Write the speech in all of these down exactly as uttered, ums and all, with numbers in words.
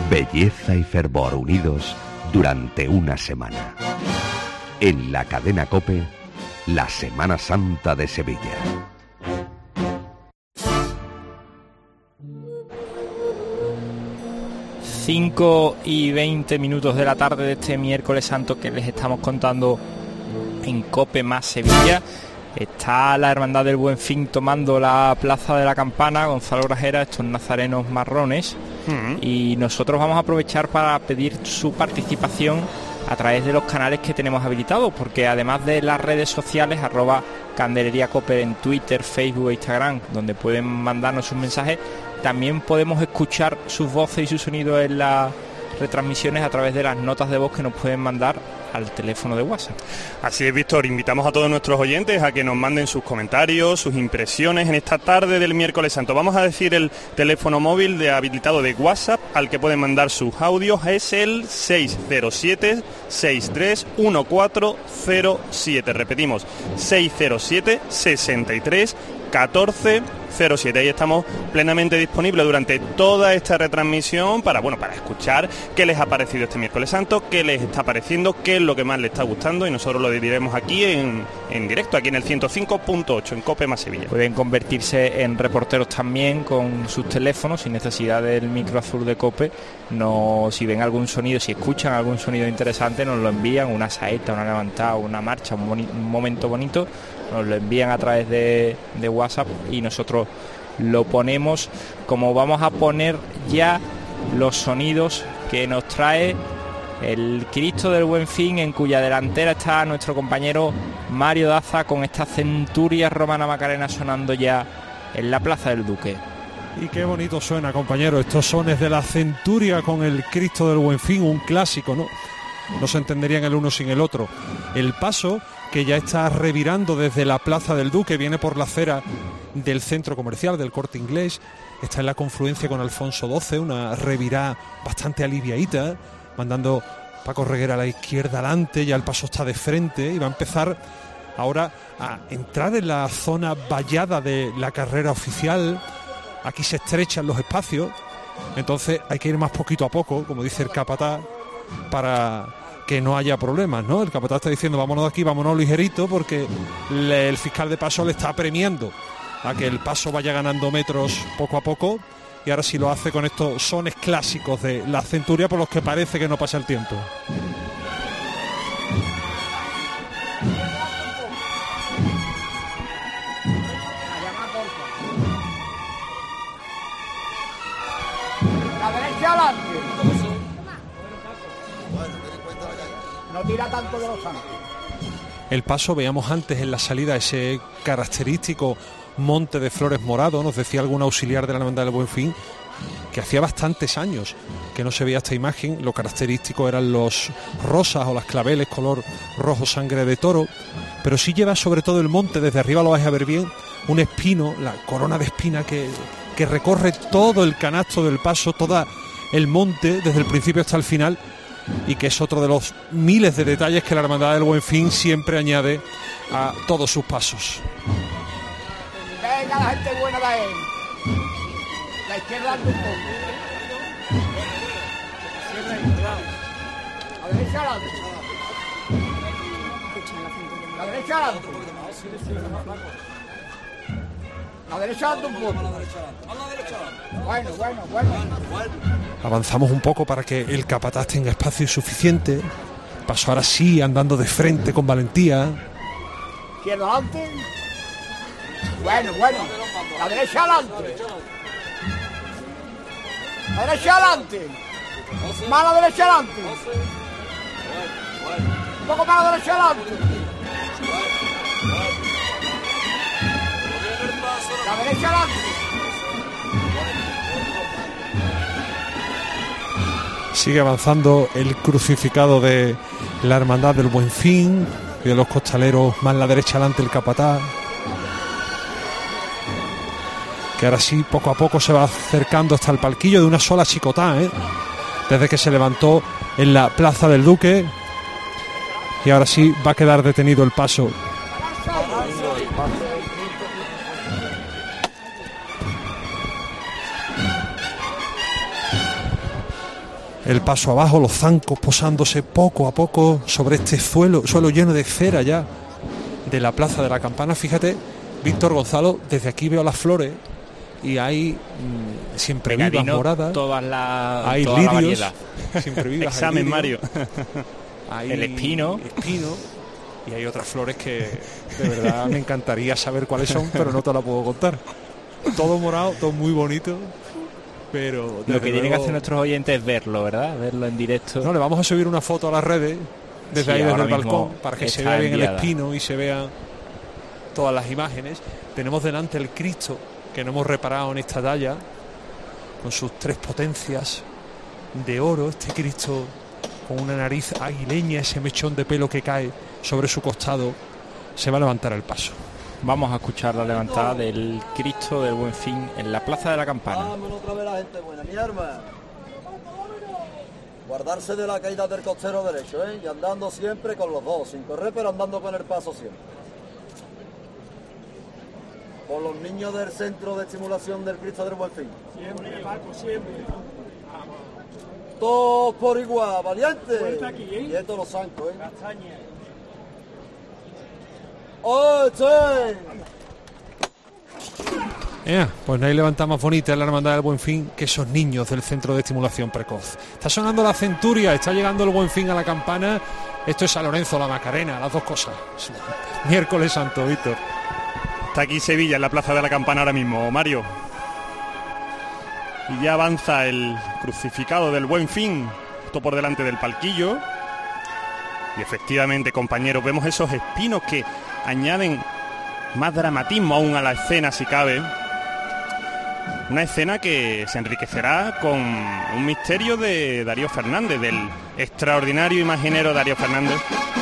Belleza y fervor unidos durante una semana. En la cadena COPE, la Semana Santa de Sevilla. cinco y veinte minutos de la tarde de este miércoles santo que les estamos contando en COPE más Sevilla. Está la Hermandad del Buen Fin tomando la Plaza de la Campana, Gonzalo Grajera, estos nazarenos marrones. Uh-huh. Y nosotros vamos a aprovechar para pedir su participación a través de los canales que tenemos habilitados, porque además de las redes sociales, arroba Candelería COPE en Twitter, Facebook e Instagram, donde pueden mandarnos sus mensajes, también podemos escuchar sus voces y sus sonidos en las retransmisiones a través de las notas de voz que nos pueden mandar al teléfono de WhatsApp. Así es, Víctor, invitamos a todos nuestros oyentes a que nos manden sus comentarios, sus impresiones en esta tarde del miércoles santo. Vamos a decir el teléfono móvil de habilitado de WhatsApp al que pueden mandar sus audios, es el seis cero siete, seis tres uno cuatro cero siete. Repetimos, seis cero siete, seis tres, uno cuatro cero siete. Ahí estamos plenamente disponibles durante toda esta retransmisión para, bueno, para escuchar qué les ha parecido este miércoles santo, qué les está pareciendo, qué es lo que más les está gustando, y nosotros lo diremos aquí en, en directo, aquí en el ciento cinco punto ocho, en COPE más Sevilla. Pueden convertirse en reporteros también con sus teléfonos, sin necesidad del micro azul de COPE. No, si ven algún sonido, si escuchan algún sonido interesante, nos lo envían, una saeta, una levantada, una marcha, un, boni- un momento bonito, nos lo envían a través de, de WhatsApp y nosotros lo ponemos, como vamos a poner ya los sonidos que nos trae el Cristo del Buen Fin, en cuya delantera está nuestro compañero Mario Daza con esta centuria romana Macarena sonando ya en la Plaza del Duque. Y qué bonito suena, compañero, estos sones de la centuria con el Cristo del Buen Fin, un clásico, ¿no? No se entenderían el uno sin el otro. El paso que ya está revirando desde la Plaza del Duque, viene por la acera del centro comercial del Corte Inglés, está en la confluencia con Alfonso doce, una revirá bastante aliviadita, mandando Paco Reguera a la izquierda adelante, ya el paso está de frente y va a empezar ahora a entrar en la zona vallada de la carrera oficial. Aquí se estrechan los espacios, entonces hay que ir más poquito a poco, como dice el capataz, para que no haya problemas, ¿no? El capataz está diciendo vámonos de aquí, vámonos ligerito, porque le, el fiscal de paso le está premiando a que el paso vaya ganando metros poco a poco, y ahora sí lo hace con estos sones clásicos de la centuria por los que parece que no pasa el tiempo. La derecha adelante. No tira tanto de los santos. El paso, veíamos antes en la salida ese característico monte de flores morado, nos decía algún auxiliar de la Hermandad del Buen Fin que hacía bastantes años que no se veía esta imagen. Lo característico eran los rosas o las claveles color rojo sangre de toro, pero sí lleva sobre todo el monte, desde arriba lo vais a ver bien, un espino, la corona de espina que, que recorre todo el canasto del paso, todo el monte desde el principio hasta el final, y que es otro de los miles de detalles que la Hermandad del Buen Fin siempre añade a todos sus pasos. Venga la gente buena de él. La izquierda un poco. La derecha adelante. La derecha adelante. La derecha adelante un poco. Bueno, bueno, bueno. Avanzamos un poco para que el capataz tenga espacio suficiente. Paso ahora sí, andando de frente con valentía. Izquierda adelante. Bueno, bueno. La derecha adelante. La derecha adelante. Mano derecha adelante. Un poco más derecha adelante. La derecha adelante. Sigue avanzando el crucificado de la Hermandad del Buen Fin y de los costaleros, más la derecha adelante el capataz, que ahora sí poco a poco se va acercando hasta el palquillo de una sola chicotá, ¿eh? Desde que se levantó en la Plaza del Duque, y ahora sí va a quedar detenido el paso. el paso abajo, los zancos posándose poco a poco sobre este suelo, suelo lleno de cera ya de la Plaza de la Campana. Fíjate, Víctor Gonzalo, desde aquí veo las flores y hay mmm, siempre vivas Pegadino, moradas, todas la, hay toda la lirios, variedad. siempre vivas, Examen, hay lirios, Mario. hay El espino. espino y hay otras flores que de verdad me encantaría saber cuáles son, pero no te la puedo contar. Todo morado, todo muy bonito, pero Lo que tienen que luego, hacer nuestros oyentes es verlo, ¿verdad? Verlo en directo. no, le vamos a subir una foto a las redes desde Sí, ahí, desde ahora el mismo balcón, para que se está vea bien enviada. el espino y se vean todas las imágenes. Tenemos delante el Cristo, que no hemos reparado en esta talla, con sus tres potencias de oro. Este Cristo con una nariz aguileña, ese mechón de pelo que cae sobre su costado, se va a levantar el paso. Vamos a escuchar la levantada del Cristo del Buen Fin en la Plaza de la Campana. Vámonos otra vez la gente buena, mi arma. Guardarse de la caída del costero derecho, ¿eh? Y andando siempre con los dos, sin correr, pero andando con el paso siempre. Por los niños del Centro de Estimulación del Cristo del Buen Fin. Siempre, Paco, siempre. Todos por igual, valiente. Y estos los zancos, ¿eh? Castaña. ¡Oh, che! Yeah, pues no hay levanta más bonita en la Hermandad del Buen Fin que esos niños del Centro de Estimulación Precoz. Está sonando la centuria, está llegando el Buen Fin a la campana. Esto es San Lorenzo, la Macarena, las dos cosas. Miércoles Santo, Víctor. Está aquí Sevilla, en la Plaza de la Campana ahora mismo, Mario. Y ya avanza el crucificado del Buen Fin, justo por delante del palquillo. Y efectivamente, compañeros, vemos esos espinos que añaden más dramatismo aún a la escena, si cabe. Una escena que se enriquecerá con un misterio de Darío Fernández, del extraordinario imaginero Darío Fernández.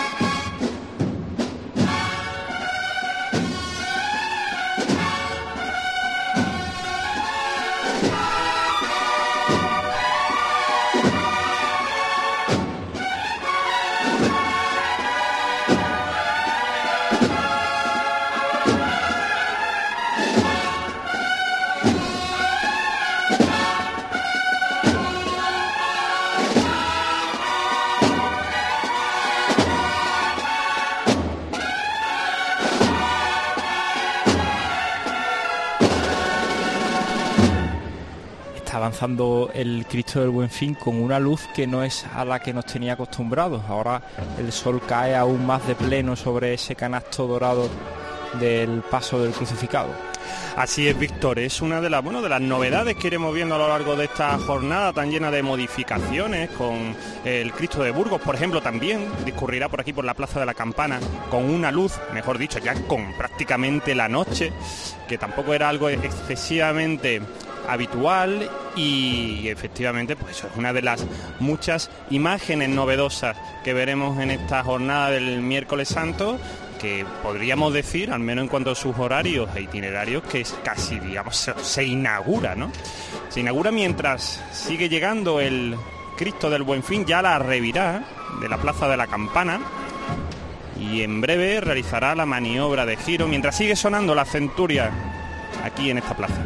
Avanzando el Cristo del Buen Fin con una luz que no es a la que nos tenía acostumbrados. Ahora el sol cae aún más de pleno sobre ese canasto dorado del paso del crucificado. Así es, Víctor, es una de las, bueno, de las novedades que iremos viendo a lo largo de esta jornada tan llena de modificaciones. Con el Cristo de Burgos, por ejemplo, también discurrirá por aquí por la Plaza de la Campana con una luz, mejor dicho, ya con prácticamente la noche, que tampoco era algo excesivamente habitual. Y efectivamente, pues eso es una de las muchas imágenes novedosas que veremos en esta jornada del miércoles santo, que podríamos decir, al menos en cuanto a sus horarios e itinerarios, que es casi, digamos, se, se inaugura, ¿no? Se inaugura mientras sigue llegando el Cristo del Buen Fin ya a la revirá de la Plaza de la Campana, y en breve realizará la maniobra de giro mientras sigue sonando la centuria aquí en esta plaza.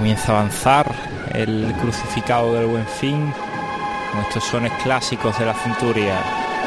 comienza a avanzar el crucificado del Buen Fin con estos sones clásicos de la centuria.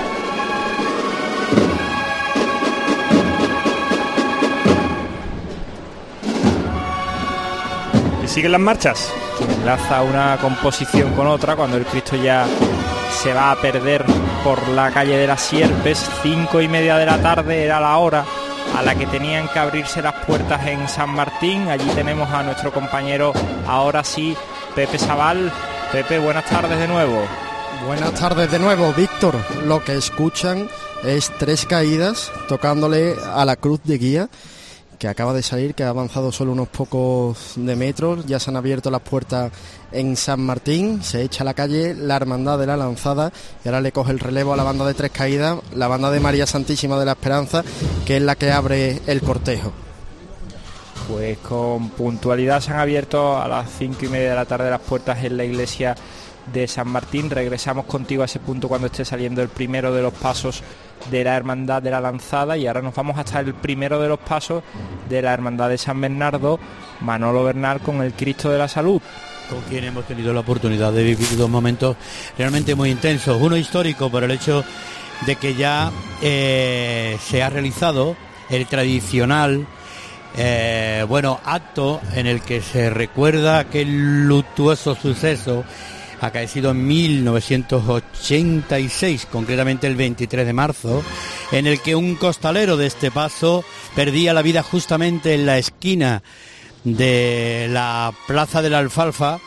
¿Y siguen las marchas? Enlaza una composición con otra cuando el Cristo ya se va a perder por la calle de las Sierpes. Cinco y media de la tarde era la hora a la que tenían que abrirse las puertas en San Martín. Allí tenemos a nuestro compañero, ahora sí, Pepe Sabal. Pepe, buenas tardes de nuevo. Buenas tardes de nuevo, Víctor. Lo que escuchan es tres caídas tocándole a la cruz de guía, que acaba de salir, que ha avanzado solo unos pocos de metros. Ya se han abierto las puertas en San Martín, se echa a la calle la Hermandad de la Lanzada y ahora le coge el relevo a la banda de Tres Caídas, la banda de María Santísima de la Esperanza, que es la que abre el cortejo. Pues con puntualidad se han abierto a las cinco y media de la tarde las puertas en la iglesia de San Martín. Regresamos contigo a ese punto cuando esté saliendo el primero de los pasos de la Hermandad de la Lanzada, y ahora nos vamos hasta el primero de los pasos de la Hermandad de San Bernardo, Manolo Bernal con el Cristo de la Salud, con quien hemos tenido la oportunidad de vivir dos momentos realmente muy intensos. Uno histórico por el hecho de que ya eh, se ha realizado el tradicional eh, bueno acto en el que se recuerda aquel luctuoso suceso acaecido en mil novecientos ochenta y seis, concretamente el veintitrés de marzo, en el que un costalero de este paso perdía la vida justamente en la esquina de la Plaza de la Alfalfa,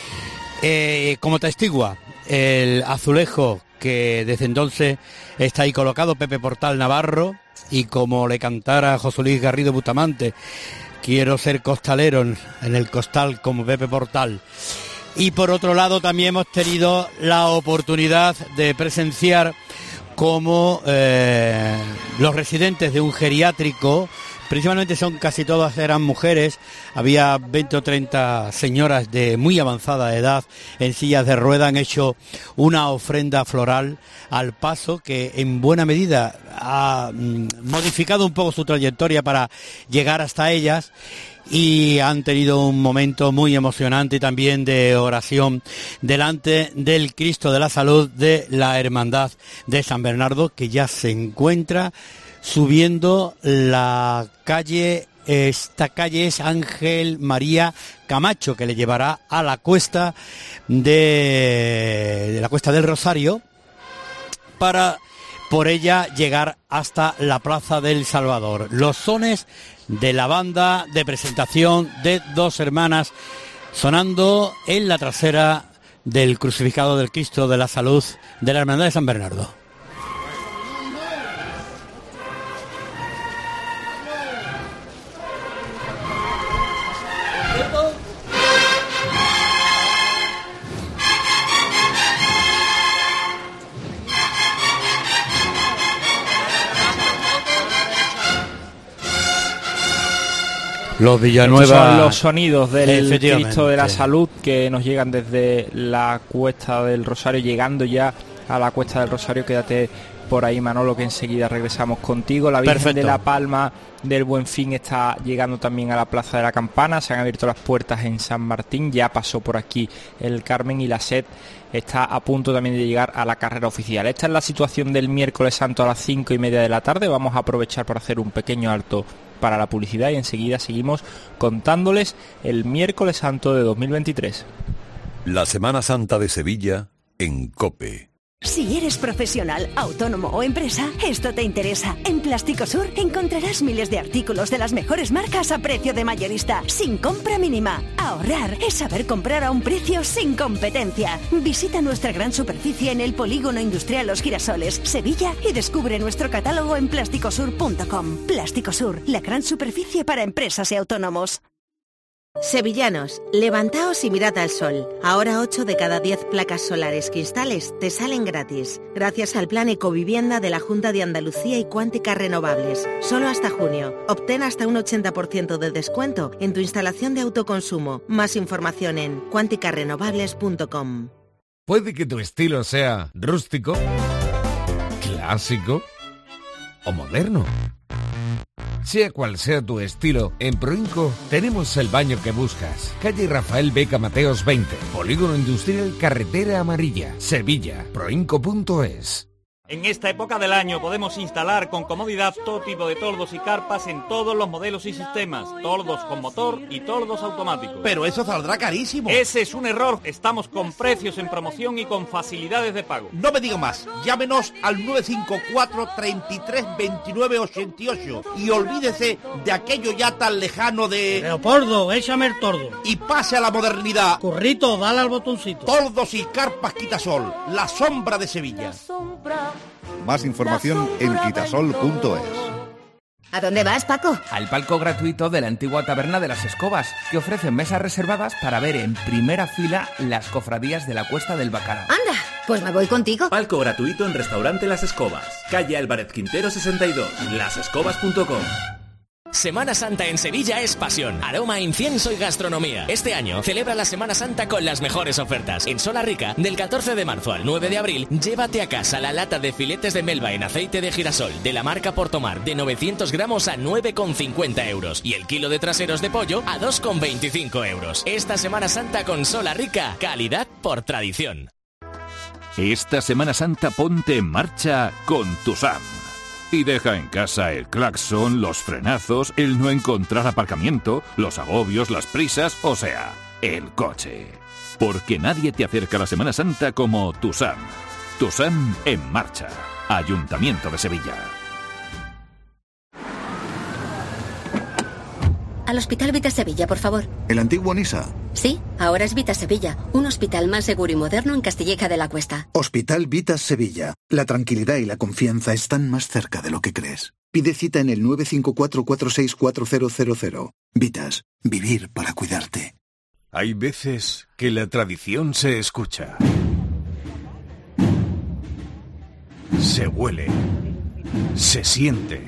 eh, como testigua el azulejo que desde entonces está ahí colocado, Pepe Portal Navarro, y como le cantara José Luis Garrido Bustamante, quiero ser costalero en el costal como Pepe Portal. Y por otro lado también hemos tenido la oportunidad de presenciar cómo eh, los residentes de un geriátrico, principalmente son casi todas eran mujeres, había veinte o treinta señoras de muy avanzada edad en sillas de rueda, han hecho una ofrenda floral al paso que en buena medida ha mm, modificado un poco su trayectoria para llegar hasta ellas, y han tenido un momento muy emocionante y también de oración delante del Cristo de la Salud de la Hermandad de San Bernardo, que ya se encuentra subiendo la calle. Esta calle es Ángel María Camacho, que le llevará a la cuesta de, de la Cuesta del Rosario, para por ella llegar hasta la Plaza del Salvador. Los sones de la banda de presentación de Dos Hermanas sonando en la trasera del crucificado del Cristo de la Salud de la Hermandad de San Bernardo. Los Villanueva. Estos son los sonidos del Cristo de la Salud que nos llegan desde la Cuesta del Rosario, llegando ya a la Cuesta del Rosario. Quédate por ahí, Manolo, que enseguida regresamos contigo. La Virgen Perfecto. de la Palma del Buen Fin está llegando también a la Plaza de la Campana. Se han abierto las puertas en San Martín, ya pasó por aquí el Carmen, y la S E D está a punto también de llegar a la carrera oficial. Esta es la situación del miércoles santo a las cinco y media de la tarde. Vamos a aprovechar para hacer un pequeño alto para la publicidad y enseguida seguimos contándoles el miércoles santo de dos mil veintitrés. La Semana Santa de Sevilla en COPE. Si eres profesional, autónomo o empresa, esto te interesa. En Plástico Sur encontrarás miles de artículos de las mejores marcas a precio de mayorista, sin compra mínima. Ahorrar es saber comprar a un precio sin competencia. Visita nuestra gran superficie en el Polígono Industrial Los Girasoles, Sevilla, y descubre nuestro catálogo en plásticosur punto com. Plástico Sur, la gran superficie para empresas y autónomos. Sevillanos, levantaos y mirad al sol. Ahora ocho de cada diez placas solares cristales te salen gratis, gracias al Plan Ecovivienda de la Junta de Andalucía y Cuántica Renovables. Solo hasta junio. Obtén hasta un ochenta por ciento de descuento en tu instalación de autoconsumo. Más información en cuántica renovables punto com. Puede que tu estilo sea rústico, clásico o moderno. Sea cual sea tu estilo, en Proinco tenemos el baño que buscas. Calle Rafael Beca Mateos veinte, Polígono Industrial Carretera Amarilla, Sevilla. proinco punto es. En esta época del año podemos instalar con comodidad todo tipo de toldos y carpas en todos los modelos y sistemas, toldos con motor y toldos automáticos. Pero eso saldrá carísimo. Ese es un error, estamos con precios en promoción y con facilidades de pago. No me diga más, llámenos al nueve cinco cuatro, treinta y tres, veintinueve, ochenta y ocho y olvídese de aquello ya tan lejano de... Leopoldo, échame el tordo. Y pase a la modernidad. Currito, dale al botoncito. Toldos y carpas Quitasol, la sombra de Sevilla. Más información en quitasol punto es. ¿A dónde vas, Paco? Al palco gratuito de la antigua Taberna de las Escobas, que ofrecen mesas reservadas para ver en primera fila las cofradías de la Cuesta del Bacalao. Anda, pues me voy contigo. Palco gratuito en Restaurante Las Escobas, calle Álvarez Quintero sesenta y dos, las escobas punto com. Semana Santa en Sevilla es pasión, aroma, incienso y gastronomía. Este año celebra la Semana Santa con las mejores ofertas. En Sola Rica, del catorce de marzo al nueve de abril, llévate a casa la lata de filetes de melva en aceite de girasol de la marca Portomar de novecientos gramos a nueve con cincuenta euros y el kilo de traseros de pollo a dos con veinticinco euros. Esta Semana Santa con Sola Rica, calidad por tradición. Esta Semana Santa ponte en marcha con Tusam. Y deja en casa el claxon, los frenazos, el no encontrar aparcamiento, los agobios, las prisas, o sea, el coche. Porque nadie te acerca a la Semana Santa como Tusam. Tusam en marcha. Ayuntamiento de Sevilla. Al Hospital Vita Sevilla, por favor. ¿El antiguo Nisa? Sí, ahora es Vita Sevilla, un hospital más seguro y moderno en Castilleja de la Cuesta. Hospital Vita Sevilla. La tranquilidad y la confianza están más cerca de lo que crees. Pide cita en el nueve cinco cuatro, cuatro seis cuatro cero cero cero. Vitas, vivir para cuidarte. Hay veces que la tradición se escucha. Se huele. Se siente.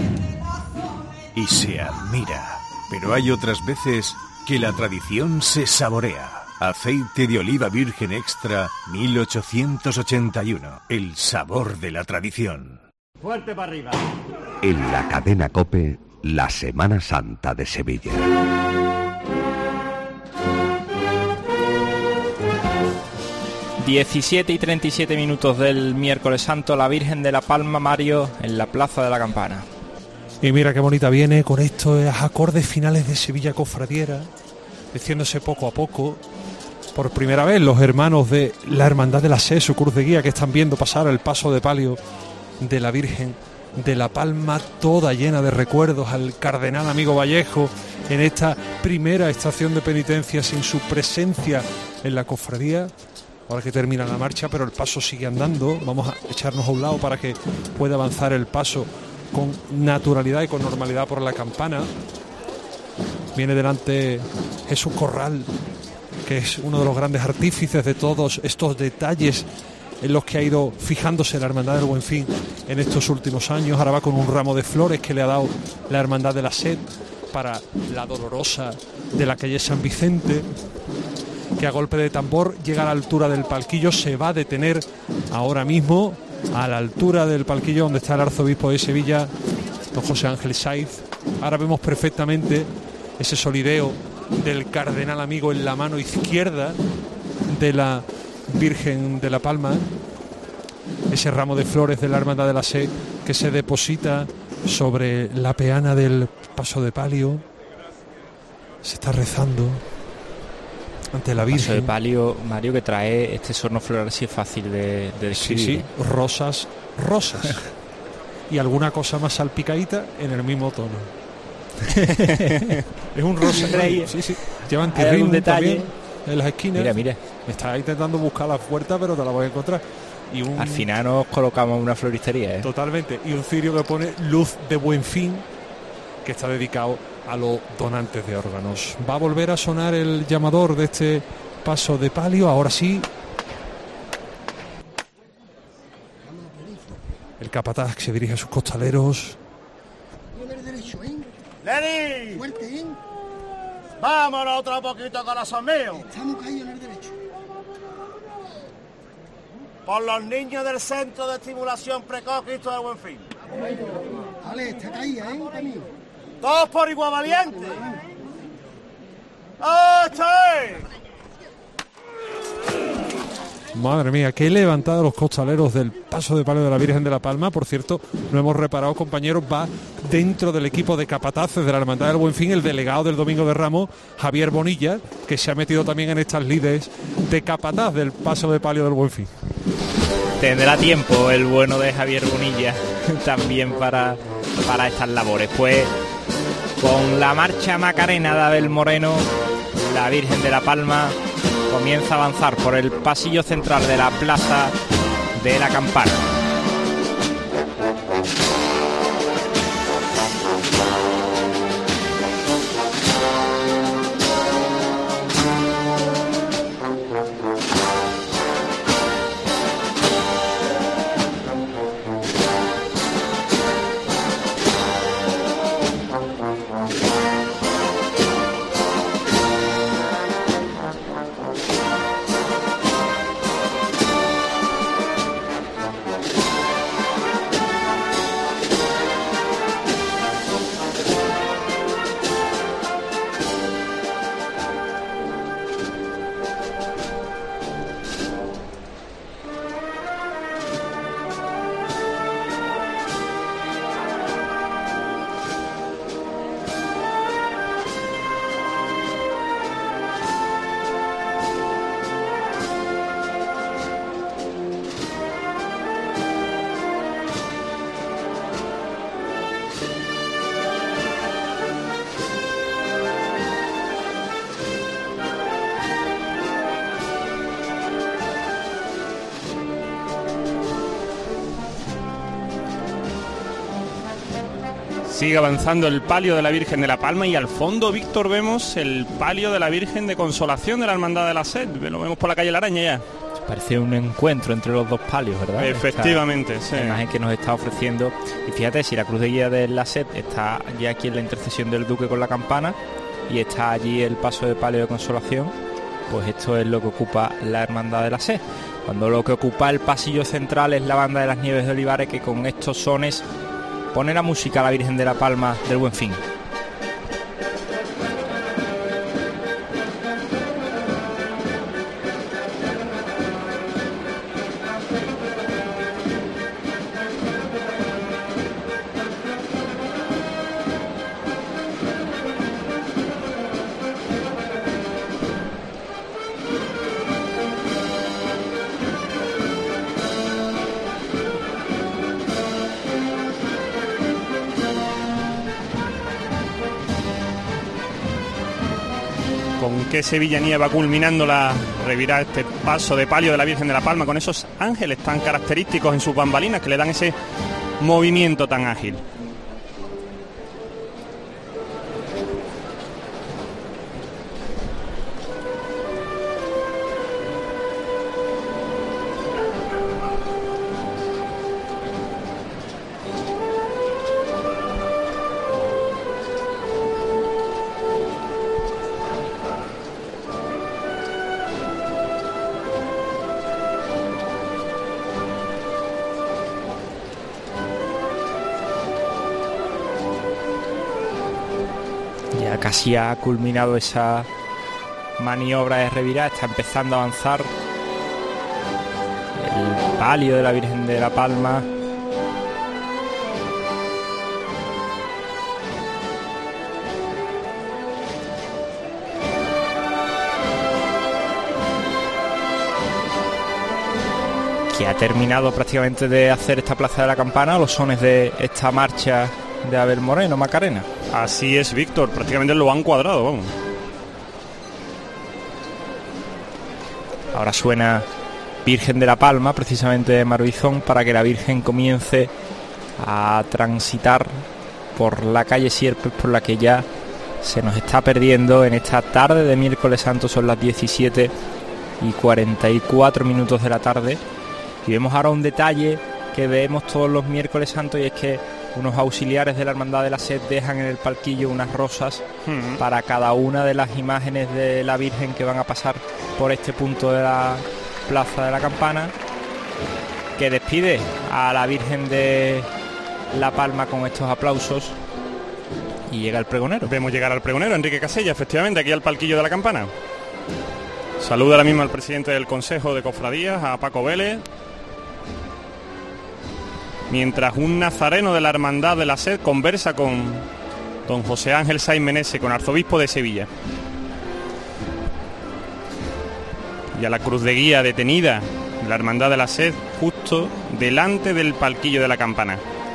Y se admira. Pero hay otras veces que la tradición se saborea. Aceite de oliva virgen extra mil ochocientos ochenta y uno. El sabor de la tradición. Fuerte para arriba. En la cadena COPE, la Semana Santa de Sevilla. diecisiete y treinta y siete minutos del miércoles santo, la Virgen de la Palma, Mario, en la Plaza de la Campana. Y mira qué bonita viene con estos acordes finales de Sevilla Cofradiera, diciéndose poco a poco. Por primera vez los hermanos de la Hermandad de la Sé, su cruz de guía, que están viendo pasar el paso de palio de la Virgen de la Palma, toda llena de recuerdos al cardenal amigo Vallejo en esta primera estación de penitencia sin su presencia en la cofradía. Ahora que termina la marcha, pero el paso sigue andando. Vamos a echarnos a un lado para que pueda avanzar el paso con naturalidad y con normalidad por la campana. Viene delante Jesús Corral, que es uno de los grandes artífices de todos estos detalles en los que ha ido fijándose la Hermandad del Buen Fin en estos últimos años. Ahora va con un ramo de flores que le ha dado la Hermandad de la Sed para la Dolorosa de la calle San Vicente, que a golpe de tambor llega a la altura del palquillo. Se va a detener ahora mismo a la altura del palquillo donde está el arzobispo de Sevilla, don José Ángel Saiz. Ahora vemos perfectamente ese solideo del cardenal amigo en la mano izquierda de la Virgen de la Palma, ese ramo de flores de la Hermandad de la Sé que se deposita sobre la peana del paso de palio. Se está rezando ante la Virgen. Paso de palio, Mario, que trae este sorno floral, si es fácil de, de describir. Sí, sí, rosas, rosas. Y alguna cosa más salpicadita en el mismo tono. Es un rosa. Sí, sí. Llevan tirrín también en las esquinas. Mira, mira. Me está intentando buscar la puerta, pero te la voy a encontrar. Y un... Al final nos colocamos una floristería, ¿eh? Totalmente. Y un cirio que pone Luz de Buen Fin, que está dedicado a los donantes de órganos. Va a volver a sonar el llamador de este paso de palio. Ahora sí. El capataz que se dirige a sus costaleros. ¡Lenny! Fuerte, ¿eh? Vámonos otro poquito, corazón mío. Estamos caídos en el derecho. Por los niños del Centro de Estimulación Precoz Cristo del Buen Fin. Vale, está caída, ¿eh? Camino. Todos por igual valiente. ¡Oche! Madre mía, qué levantada los costaleros del paso de palio de la Virgen de la Palma. Por cierto, no hemos reparado, compañeros, va dentro del equipo de capataces de la Hermandad del Buen Fin el delegado del Domingo de Ramos, Javier Bonilla, que se ha metido también en estas lides de capataz del paso de palio del Buen Fin. Tendrá tiempo el bueno de Javier Bonilla también para, para estas labores. Pues con la marcha Macarena de Abel Moreno, la Virgen de la Palma comienza a avanzar por el pasillo central de la Plaza de la Campana. Sigue avanzando el palio de la Virgen de la Palma y al fondo, Víctor, vemos el palio de la Virgen de Consolación de la Hermandad de la Sed. Lo vemos por la calle La Araña ya. Parece un encuentro entre los dos palios, ¿verdad? Efectivamente, esta, sí. La imagen que nos está ofreciendo. Y fíjate, si la cruz de guía de la Sed está ya aquí en la intercesión del Duque con la campana y está allí el paso de palio de Consolación, pues esto es lo que ocupa la Hermandad de la Sed. Cuando lo que ocupa el pasillo central es la Banda de las Nieves de Olivares, que con estos sones pone la música a la Virgen de la Palma del Buen Fin. Con qué sevillanía va culminando la revirada este paso de palio de la Virgen de la Palma, con esos ángeles tan característicos en sus bambalinas que le dan ese movimiento tan ágil. Ya casi ha culminado esa maniobra de revirada, está empezando a avanzar el palio de la Virgen de la Palma. Que ha terminado prácticamente de hacer esta Plaza de la Campana, los sones de esta marcha de Abel Moreno, Macarena. Así es, Víctor, prácticamente lo han cuadrado, vamos. Ahora suena Virgen de la Palma, precisamente de Marbizón, para que la Virgen comience a transitar por la calle Sierpes, por la que ya se nos está perdiendo en esta tarde de miércoles santo. Son las diecisiete y cuarenta y cuatro minutos de la tarde. Y vemos ahora un detalle que vemos todos los miércoles santos, y es que unos auxiliares de la Hermandad de la Sed dejan en el palquillo unas rosas uh-huh. para cada una de las imágenes de la Virgen que van a pasar por este punto de la Plaza de la Campana, que despide a la Virgen de la Palma con estos aplausos y llega el pregonero. Vemos llegar al pregonero, Enrique Casella, efectivamente, aquí al palquillo de la campana. Saluda ahora mismo al presidente del Consejo de Cofradías, a Paco Vélez. Mientras un nazareno de la Hermandad de la Sed conversa con don José Ángel Saiz Menese, con arzobispo de Sevilla. Y a la cruz de guía detenida de la Hermandad de la Sed justo delante del palquillo de la campana.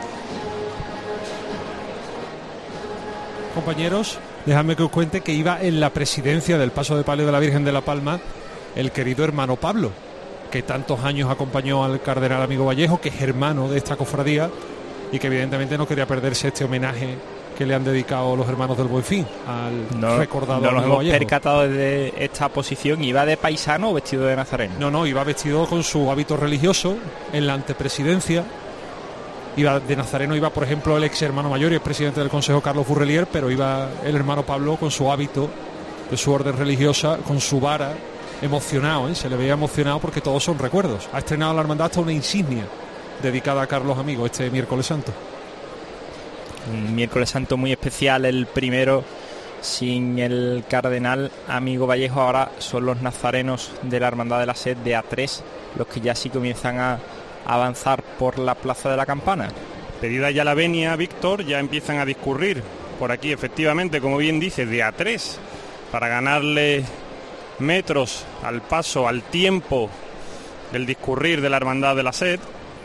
Compañeros, dejadme que os cuente que iba en la presidencia del Paso de Palio de la Virgen de la Palma el querido hermano Pablo, que tantos años acompañó al cardenal amigo Vallejo, que es hermano de esta cofradía y que evidentemente no quería perderse este homenaje que le han dedicado los hermanos del Buen Fin al no, recordado no nos amigo hemos Vallejo. percatado desde esta posición. ¿Iba de paisano o vestido de nazareno? No, no, iba vestido con su hábito religioso en la antepresidencia. Iba de nazareno, iba por ejemplo el ex hermano mayor y el presidente del Consejo Carlos Burrelier, pero iba el hermano Pablo con su hábito de su orden religiosa, con su vara, emocionado, ¿eh? Se le veía emocionado porque todos son recuerdos. Ha estrenado la hermandad hasta una insignia dedicada a Carlos Amigo este miércoles santo. Un miércoles santo muy especial, el primero sin el cardenal amigo Vallejo. Ahora son los nazarenos de la Hermandad de la Sed de A tres los que ya sí comienzan a avanzar por la Plaza de la Campana. Pedida ya la venia, Víctor, ya empiezan a discurrir por aquí, efectivamente, como bien dice, de A tres, para ganarle metros al paso, al tiempo del discurrir de la Hermandad de la Sed,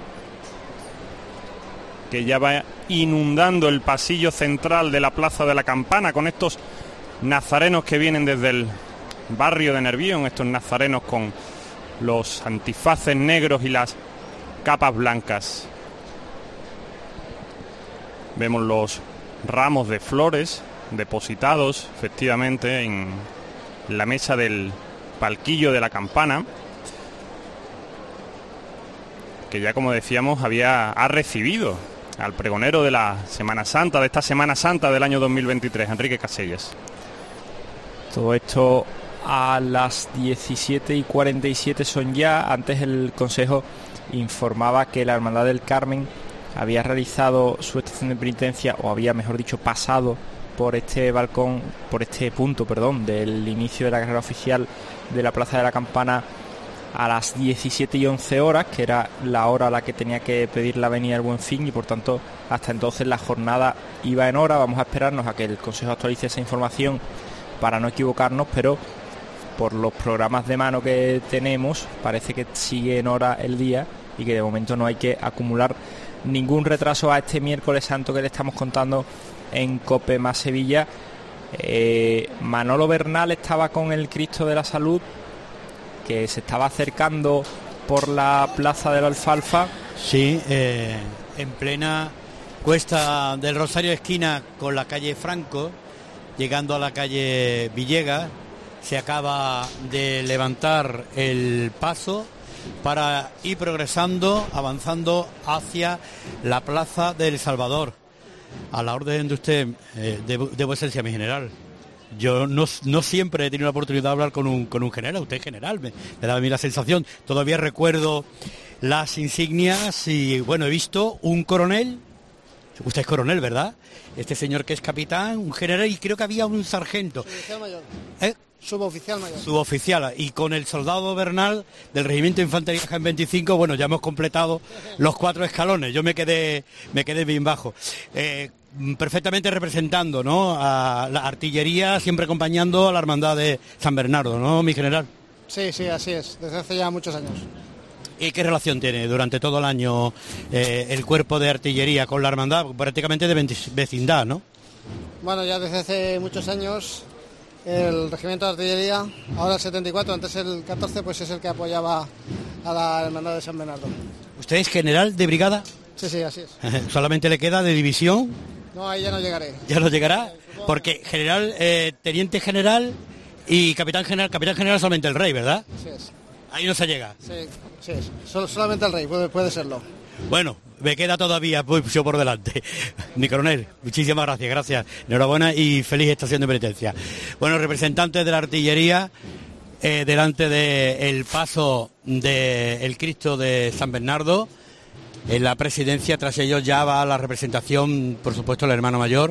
que ya va inundando el pasillo central de la Plaza de la Campana con estos nazarenos que vienen desde el barrio de Nervión, estos nazarenos con los antifaces negros y las capas blancas. Vemos los ramos de flores depositados efectivamente en la mesa del palquillo de la campana, que ya, como decíamos, había ha recibido al pregonero de la Semana Santa, de esta Semana Santa del año dos mil veintitrés, Enrique Casellas. Todo esto a las diecisiete y cuarenta y siete son ya. Antes el Consejo informaba que la Hermandad del Carmen había realizado su estación de penitencia, o había, mejor dicho, pasado por este balcón, por este punto, perdón, del inicio de la carrera oficial de la Plaza de la Campana a las diecisiete y once horas, que era la hora a la que tenía que pedir la venida del Buen Fin, y por tanto hasta entonces la jornada iba en hora. Vamos a esperarnos a que el Consejo actualice esa información para no equivocarnos, pero por los programas de mano que tenemos parece que sigue en hora el día y que de momento no hay que acumular ningún retraso a este miércoles santo que le estamos contando en COPE más Sevilla. eh, Manolo Bernal estaba con el Cristo de la Salud, que se estaba acercando por la Plaza de la Alfalfa. Sí, eh, en plena cuesta del Rosario, esquina con la calle Franco, llegando a la calle Villegas. Se acaba de levantar el paso para ir progresando, avanzando hacia la Plaza del Salvador. A la orden de usted, eh, de, de vuecencia, mi general. Yo no, no siempre he tenido la oportunidad de hablar con un, con un general. Usted es general, me, me da a mí la sensación. Todavía recuerdo las insignias y, bueno, he visto un coronel. Usted es coronel, ¿verdad? Este señor que es capitán, un general, y creo que había un sargento. Suboficial mayor. ¿Eh? Suboficial mayor. Suboficial. Y con el soldado Bernal del Regimiento de Infantería Jaén veinticinco, bueno, ya hemos completado los cuatro escalones. Yo me quedé, me quedé bien bajo. Eh, perfectamente representando, ¿no?, a la artillería, siempre acompañando a la hermandad de San Bernardo, ¿no, mi general? Sí, sí, así es, desde hace ya muchos años. ¿Y qué relación tiene durante todo el año eh, el cuerpo de artillería con la hermandad? Prácticamente de vecindad, ¿no? Bueno, ya desde hace muchos años el regimiento de artillería, ahora el setenta y cuatro, antes el catorce, pues es el que apoyaba a la hermandad de San Bernardo. ¿Usted es general de brigada? Sí, sí, así es. ¿Solamente le queda de división? No, ahí ya no llegaré. ¿Ya no llegará? Porque general, eh, teniente general y capitán general, capitán general solamente el rey, ¿verdad? Sí es. Ahí no se llega. Sí, sí es. Sol, solamente el rey, puede, puede serlo. Bueno, me queda todavía mucho por delante. Mi coronel, muchísimas gracias, gracias. Enhorabuena y feliz estación de penitencia. Bueno, representantes de la artillería, eh, delante del paso del Cristo de San Bernardo, en la presidencia. Tras ellos ya va la representación, por supuesto, el hermano mayor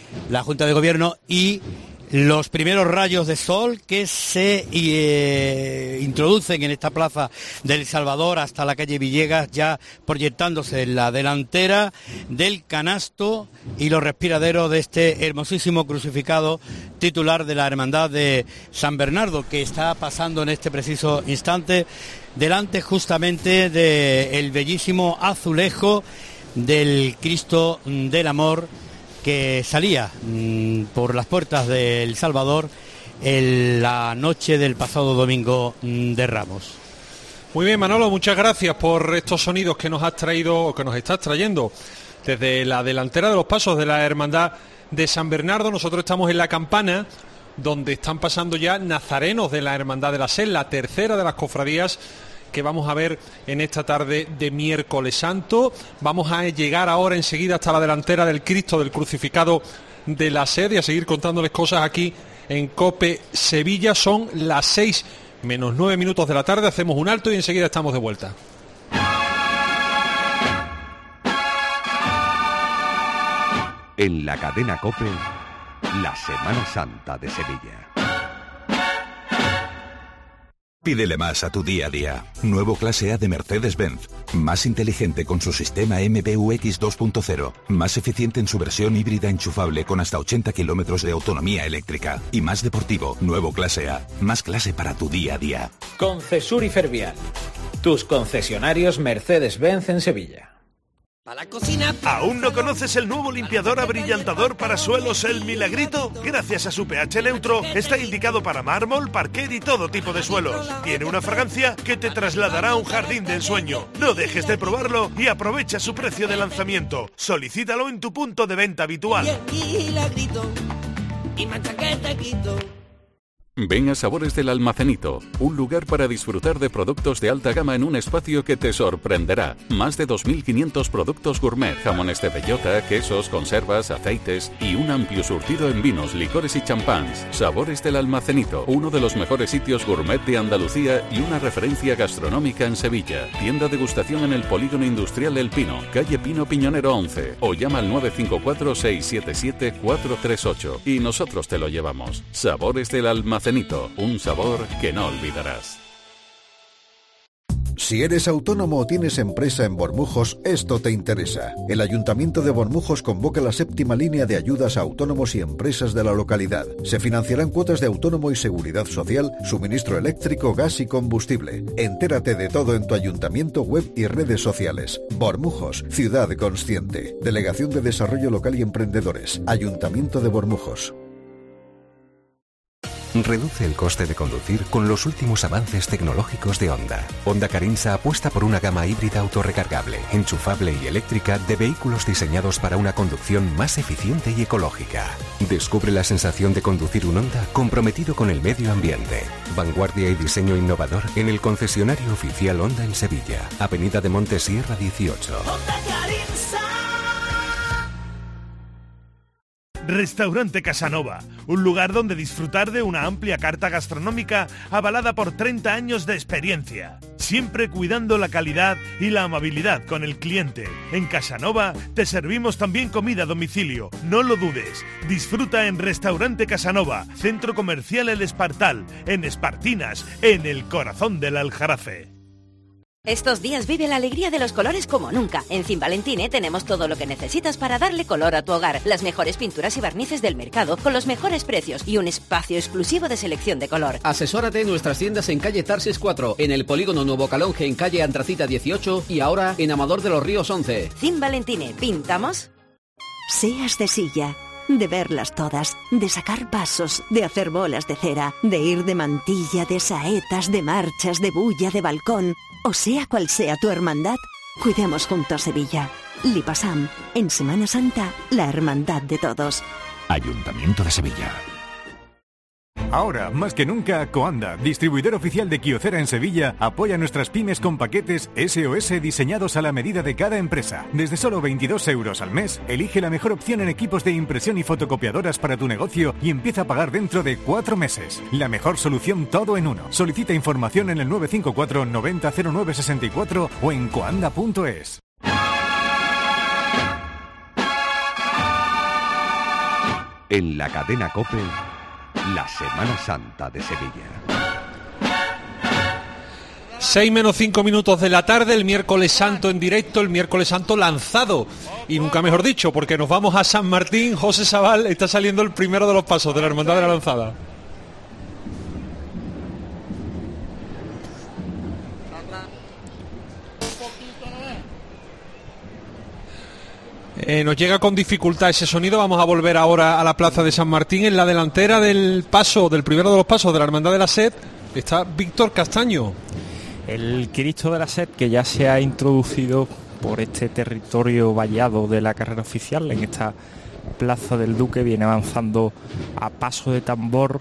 la Junta de Gobierno y los primeros rayos de sol que se eh, introducen en esta plaza del Salvador hasta la calle Villegas, ya proyectándose en la delantera del canasto y los respiraderos de este hermosísimo crucificado titular de la Hermandad de San Bernardo, que está pasando en este preciso instante delante justamente del bellísimo azulejo del Cristo del Amor, que salía mmm, por las puertas del Salvador en la noche del pasado domingo mmm, de Ramos. Muy bien, Manolo, muchas gracias por estos sonidos que nos has traído, o que nos estás trayendo desde la delantera de los pasos de la Hermandad de San Bernardo. Nosotros estamos en la campana, donde están pasando ya nazarenos de la Hermandad de la Sed, la tercera de las cofradías que vamos a ver en esta tarde de miércoles santo. Vamos a llegar ahora enseguida hasta la delantera del Cristo del Crucificado de la Sed y a seguir contándoles cosas aquí en COPE Sevilla. Son las seis menos nueve minutos de la tarde, hacemos un alto y enseguida estamos de vuelta. En la cadena COPE, la Semana Santa de Sevilla. Pídele más a tu día a día. Nuevo clase A de Mercedes-Benz. Más inteligente con su sistema M B U X dos punto cero. Más eficiente en su versión híbrida enchufable con hasta ochenta kilómetros de autonomía eléctrica. Y más deportivo. Nuevo clase A. Más clase para tu día a día. Concesur y Fervial. Tus concesionarios Mercedes-Benz en Sevilla. La cocina. ¿Aún no conoces el nuevo limpiador abrillantador para suelos El Milagrito? Gracias a su pH neutro, está indicado para mármol, parquet y todo tipo de suelos. Tiene una fragancia que te trasladará a un jardín de ensueño. No dejes de probarlo y aprovecha su precio de lanzamiento. Solicítalo en tu punto de venta habitual. Y el Milagrito, y mancha que te quito. Ven a Sabores del Almacenito, un lugar para disfrutar de productos de alta gama en un espacio que te sorprenderá. Más de dos mil quinientos productos gourmet, jamones de bellota, quesos, conservas, aceites y un amplio surtido en vinos, licores y champáns. Sabores del Almacenito, uno de los mejores sitios gourmet de Andalucía y una referencia gastronómica en Sevilla. Tienda degustación en el Polígono Industrial El Pino, calle Pino Piñonero once, o llama al nueve cinco cuatro, seis siete siete, cuatro tres ocho y nosotros te lo llevamos. Sabores del Almacenito. Un sabor que no olvidarás. Si eres autónomo o tienes empresa en Bormujos, esto te interesa. El Ayuntamiento de Bormujos convoca la séptima línea de ayudas a autónomos y empresas de la localidad. Se financiarán cuotas de autónomo y seguridad social, suministro eléctrico, gas y combustible. Entérate de todo en tu ayuntamiento, web y redes sociales. Bormujos, ciudad consciente. Delegación de Desarrollo Local y Emprendedores. Ayuntamiento de Bormujos. Reduce el coste de conducir con los últimos avances tecnológicos de Honda. Honda Carinsa apuesta por una gama híbrida autorrecargable, enchufable y eléctrica de vehículos diseñados para una conducción más eficiente y ecológica. Descubre la sensación de conducir un Honda comprometido con el medio ambiente. Vanguardia y diseño innovador en el concesionario oficial Honda en Sevilla, Avenida de Montesierra dieciocho. Restaurante Casanova, un lugar donde disfrutar de una amplia carta gastronómica avalada por treinta años de experiencia, siempre cuidando la calidad y la amabilidad con el cliente. En Casanova te servimos también comida a domicilio, no lo dudes. Disfruta en Restaurante Casanova, Centro Comercial El Espartal, en Espartinas, en el corazón del Aljarafe. Estos días vive la alegría de los colores como nunca. En Cinvalentine tenemos todo lo que necesitas para darle color a tu hogar. Las mejores pinturas y barnices del mercado con los mejores precios y un espacio exclusivo de selección de color. Asesórate en nuestras tiendas en calle Tarsis cuatro, en el Polígono Nuevo Calonge en calle Antracita dieciocho y ahora en Amador de los Ríos once. Cinvalentine, ¿pintamos? Seas de silla, de verlas todas, de sacar pasos, de hacer bolas de cera, de ir de mantilla, de saetas, de marchas, de bulla, de balcón. O sea cual sea tu hermandad, cuidemos junto a Sevilla. Lipasam, en Semana Santa, la hermandad de todos. Ayuntamiento de Sevilla. Ahora, más que nunca, Coanda, distribuidor oficial de Kyocera en Sevilla, apoya a nuestras pymes con paquetes S O S diseñados a la medida de cada empresa. Desde solo veintidós euros al mes, elige la mejor opción en equipos de impresión y fotocopiadoras para tu negocio y empieza a pagar dentro de cuatro meses. La mejor solución todo en uno. Solicita información en el nueve cinco cuatro, noventa, cero nueve sesenta y cuatro o en coanda punto es. En la cadena COPE, la Semana Santa de Sevilla. seis menos cinco minutos de la tarde, el miércoles santo en directo, el miércoles santo lanzado. Y nunca mejor dicho, porque nos vamos a San Martín. José Sabal, está saliendo el primero de los pasos de la Hermandad de la Lanzada. Eh, nos llega con dificultad ese sonido. Vamos a volver ahora a la plaza de San Martín. En la delantera del paso, del primero de los pasos de la Hermandad de la Sed, está Víctor Castaño. El Cristo de la Sed, que ya se ha introducido por este territorio vallado de la carrera oficial, en esta plaza del Duque, viene avanzando a paso de tambor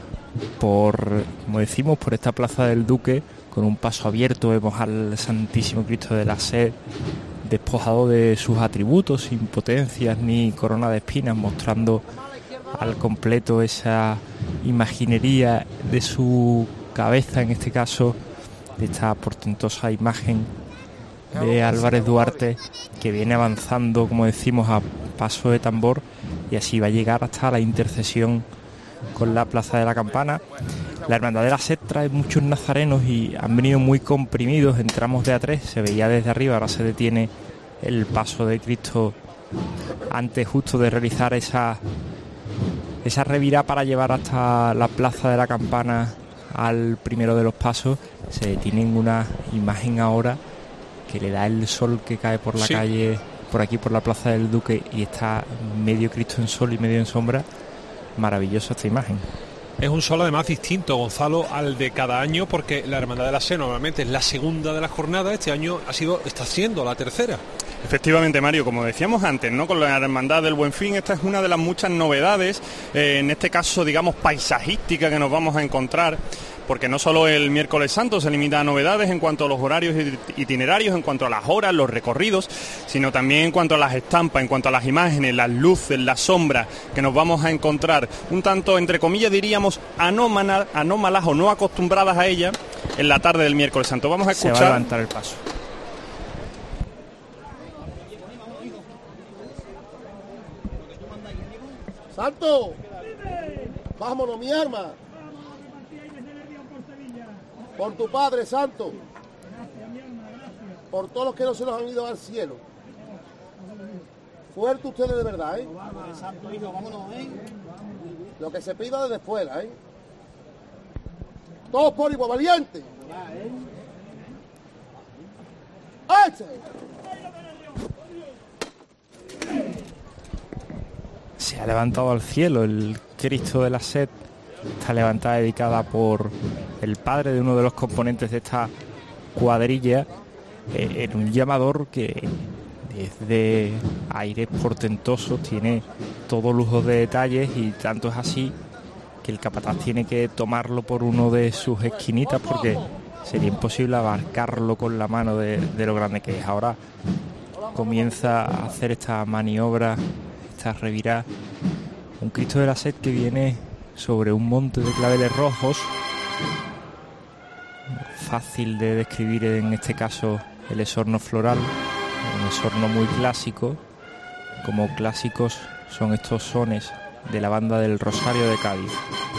por, como decimos, por esta plaza del Duque, con un paso abierto. Vemos al Santísimo Cristo de la Sed despojado de sus atributos, sin potencias ni corona de espinas, mostrando al completo esa imaginería de su cabeza, en este caso, de esta portentosa imagen de Álvarez Duarte, que viene avanzando, como decimos, a paso de tambor, y así va a llegar hasta la intercesión con la Plaza de la Campana. La Hermandad de la Sed trae muchos nazarenos y han venido muy comprimidos en tramos de A tres, se veía desde arriba, ahora se detiene el paso de Cristo antes justo de realizar esa, esa revirada para llevar hasta la Plaza de la Campana al primero de los pasos. Se detiene en una imagen ahora que le da el sol que cae por la sí. calle, por aquí por la Plaza del Duque, y está medio Cristo en sol y medio en sombra. Maravillosa esta imagen. Es un sol además distinto, Gonzalo, al de cada año, porque la Hermandad de la Sed normalmente es la segunda de la jornada. Este año ha sido, está siendo la tercera. Efectivamente, Mario, como decíamos antes, ¿no? Con la Hermandad del Buen Fin, esta es una de las muchas novedades, eh, en este caso, digamos, paisajística, que nos vamos a encontrar, porque no solo el miércoles santo se limita a novedades en cuanto a los horarios itinerarios, en cuanto a las horas, los recorridos, sino también en cuanto a las estampas, en cuanto a las imágenes, las luces, las sombras que nos vamos a encontrar, un tanto, entre comillas, diríamos, anómalas, anómalas o no acostumbradas a ellas en la tarde del miércoles santo. Vamos a escuchar. Se va a levantar el paso. ¡Santo! ¡Vámonos, mi arma! Por tu Padre Santo, por todos los que no se nos han ido al cielo. Fuerte ustedes de verdad, ¿eh? Santo hijo, vámonos, ¿eh? Lo que se pida desde fuera, ¿eh? Todos por igual, valiente. ¡Eche! Se ha levantado al cielo el Cristo de la Sed. Está levantada, dedicada por el padre de uno de los componentes de esta cuadrilla, eh, en un llamador que es de aires portentosos, tiene todo lujo de detalles, y tanto es así que el capataz tiene que tomarlo por uno de sus esquinitas porque sería imposible abarcarlo con la mano de, de lo grande que es. Ahora comienza a hacer esta maniobra, esta revirada, un Cristo de la Sed que viene sobre un monte de claveles rojos, fácil de describir en este caso el esorno floral, un esorno muy clásico, como clásicos son estos sones de la banda del Rosario de Cádiz.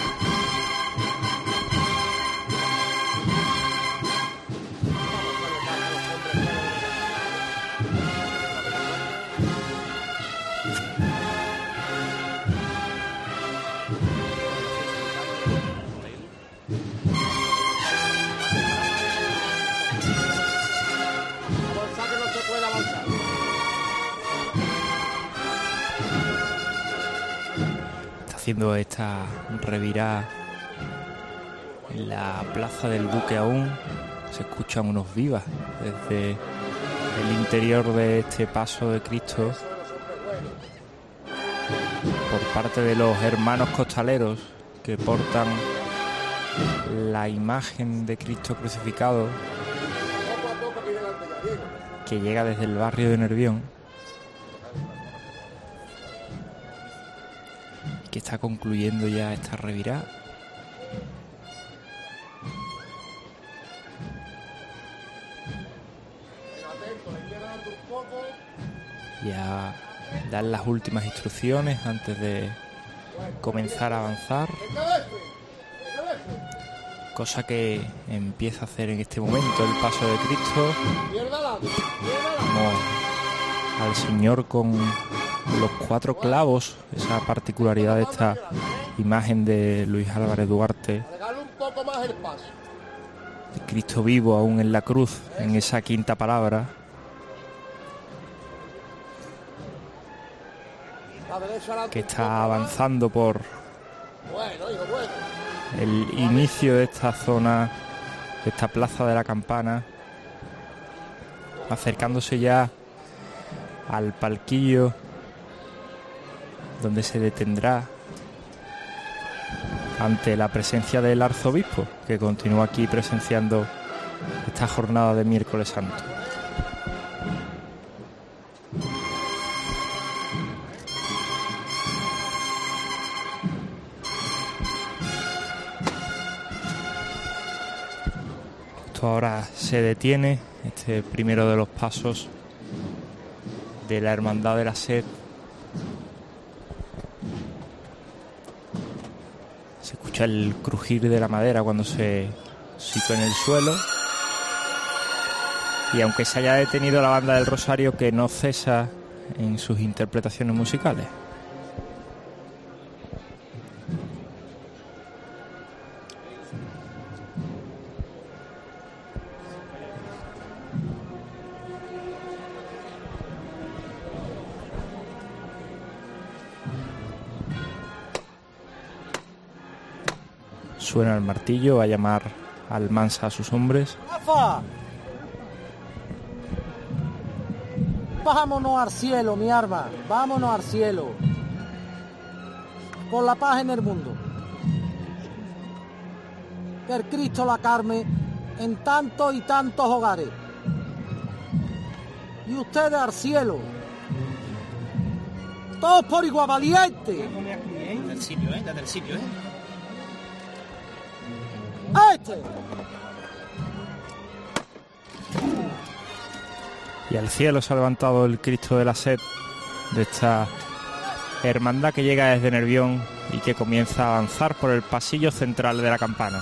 Haciendo esta revirada en la Plaza del Duque, aún se escuchan unos vivas desde el interior de este paso de Cristo por parte de los hermanos costaleros que portan la imagen de Cristo crucificado, que llega desde el barrio de Nervión, que está concluyendo ya esta revirada. Ya dan las últimas instrucciones antes de comenzar a avanzar, cosa que empieza a hacer en este momento el paso de Cristo. Vamos al Señor con los cuatro clavos, esa particularidad de esta imagen de Luis Álvarez Duarte, de Cristo vivo aún en la cruz, en esa quinta palabra. Que está avanzando por el inicio de esta zona, de esta plaza de la Campana, acercándose ya al palquillo donde se detendrá ante la presencia del arzobispo, que continúa aquí presenciando esta jornada de Miércoles Santo. Esto ahora se detiene, este primero de los pasos de la Hermandad de la Sed. Se escucha el crujir de la madera cuando se sitúa en el suelo. Y aunque se haya detenido la banda del Rosario, que no cesa en sus interpretaciones musicales. Suena el martillo, va a llamar al Mansa a sus hombres. ¡Rafa! Vámonos al cielo, mi arma, vámonos al cielo. Por la paz en el mundo. Que el Cristo la carme en tantos y tantos hogares. Y ustedes al cielo. Todos por igual valiente. Del sitio, ¿eh? Del sitio, ¿eh? Este. Y al cielo se ha levantado el Cristo de la Sed de esta hermandad que llega desde Nervión y que comienza a avanzar por el pasillo central de la Campana.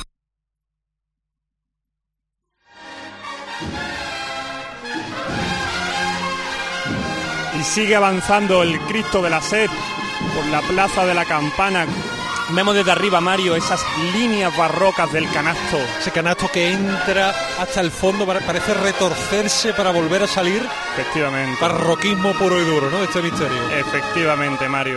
Y sigue avanzando el Cristo de la Sed por la plaza de la Campana. Vemos desde arriba, Mario, esas líneas barrocas del canasto. Ese canasto que entra hasta el fondo, parece retorcerse para volver a salir. Efectivamente. Barroquismo puro y duro, ¿no? Este misterio. Efectivamente, Mario.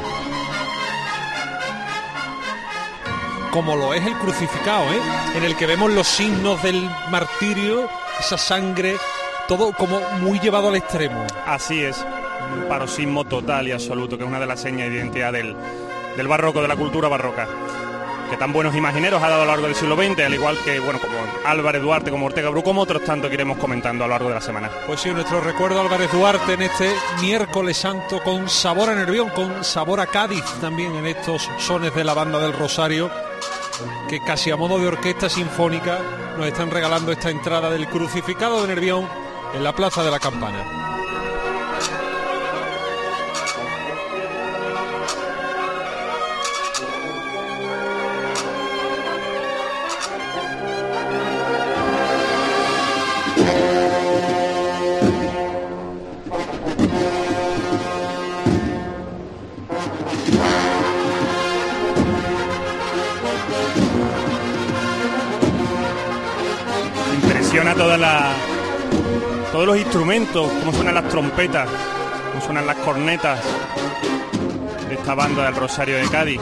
Como lo es el crucificado, ¿eh? En el que vemos los signos del martirio, esa sangre, todo como muy llevado al extremo. Así es, un paroxismo total y absoluto, que es una de las señas de identidad del... del barroco, de la cultura barroca, que tan buenos imagineros ha dado a lo largo del siglo veinte, al igual que, bueno, como Álvarez Duarte, como Ortega Bru, como otros tanto que iremos comentando a lo largo de la semana. Pues sí, nuestro recuerdo a Álvarez Duarte en este miércoles santo, con sabor a Nervión, con sabor a Cádiz también, en estos sones de la banda del Rosario, que casi a modo de orquesta sinfónica nos están regalando esta entrada del crucificado de Nervión en la plaza de la Campana. Toda la, todos los instrumentos, cómo suenan las trompetas, cómo suenan las cornetas de esta banda del Rosario de Cádiz.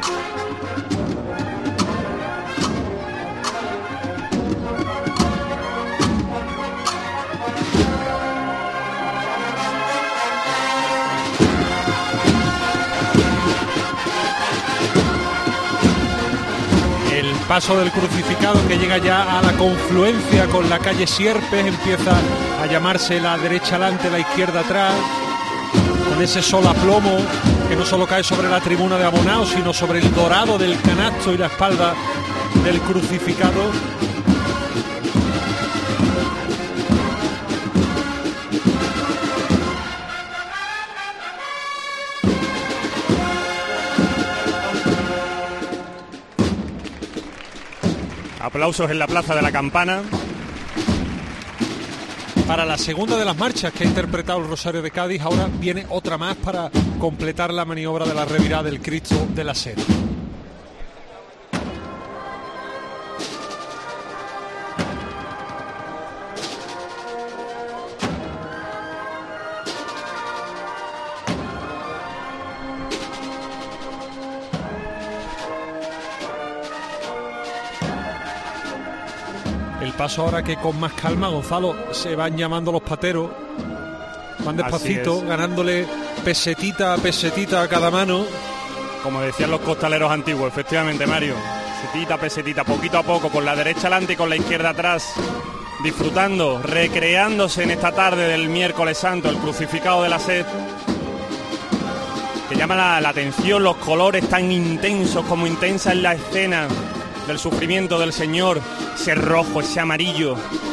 Paso del crucificado que llega ya a la confluencia con la calle Sierpes, empieza a llamarse la derecha adelante, la izquierda atrás, con ese sol a plomo que no solo cae sobre la tribuna de abonados, sino sobre el dorado del canasto y la espalda del crucificado. Aplausos en la Plaza de la Campana. Para la segunda de las marchas que ha interpretado el Rosario de Cádiz, ahora viene otra más para completar la maniobra de la revirada del Cristo de la Sed. El paso ahora que con más calma, Gonzalo, se van llamando los pateros, van despacito, ganándole pesetita a pesetita a cada mano. Como decían los costaleros antiguos, efectivamente, Mario, pesetita a pesetita, poquito a poco, con la derecha adelante y con la izquierda atrás, disfrutando, recreándose en esta tarde del miércoles santo, el crucificado de la Sed, que llama la, la atención los colores tan intensos, como intensa es la escena del sufrimiento del Señor, ese rojo, ese amarillo.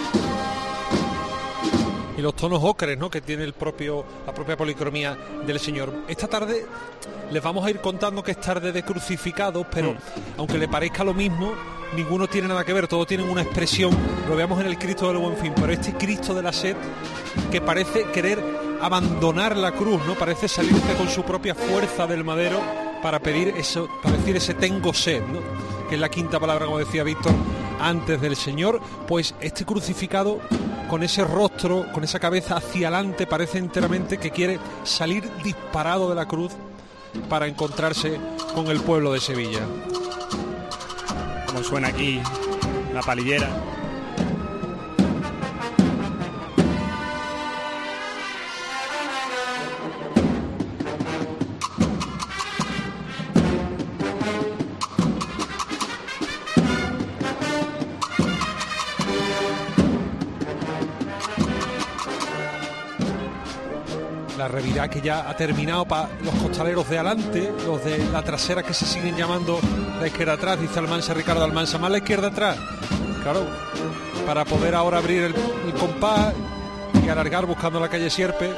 Y los tonos ocres, ¿no?, que tiene el propio, la propia policromía del Señor. Esta tarde les vamos a ir contando que es tarde de crucificados, pero mm. aunque le parezca lo mismo, ninguno tiene nada que ver, todos tienen una expresión. Lo veamos en el Cristo del Buen Fin, pero este Cristo de la Sed, que parece querer abandonar la cruz, ¿no? Parece salirse con su propia fuerza del madero para pedir eso, para decir ese tengo sed, ¿no?, que es la quinta palabra, como decía Víctor, antes del Señor. Pues este crucificado, con ese rostro, con esa cabeza hacia adelante, parece enteramente que quiere salir disparado de la cruz para encontrarse con el pueblo de Sevilla. Como suena aquí la palillera. La revirada que ya ha terminado para los costaleros de adelante, los de la trasera que se siguen llamando la izquierda atrás, dice Almansa, Ricardo Almansa, más la izquierda atrás, claro, para poder ahora abrir el, el compás y alargar buscando la calle Sierpe.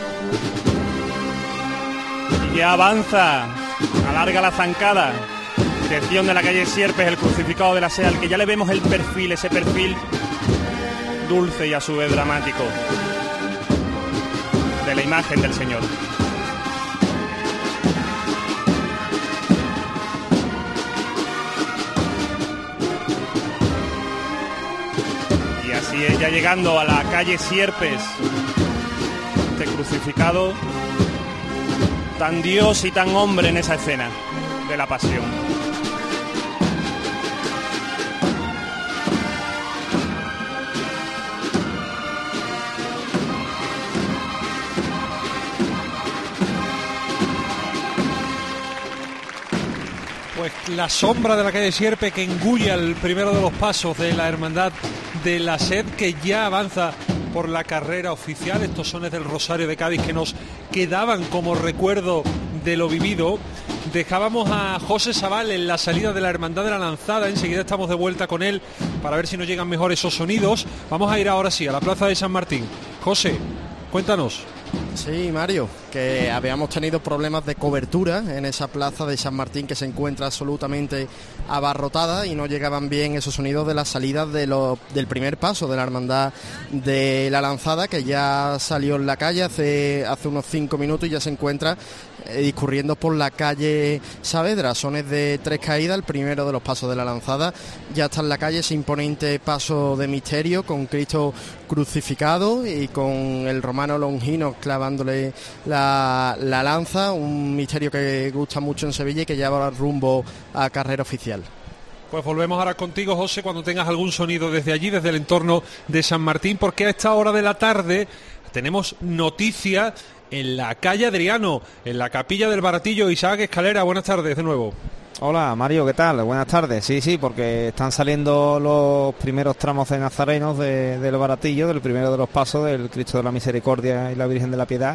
Y ya avanza, alarga la zancada, dirección de la calle Sierpes, el crucificado de la Sed, al que ya le vemos el perfil, ese perfil dulce y a su vez dramático de la imagen del Señor. Y así es, ya llegando a la calle Sierpes, este crucificado tan Dios y tan hombre en esa escena de la pasión. Pues la sombra de la calle Sierpe que engulla el primero de los pasos de la Hermandad de la Sed, que ya avanza por la carrera oficial. Estos sones del Rosario de Cádiz que nos quedaban como recuerdo de lo vivido. Dejábamos a José Sabal en la salida de la Hermandad de la Lanzada, enseguida estamos de vuelta con él para ver si nos llegan mejor esos sonidos. Vamos a ir ahora sí a la Plaza de San Martín. José, cuéntanos. Sí, Mario, que habíamos tenido problemas de cobertura en esa plaza de San Martín que se encuentra absolutamente abarrotada y no llegaban bien esos sonidos de las salidas de lo, del primer paso de la Hermandad de la Lanzada, que ya salió en la calle hace, hace unos cinco minutos y ya se encuentra eh, discurriendo por la calle Saavedra. Sones de Tres Caídas, el primero de los pasos de la Lanzada. Ya está en la calle ese imponente paso de misterio con Cristo crucificado y con el romano Longino clavándole la, la lanza, un misterio que gusta mucho en Sevilla y que ya va rumbo a carrera oficial. Pues volvemos ahora contigo, José, cuando tengas algún sonido desde allí, desde el entorno de San Martín, porque a esta hora de la tarde tenemos noticias en la calle Adriano, en la capilla del Baratillo. Isaac Escalera, buenas tardes de nuevo. Hola Mario, ¿qué tal? Buenas tardes. Sí, sí, porque están saliendo los primeros tramos de nazarenos de, del Baratillo, del primero de los pasos del Cristo de la Misericordia y la Virgen de la Piedad,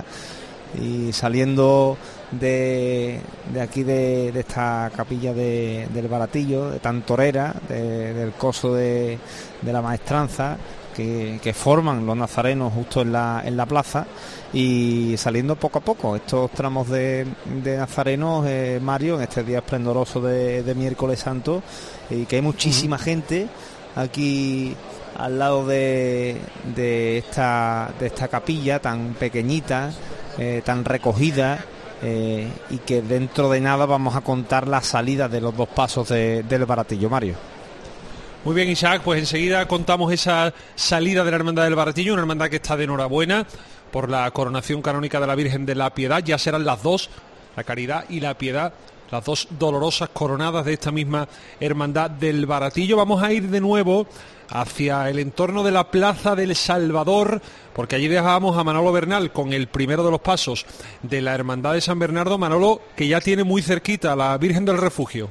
y saliendo de, de aquí de, de esta capilla de, del Baratillo, de Tantorera, de, del coso de, de la Maestranza, que, que forman los nazarenos justo en la, en la plaza, y saliendo poco a poco estos tramos de, de nazarenos, eh, Mario, en este día esplendoroso de, de miércoles santo, y que hay muchísima uh-huh. gente aquí al lado de, de, esta, de esta capilla tan pequeñita, eh, tan recogida, eh, y que dentro de nada vamos a contar la salida de los dos pasos de, del Baratillo, Mario. Muy bien, Isaac, pues enseguida contamos esa salida de la Hermandad del Baratillo, una hermandad que está de enhorabuena por la coronación canónica de la Virgen de la Piedad. Ya serán las dos, la Caridad y la Piedad, las dos dolorosas coronadas de esta misma Hermandad del Baratillo. Vamos a ir de nuevo hacia el entorno de la Plaza del Salvador, porque allí dejábamos a Manolo Bernal con el primero de los pasos de la Hermandad de San Bernardo. Manolo, que ya tiene muy cerquita la Virgen del Refugio.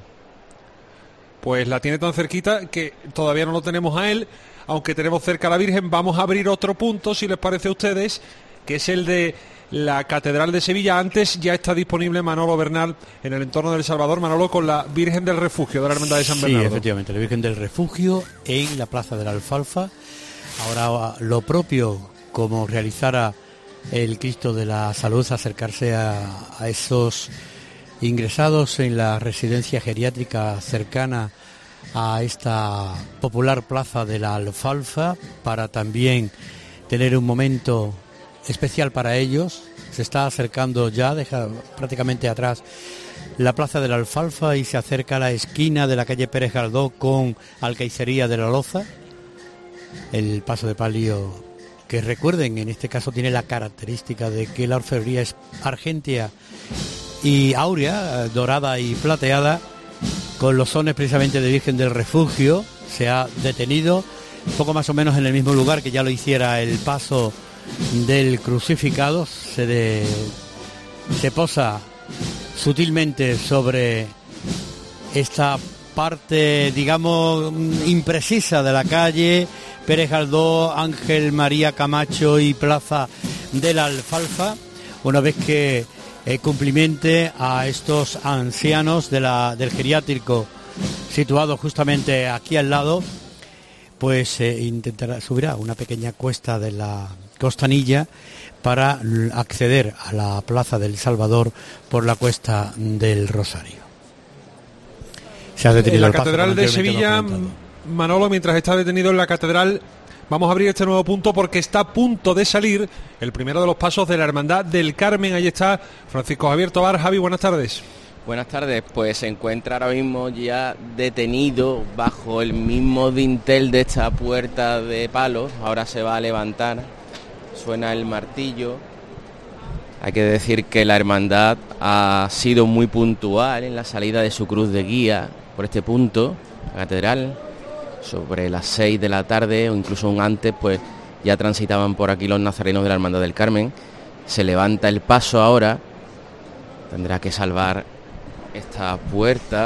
Pues la tiene tan cerquita que todavía no lo tenemos a él, aunque tenemos cerca a la Virgen. Vamos a abrir otro punto, si les parece a ustedes, que es el de la Catedral de Sevilla. Antes ya está disponible Manolo Bernal en el entorno del Salvador. Manolo, con la Virgen del Refugio de la Hermandad de San Bernardo. Sí, efectivamente, la Virgen del Refugio en la Plaza de la Alfalfa. Ahora lo propio como realizara el Cristo de la Salud, acercarse a, a esos ingresados en la residencia geriátrica cercana a esta popular Plaza de la Alfalfa, para también tener un momento especial para ellos. Se está acercando ya, deja prácticamente atrás la Plaza de la Alfalfa y se acerca a la esquina de la calle Pérez Galdós con Alcaicería de la Loza. El paso de palio, que recuerden, en este caso tiene la característica de que la orfebrería es argentea y áurea, dorada y plateada, con los sones precisamente de Virgen del Refugio. Se ha detenido poco más o menos en el mismo lugar que ya lo hiciera el paso del crucificado. Se, de, se posa sutilmente sobre esta parte, digamos, imprecisa de la calle Pérez Galdós, Ángel María Camacho y Plaza de la Alfalfa, una vez que eh, cumplimente a estos ancianos de la, del geriátrico situado justamente aquí al lado, pues eh, intentará subirá una pequeña cuesta de la Costanilla para acceder a la Plaza del Salvador por la cuesta del Rosario. Se ha detenido en la el Catedral paso, de Sevilla, Manolo, mientras está detenido en la Catedral, vamos a abrir este nuevo punto porque está a punto de salir el primero de los pasos de la Hermandad del Carmen. Ahí está Francisco Javier Tobar. Javi, buenas tardes. Buenas tardes, pues se encuentra ahora mismo ya detenido bajo el mismo dintel de esta puerta de palos. Ahora se va a levantar, suena el martillo. Hay que decir que la hermandad ha sido muy puntual en la salida de su cruz de guía por este punto, la catedral. Sobre las seis de la tarde o incluso un antes, pues ya transitaban por aquí los nazarenos de la Hermandad del Carmen. Se levanta el paso ahora, tendrá que salvar esta puerta,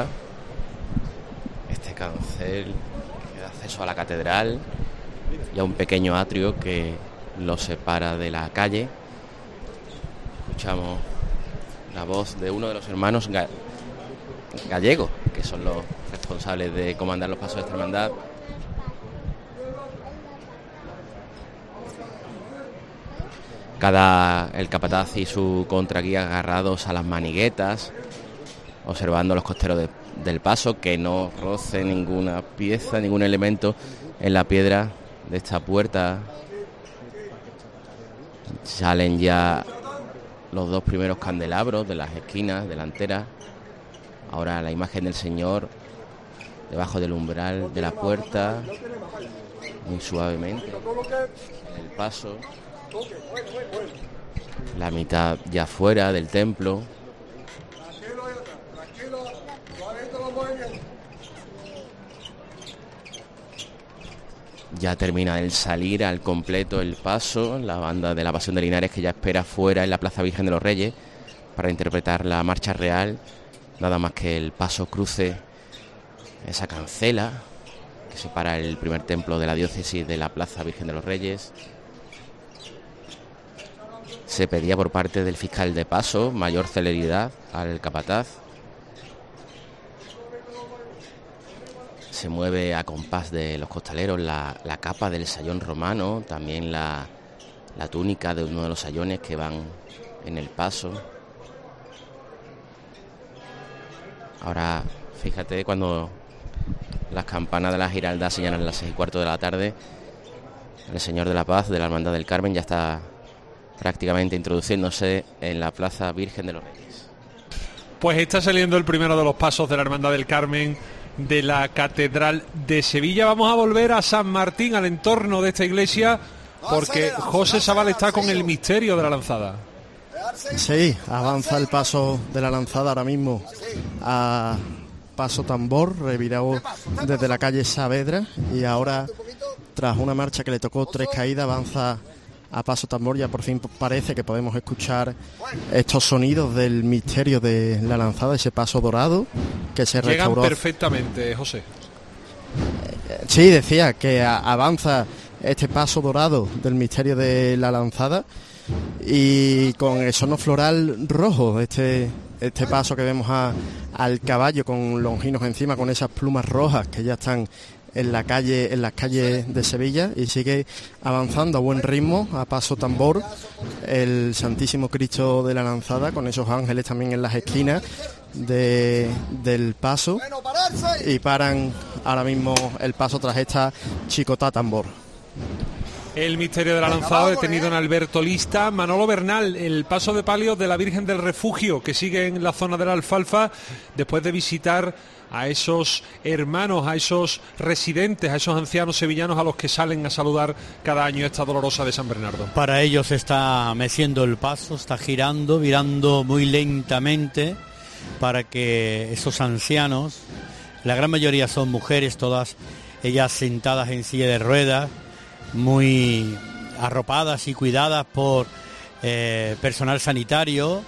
este cancel que da acceso a la catedral y a un pequeño atrio que lo separa de la calle. Escuchamos la voz de uno de los hermanos ga- gallegos, que son los responsables de comandar los pasos de esta hermandad. Cada el capataz y su contraguía agarrados a las maniguetas, observando los costeros de, del paso, que no roce ninguna pieza, ningún elemento en la piedra de esta puerta. Salen ya los dos primeros candelabros de las esquinas delanteras. Ahora la imagen del Señor debajo del umbral de la puerta, muy suavemente en el paso. La mitad ya fuera del templo. Ya termina el salir al completo el paso, la banda de la Pasión de Linares, que ya espera fuera en la Plaza Virgen de los Reyes para interpretar la marcha real. Nada más que el paso cruce esa cancela que separa el primer templo de la diócesis de la Plaza Virgen de los Reyes. Se pedía por parte del fiscal de paso mayor celeridad al capataz. Se mueve a compás de los costaleros la, la capa del sayón romano, también la, la túnica de uno de los sayones que van en el paso. Ahora, fíjate, cuando Las campanas de la Giralda señalan las seis y cuarto de la tarde. El Señor de la Paz de la Hermandad del Carmen ya está prácticamente introduciéndose en la Plaza Virgen de los Reyes. Pues está saliendo el primero de los pasos de la Hermandad del Carmen de la Catedral de Sevilla. Vamos a volver a San Martín, al entorno de esta iglesia, porque José Sabal está con el misterio de la lanzada. Sí, avanza el paso de la lanzada ahora mismo a paso tambor, revirado desde la calle Saavedra, y ahora, tras una marcha que le tocó tres caídas, avanza a paso tambor. Ya por fin parece que podemos escuchar estos sonidos del misterio de la lanzada, ese paso dorado que se Llegan restauró perfectamente, José. Sí, decía que a, avanza este paso dorado del misterio de la lanzada, y con el sono floral rojo, este este paso que vemos a, al caballo con longinos encima, con esas plumas rojas que ya están en la calle, en las calles de Sevilla, y sigue avanzando a buen ritmo, a paso tambor, el Santísimo Cristo de la Lanzada, con esos ángeles también en las esquinas de, del paso, y paran ahora mismo el paso tras esta chicotá tambor. El misterio de la lanzada detenido en Alberto Lista. Manolo Bernal, el paso de palio de la Virgen del Refugio, que sigue en la zona de la Alfalfa, después de visitar a esos hermanos, a esos residentes, a esos ancianos sevillanos a los que salen a saludar cada año esta dolorosa de San Bernardo. Para ellos está meciendo el paso, está girando, virando muy lentamente, para que esos ancianos, la gran mayoría son mujeres, todas ellas sentadas en silla de ruedas, muy arropadas y cuidadas por eh, personal sanitario,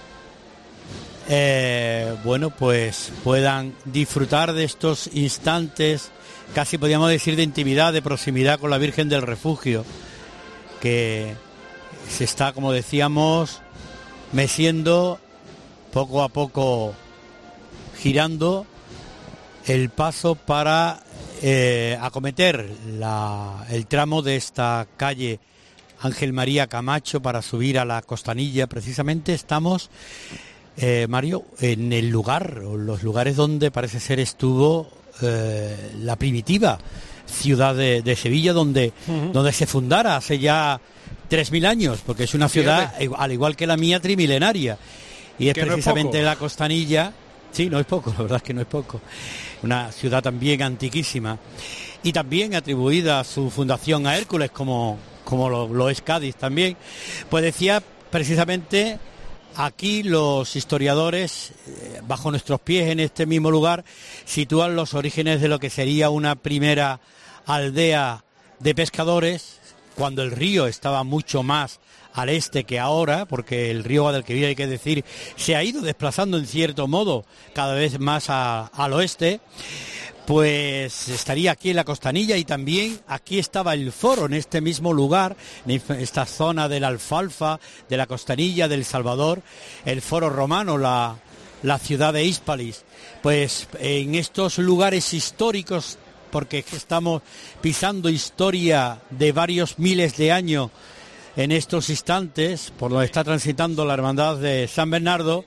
eh, bueno, pues puedan disfrutar de estos instantes, casi podríamos decir de intimidad, de proximidad con la Virgen del Refugio, que se está, como decíamos, meciendo poco a poco, girando el paso para Eh, acometer la, el tramo de esta calle Ángel María Camacho para subir a la Costanilla. Precisamente estamos, eh, Mario, en el lugar, o los lugares donde parece ser estuvo eh, la primitiva ciudad de, de Sevilla, donde, uh-huh. donde se fundara hace ya tres mil años, porque es una ciudad, Fíjate. al igual que la mía, trimilenaria, y es que precisamente no es la Costanilla. Sí, no es poco, la verdad es que no es poco. Una ciudad también antiquísima, y también atribuida su fundación a Hércules, como, como lo, lo es Cádiz también. Pues decía, precisamente aquí los historiadores, eh, bajo nuestros pies en este mismo lugar, sitúan los orígenes de lo que sería una primera aldea de pescadores, cuando el río estaba mucho más al este que ahora, porque el río Guadalquivir, hay que decir, se ha ido desplazando en cierto modo cada vez más a, al oeste. Pues estaría aquí en la Costanilla, y también aquí estaba el foro, en este mismo lugar, en esta zona de la Alfalfa, de la Costanilla, del Salvador, el foro romano, la, la ciudad de Hispalis. Pues en estos lugares históricos, porque estamos pisando historia de varios miles de años en estos instantes, por donde está transitando la Hermandad de San Bernardo,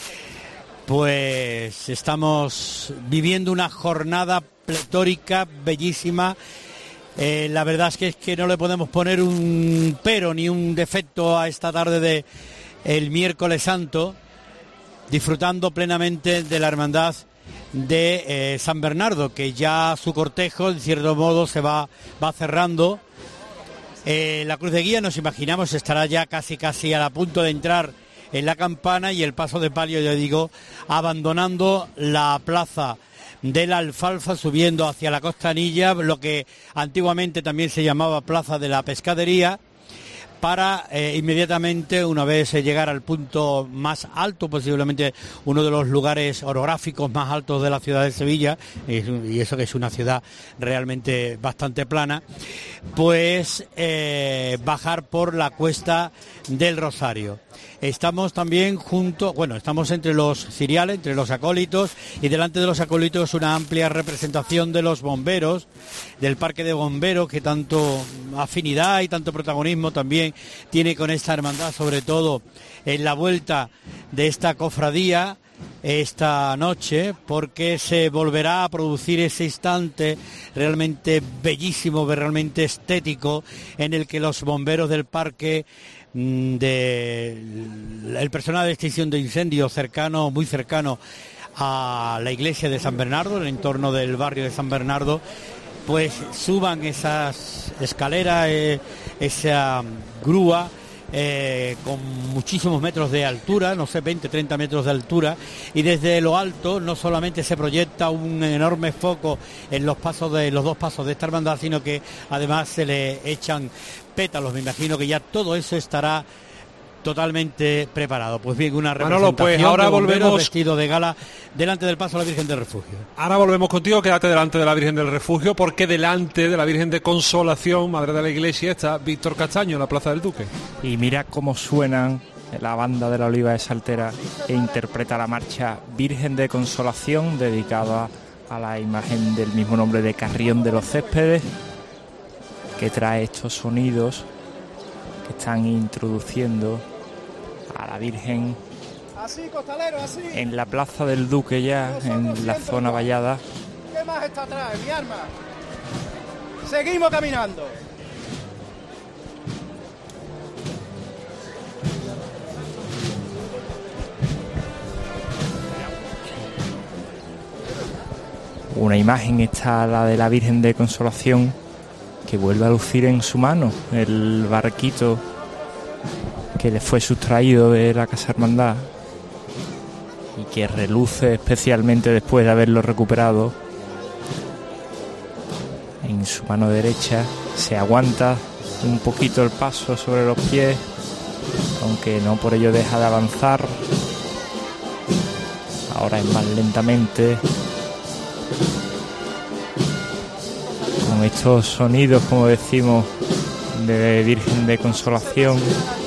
pues estamos viviendo una jornada pletórica, bellísima. Eh, la verdad es que, es que no le podemos poner un pero ni un defecto a esta tarde de el miércoles santo, disfrutando plenamente de la Hermandad de eh, San Bernardo, que ya su cortejo, en cierto modo, se va, va cerrando. Eh, la cruz de guía, nos imaginamos, estará ya casi casi a punto de entrar en la campana, y el paso de palio, ya digo, abandonando la plaza de la Alfalfa, subiendo hacia la Costanilla, lo que antiguamente también se llamaba Plaza de la Pescadería, para eh, inmediatamente, una vez llegar al punto más alto, posiblemente uno de los lugares orográficos más altos de la ciudad de Sevilla, y eso que es una ciudad realmente bastante plana, pues eh, bajar por la Cuesta del Rosario. Estamos también junto, bueno, estamos entre los ciriales, entre los acólitos, y delante de los acólitos una amplia representación de los bomberos, del parque de bomberos, que tanto afinidad y tanto protagonismo también tiene con esta hermandad, sobre todo en la vuelta de esta cofradía, esta noche, porque se volverá a producir ese instante realmente bellísimo, realmente estético, en el que los bomberos del parque, de el personal de extinción de incendios cercano, muy cercano a la iglesia de San Bernardo, el entorno del barrio de San Bernardo, pues suban esas escaleras, eh, esa grúa, Eh, con muchísimos metros de altura, no sé, veinte, treinta metros de altura, y desde lo alto no solamente se proyecta un enorme foco en los pasos de los dos pasos de esta hermandad, sino que además se le echan pétalos. Me imagino que ya todo eso estará totalmente preparado. Pues bien, una representación Manolo, pues ahora de bomberos volvemos vestido de gala delante del paso de la Virgen del Refugio. Ahora volvemos contigo, quédate delante de la Virgen del Refugio, porque delante de la Virgen de Consolación, Madre de la Iglesia, está Víctor Castaño en la Plaza del Duque. Y mira cómo suenan la banda de la Oliva de Saltera e interpreta la marcha Virgen de Consolación, dedicada a la imagen del mismo nombre de Carrión de los Céspedes, que trae estos sonidos que están introduciendo a la Virgen así, costalero, así. En la Plaza del Duque, ya en la zona vallada. ¿Qué más está atrás, mi arma? Seguimos caminando. Una imagen está la de la Virgen de Consolación, que vuelve a lucir en su mano el barquito que le fue sustraído de la Casa Hermandad y que reluce especialmente después de haberlo recuperado. En su mano derecha se aguanta un poquito el paso sobre los pies, aunque no por ello deja de avanzar. Ahora es más lentamente, con estos sonidos, como decimos, de Virgen de Consolación.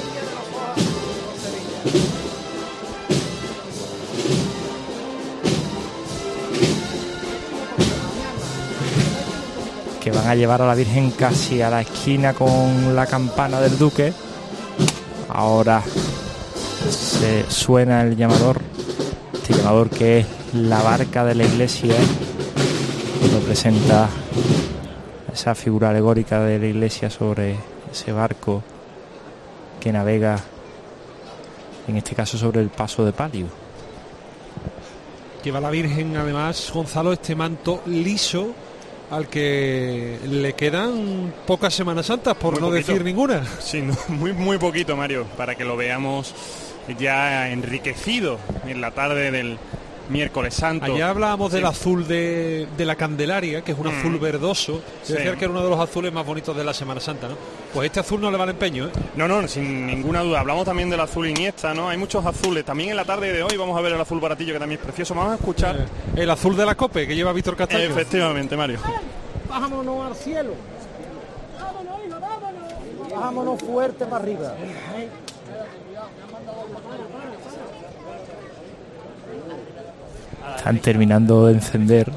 Que van a llevar a la Virgen casi a la esquina con la campana del Duque. Ahora se suena el llamador, este llamador que es la barca de la iglesia, que representa esa figura alegórica de la iglesia sobre ese barco que navega, en este caso sobre el paso de palio. Lleva la Virgen además, Gonzalo, este manto liso al que le quedan pocas Semanas Santas, por muy no poquito. Decir ninguna. Sí, no, muy muy poquito, Mario, para que lo veamos ya enriquecido en la tarde del miércoles santo. Allá hablábamos sí. del azul de, de la Candelaria, que es un mm. azul verdoso. Sí. Decía que era uno de los azules más bonitos de la Semana Santa, ¿no? Pues este azul no le vale empeño, ¿eh? No, no, sin ninguna duda. Hablamos también del azul Iniesta, ¿no? Hay muchos azules. También en la tarde de hoy vamos a ver el azul baratillo, que también es precioso. Vamos a escuchar eh, el azul de la Cope, que lleva Víctor Castaño. Efectivamente, Mario. Vámonos al cielo. Vámonos, hijo, vámonos. Vámonos fuerte para arriba. Están terminando de encender,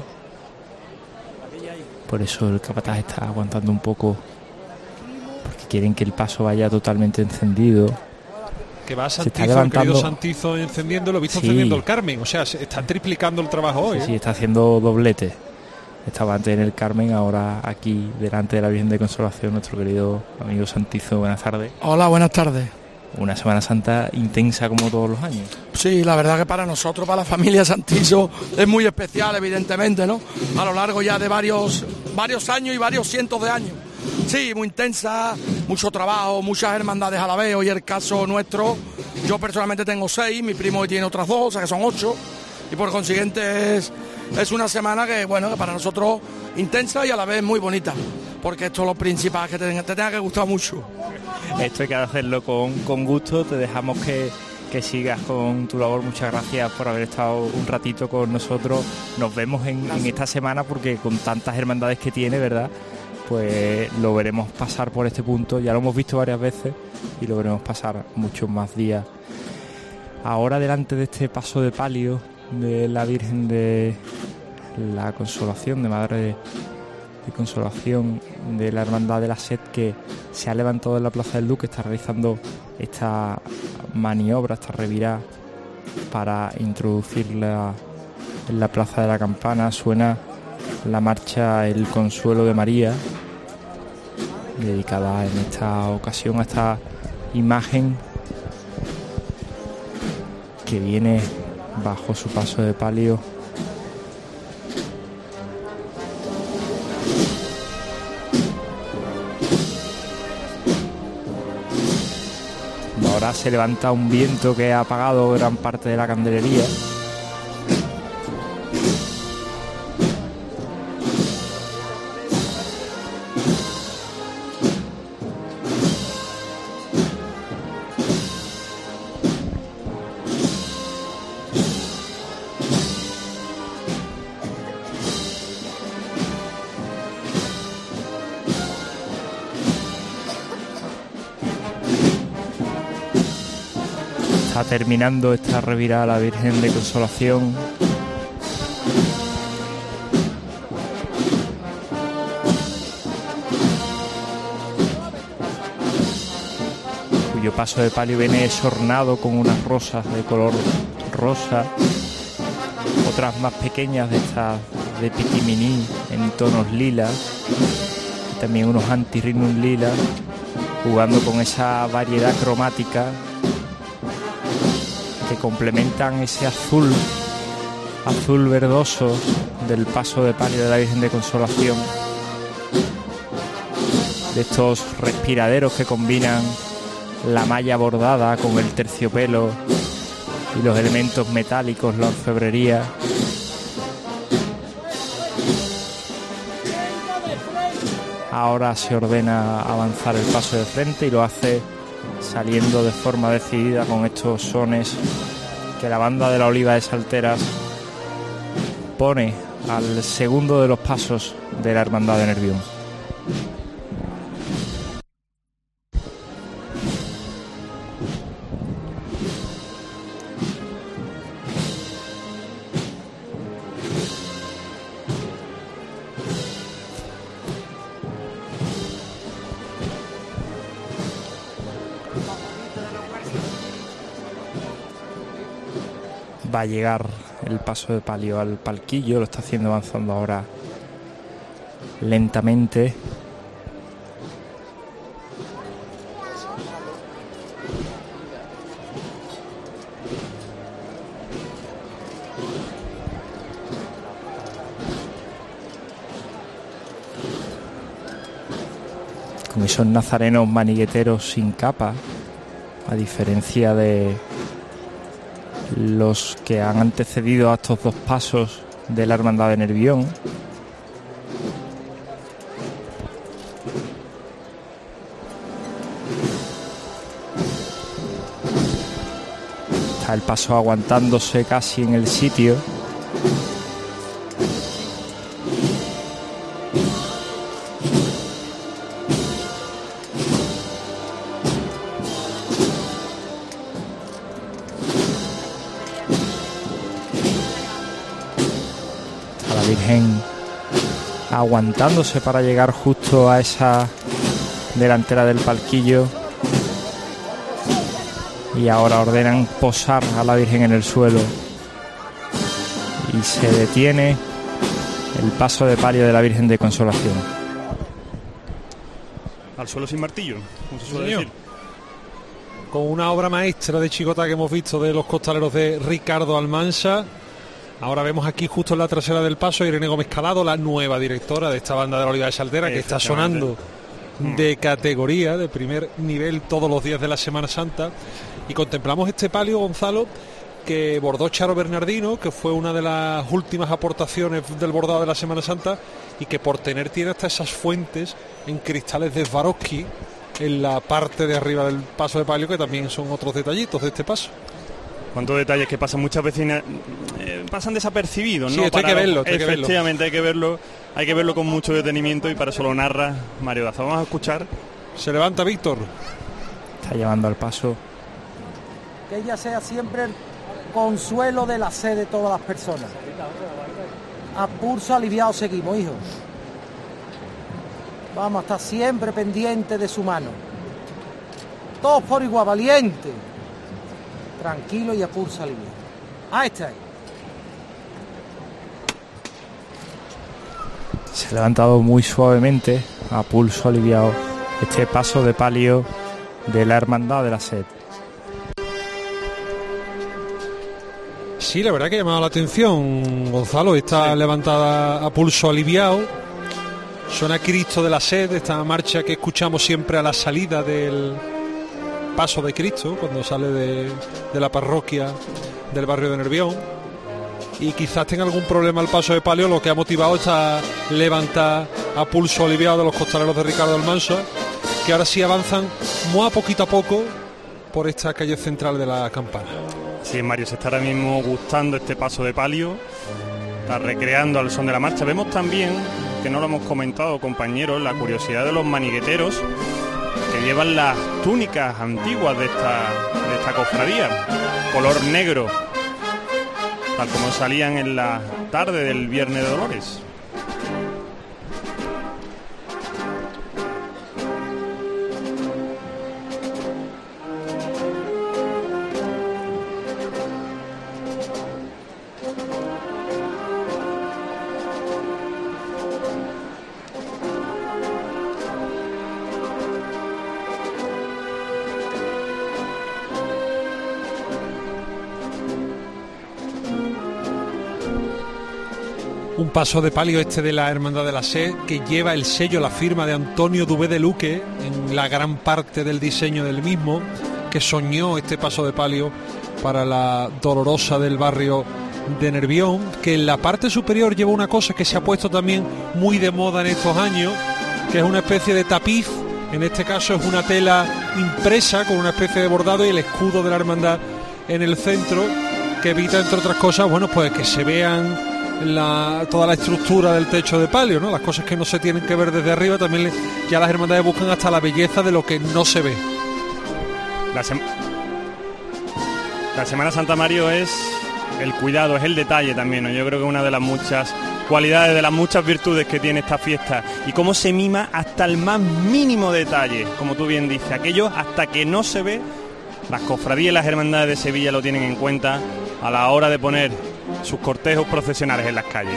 por eso el capataz está aguantando un poco, porque quieren que el paso vaya totalmente encendido. Que va Santizo, se está levantando, el querido Santizo encendiendo, lo he visto sí. encendiendo el Carmen, o sea, se están triplicando el trabajo hoy. Sí, ¿eh? sí, está haciendo doblete. Estaba antes en el Carmen, ahora aquí delante de la Virgen de Consolación, nuestro querido amigo Santizo. Buenas tardes. Hola, buenas tardes. Una Semana Santa intensa como todos los años. Sí, la verdad que para nosotros, para la familia Santizo, es muy especial, evidentemente, ¿no? A lo largo ya de varios, varios años y varios cientos de años. Sí, muy intensa, mucho trabajo, muchas hermandades a la vez. Hoy el caso nuestro, yo personalmente tengo seis, mi primo hoy tiene otras dos, o sea que son ocho. Y por consiguiente es, es una semana que, bueno, que para nosotros intensa y a la vez muy bonita. Porque esto es lo principal, que te, te tenga que gustar mucho. Esto hay que hacerlo con, con gusto. Te dejamos que, que sigas con tu labor. Muchas gracias por haber estado un ratito con nosotros. Nos vemos en, en esta semana, porque con tantas hermandades que tiene, ¿verdad? Pues lo veremos pasar por este punto. Ya lo hemos visto varias veces y lo veremos pasar muchos más días. Ahora delante de este paso de palio de la Virgen de la Consolación, de Madre de, de Consolación de la Hermandad de la Sed, que se ha levantado en la Plaza del Duque, está realizando esta maniobra, esta revirada para introducirla en la Plaza de la Campana. Suena la marcha El Consuelo de María, dedicada en esta ocasión a esta imagen que viene bajo su paso de palio. Ahora se levanta un viento que ha apagado gran parte de la candelería. Está terminando esta revirada a la Virgen de Consolación. Cuyo paso de palio viene ornado con unas rosas de color rosa, otras más pequeñas de estas de pitiminí en tonos lilas, también unos antirrinum lilas, jugando con esa variedad cromática que complementan ese azul, azul verdoso del paso de palio de la Virgen de Consolación, de estos respiraderos que combinan la malla bordada con el terciopelo y los elementos metálicos, la orfebrería. Ahora se ordena avanzar el paso de frente y lo hace saliendo de forma decidida con estos sones que la banda de la Oliva de Salteras pone al segundo de los pasos de la Hermandad de Nervión. Va a llegar el paso de palio al palquillo, lo está haciendo avanzando ahora lentamente. Con esos nazarenos manigueteros sin capa, a diferencia de los que han antecedido a estos dos pasos de la Hermandad de Nervión. Está el paso aguantándose casi en el sitio. Virgen aguantándose para llegar justo a esa delantera del palquillo, y ahora ordenan posar a la Virgen en el suelo y se detiene el paso de palio de la Virgen de Consolación. Al suelo sin martillo, como se suele decir. Con una obra maestra de chicota que hemos visto de los costaleros de Ricardo Almansa. Ahora vemos aquí justo en la trasera del paso a Irene Gómez Calado, la nueva directora de esta banda de la Oliva de Saltera, que está sonando de categoría, de primer nivel todos los días de la Semana Santa. Y contemplamos este palio, Gonzalo, que bordó Charo Bernardino, que fue una de las últimas aportaciones del bordado de la Semana Santa, y que por tener tiene hasta esas fuentes en cristales de Swarovski en la parte de arriba del paso de palio, que también son otros detallitos de este paso. Cuántos detalles que pasan muchas veces eh, pasan desapercibidos, sí, ¿no? Esto hay que verlo, hay efectivamente hay que verlo, hay que verlo con mucho detenimiento, y para eso lo narra Mario Daza. Vamos a escuchar. Se levanta Víctor. Está llevando al paso. Que ella sea siempre el consuelo de la sed de todas las personas. A pulso aliviado seguimos, hijos. Vamos a estar siempre pendientes de su mano. Todos por igual, valiente. Tranquilo y a pulso aliviado. Ahí está. Se ha levantado muy suavemente, a pulso aliviado, este paso de palio de la Hermandad de la Sed. Sí, la verdad que ha llamado la atención, Gonzalo, está sí. levantada a pulso aliviado. Suena Cristo de la Sed, esta marcha que escuchamos siempre a la salida del paso de Cristo, cuando sale de, de la parroquia del barrio de Nervión. Y quizás tenga algún problema el paso de palio, lo que ha motivado esta levantada a pulso aliviado de los costaleros de Ricardo Almansa, que ahora sí avanzan muy a poquito a poco por esta calle central de la Campana. Sí, Mario, se está ahora mismo gustando este paso de palio, está recreando al son de la marcha. Vemos también, que no lo hemos comentado, compañeros, la curiosidad de los manigueteros que llevan las túnicas antiguas de esta, de esta cofradía, color negro, tal como salían en la tarde del Viernes de Dolores. Un paso de palio este de la Hermandad de la Sed, que lleva el sello, la firma de Antonio Dubé de Luque en la gran parte del diseño del mismo, que soñó este paso de palio para la Dolorosa del barrio de Nervión, que en la parte superior lleva una cosa que se ha puesto también muy de moda en estos años, que es una especie de tapiz. En este caso es una tela impresa con una especie de bordado y el escudo de la hermandad en el centro, que evita, entre otras cosas, bueno, pues que se vean La, toda la estructura del techo de palio, ¿no? Las cosas que no se tienen que ver desde arriba, también le, ya las hermandades buscan hasta la belleza de lo que no se ve. La, sem la Semana Santa, Mario, es el cuidado, es el detalle también, ¿no? Yo creo que una de las muchas cualidades, de las muchas virtudes que tiene esta fiesta, y cómo se mima hasta el más mínimo detalle, como tú bien dices, aquello hasta que no se ve. Las cofradías y las hermandades de Sevilla lo tienen en cuenta a la hora de poner sus cortejos procesionales en las calles.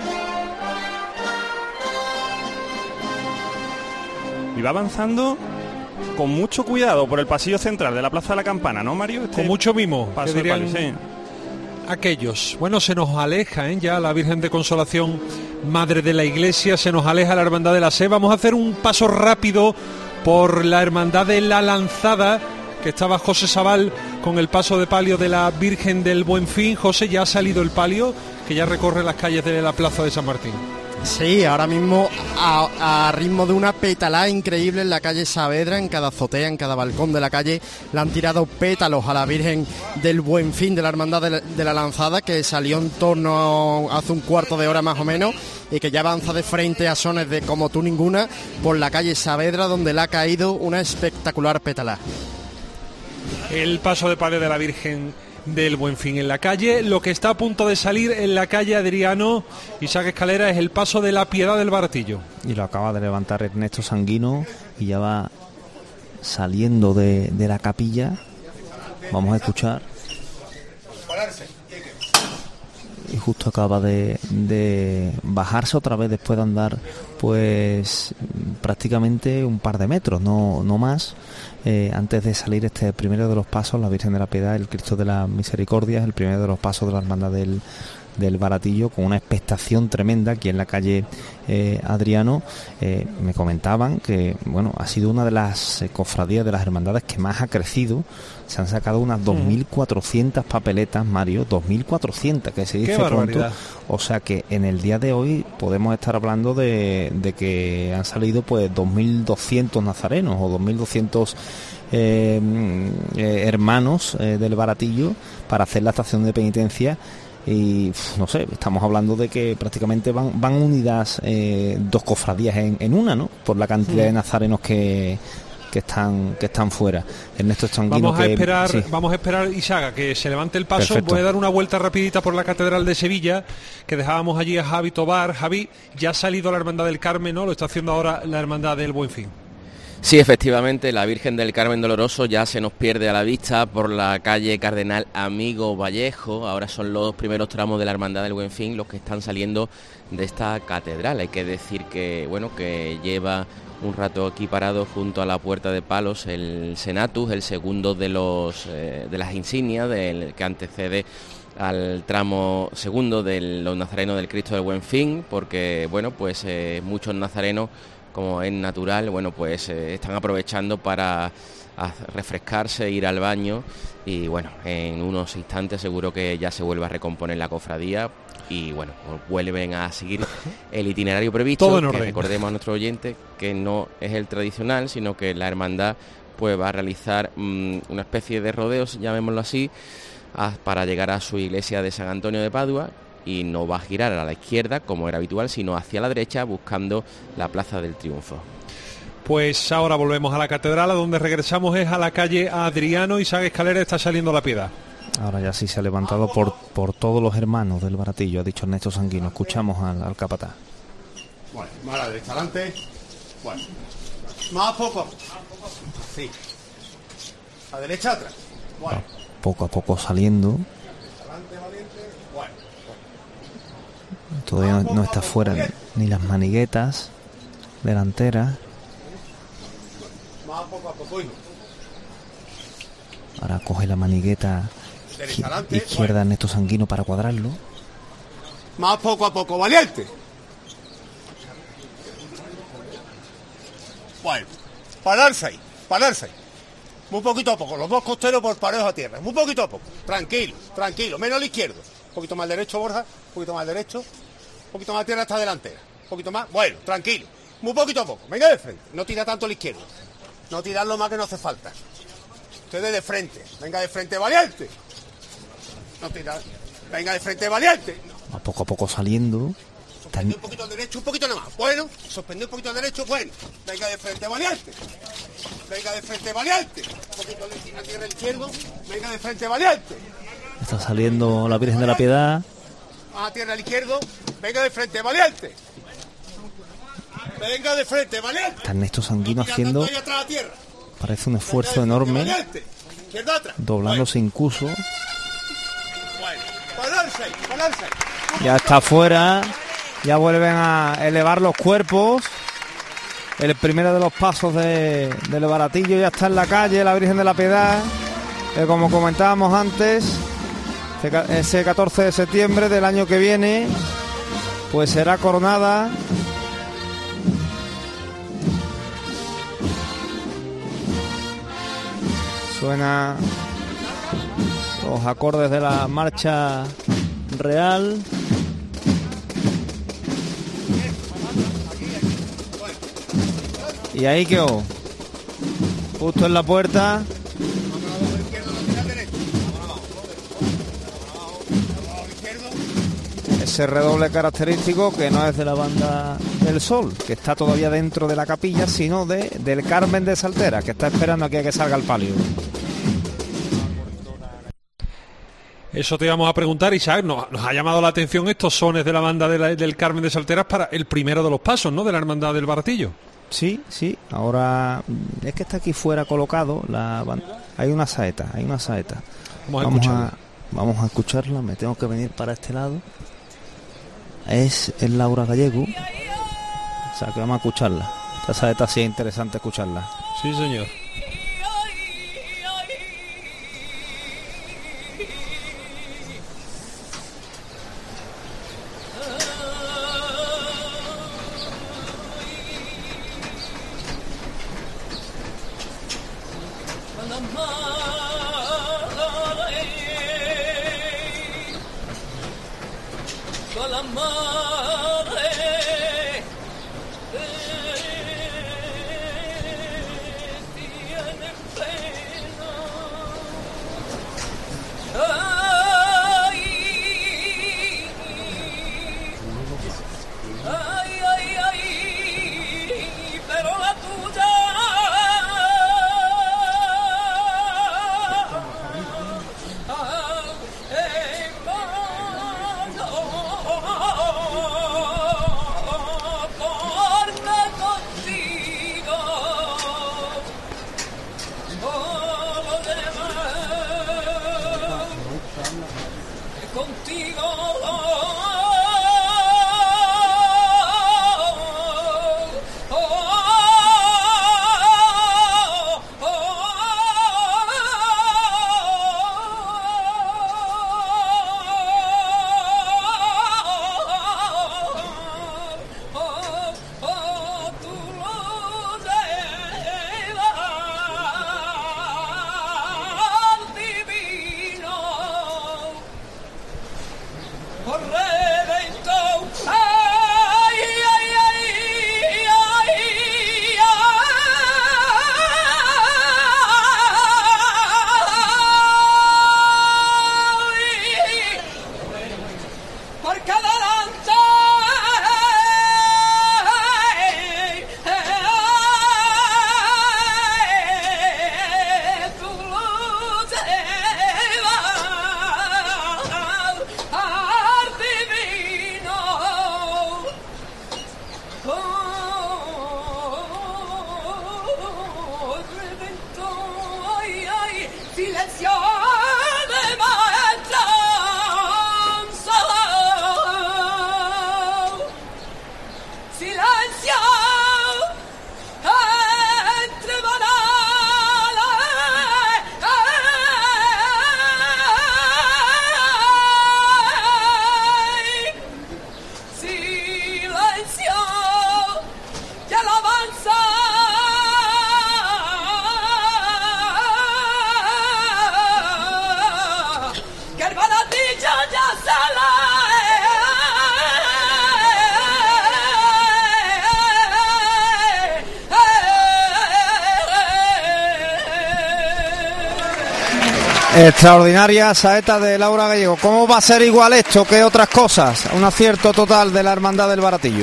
Y va avanzando con mucho cuidado por el pasillo central de la Plaza de la Campana, ¿no, Mario? Este con mucho mimo, paso que dirían de palio, sí. Aquellos. Bueno, se nos aleja ¿eh? ya la Virgen de Consolación, Madre de la Iglesia, se nos aleja la Hermandad de la Sed. Vamos a hacer un paso rápido por la Hermandad de la Lanzada, que estaba José Sabal con el paso de palio de la Virgen del Buen Fin. José, ya ha salido el palio, que ya recorre las calles de la Plaza de San Martín. Sí, ahora mismo a, a ritmo de una petalada increíble en la calle Saavedra, en cada azotea, en cada balcón de la calle, le han tirado pétalos a la Virgen del Buen Fin de la Hermandad de la, de la Lanzada, que salió en torno a, hace un cuarto de hora más o menos, y que ya avanza de frente a sones de Como tú ninguna por la calle Saavedra, donde le ha caído una espectacular petalada. El paso de palio de la Virgen del Buen Fin en la calle. Lo que está a punto de salir en la calle Adriano Isaac Escalera es el paso de la Piedad del Baratillo. Y lo acaba de levantar Ernesto Sanguino y ya va saliendo de, de la capilla. Vamos a escuchar. Y justo acaba de, de bajarse otra vez después de andar pues prácticamente un par de metros, no, no más. Eh, antes de salir este primero de los pasos, la Virgen de la Piedad, el Cristo de la Misericordia, es el primero de los pasos de la Hermandad del, del Baratillo, con una expectación tremenda aquí en la calle eh, Adriano. Eh, me comentaban que bueno, ha sido una de las eh, cofradías de las hermandades que más ha crecido. Se han sacado unas dos mil cuatrocientas papeletas, Mario, dos mil cuatrocientas, que se dice pronto. O sea que en el día de hoy podemos estar hablando de, de que han salido pues dos mil doscientos nazarenos o dos mil doscientos eh, eh, hermanos eh, del Baratillo para hacer la estación de penitencia. Y no sé, estamos hablando de que prácticamente van, van unidas eh, dos cofradías en, en una, ¿no? Por la cantidad sí. de nazarenos que que están que están fuera. Ernesto Sanguino, vamos a que, esperar sí. vamos a esperar Isaga que se levante el paso. Perfecto. Voy a dar una vuelta rapidita por la Catedral de Sevilla, que dejábamos allí a Javi Tobar. Javi, ya ha salido la Hermandad del Carmen, ¿no? Lo está haciendo ahora la Hermandad del Buen Fin. Sí, efectivamente, la Virgen del Carmen Doloroso ya se nos pierde a la vista por la calle Cardenal Amigo Vallejo. Ahora son los primeros tramos de la Hermandad del Buen Fin los que están saliendo de esta catedral. Hay que decir que, bueno, que lleva un rato aquí parado junto a la Puerta de Palos el Senatus, el segundo de los eh, de las insignias del que antecede al tramo segundo de los nazarenos del Cristo del Buen Fin, porque, bueno, pues eh, muchos nazarenos, como es natural, bueno, pues eh, están aprovechando para refrescarse, ir al baño y, bueno, en unos instantes seguro que ya se vuelve a recomponer la cofradía y, bueno, pues vuelven a seguir el itinerario previsto. Todo en que orden. Recordemos a nuestro oyente que no es el tradicional, sino que la hermandad pues va a realizar mmm, una especie de rodeos, llamémoslo así, a, para llegar a su iglesia de San Antonio de Padua, y no va a girar a la izquierda como era habitual, sino hacia la derecha buscando la Plaza del Triunfo. Pues ahora volvemos a la catedral, a donde regresamos es a la calle Adriano Isaac Escalera, está saliendo la Piedad. Ahora ya sí se ha levantado por, por todos los hermanos del Baratillo, ha dicho Ernesto Sanguino. Escuchamos al, al capataz. Bueno, más a la derecha adelante. Bueno, más poco. Sí. A la derecha atrás. Bueno. Poco a poco saliendo. Todavía no, no está fuera ni, ni las maniguetas delanteras. Más poco a poco, hijo. Ahora coge la manigueta izquierda Ernesto Sanguino para cuadrarlo. Más poco a poco, valiente. Bueno, pararse ahí, pararse ahí. Muy poquito a poco, los dos costeros por parejo a tierra. Muy poquito a poco. Tranquilo, tranquilo. Menos al izquierdo. Un poquito más derecho, Borja. Un poquito más derecho. Un poquito más a tierra hasta delantera. Un poquito más. Bueno, tranquilo. Muy poquito a poco. Venga de frente. No tira tanto al izquierdo. No tirarlo más que no hace falta. Ustedes de frente. Venga de frente, valiente. No tira. Venga de frente, valiente. A poco a poco saliendo. Suspende un poquito al derecho, un poquito nada más. Bueno, suspende un poquito al derecho, bueno. Venga de frente, valiente. Venga de frente, valiente. Un poquito a tierra izquierdo. Venga de frente, valiente. Está saliendo la Virgen de la Piedad. A tierra al izquierdo. Venga de frente, valiente. Venga de frente, valiente. Está Ernesto Sanguino haciendo, parece un esfuerzo enorme, doblándose incluso. Ya está fuera. Ya vuelven a elevar los cuerpos. El primero de los pasos de, del Baratillo ya está en la calle, la Virgen de la Piedad, que como comentábamos antes, ese catorce de septiembre del año que viene, pues será coronada. Suena los acordes de la marcha real. Y ahí quedó, justo en la puerta. Ese redoble característico que no es de la Banda del Sol, que está todavía dentro de la capilla, sino de del Carmen de Saltera, que está esperando aquí a que salga el palio. Eso te íbamos a preguntar, Isaac. Nos, nos ha llamado la atención estos sones de la Banda de la, del Carmen de Salteras para el primero de los pasos, ¿no?, de la Hermandad del Baratillo. Sí, sí, ahora es que está aquí fuera colocado la banda. Hay una saeta, hay una saeta. Vamos a vamos escucharla. a, vamos a escucharla, me tengo que venir para este lado. Es el Laura Gallego. O sea que vamos a escucharla. Esta saeta sí es interesante escucharla. Sí, señor. Oh Extraordinaria saeta de Laura Gallego. ¿Cómo va a ser igual esto que otras cosas? Un acierto total de la Hermandad del Baratillo.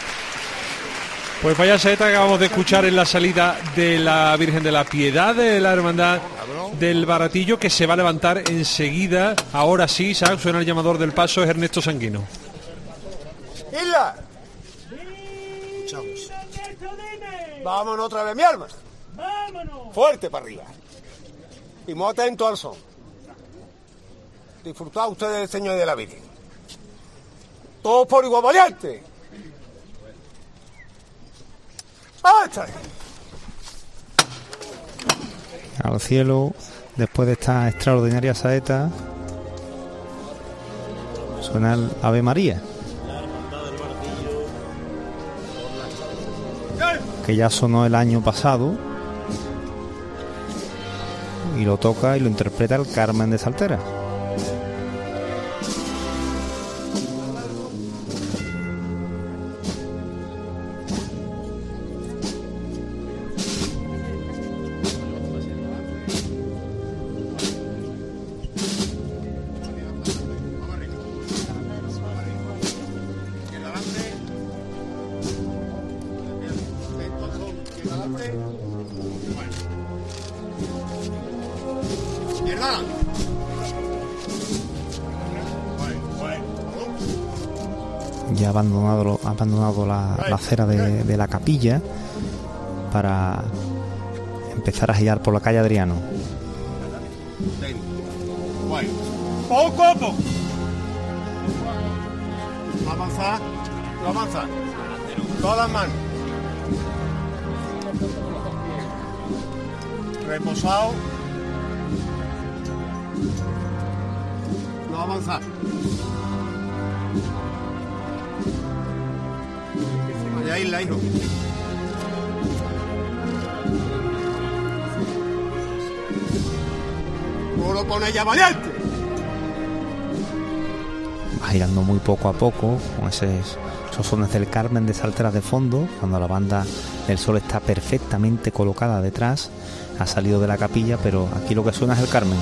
Pues vaya saeta que acabamos de escuchar en la salida de la Virgen de la Piedad de la Hermandad del Baratillo, que se va a levantar enseguida. Ahora sí, Isaac, suena el llamador del paso, es Ernesto Sanguino. ¡Isla! Vámonos otra vez, mi alma. Vámonos. Fuerte para arriba. Y muy atento al son. Disfrutad ustedes del Señor y de la Virgen. Todos por igual valiente. ¡Ah, está! Al cielo, después de esta extraordinaria saeta, suena el Ave María, que ya sonó el año pasado, y lo toca y lo interpreta el Carmen de Saltera. Ya ha abandonado, ha abandonado la, la acera de, de la capilla para empezar a girar por la calle Adriano. Poco a poco. Avanzar, no avanzar. Todas las manos. Reposado. No avanzar. Vaya isla, hijo. ¿Cómo lo pone ya valiente? Va girando muy poco a poco con ese, esos sones del Carmen de Saltera de fondo, cuando la banda del Sol está perfectamente colocada detrás. Ha salido de la capilla, pero aquí lo que suena es el Carmen.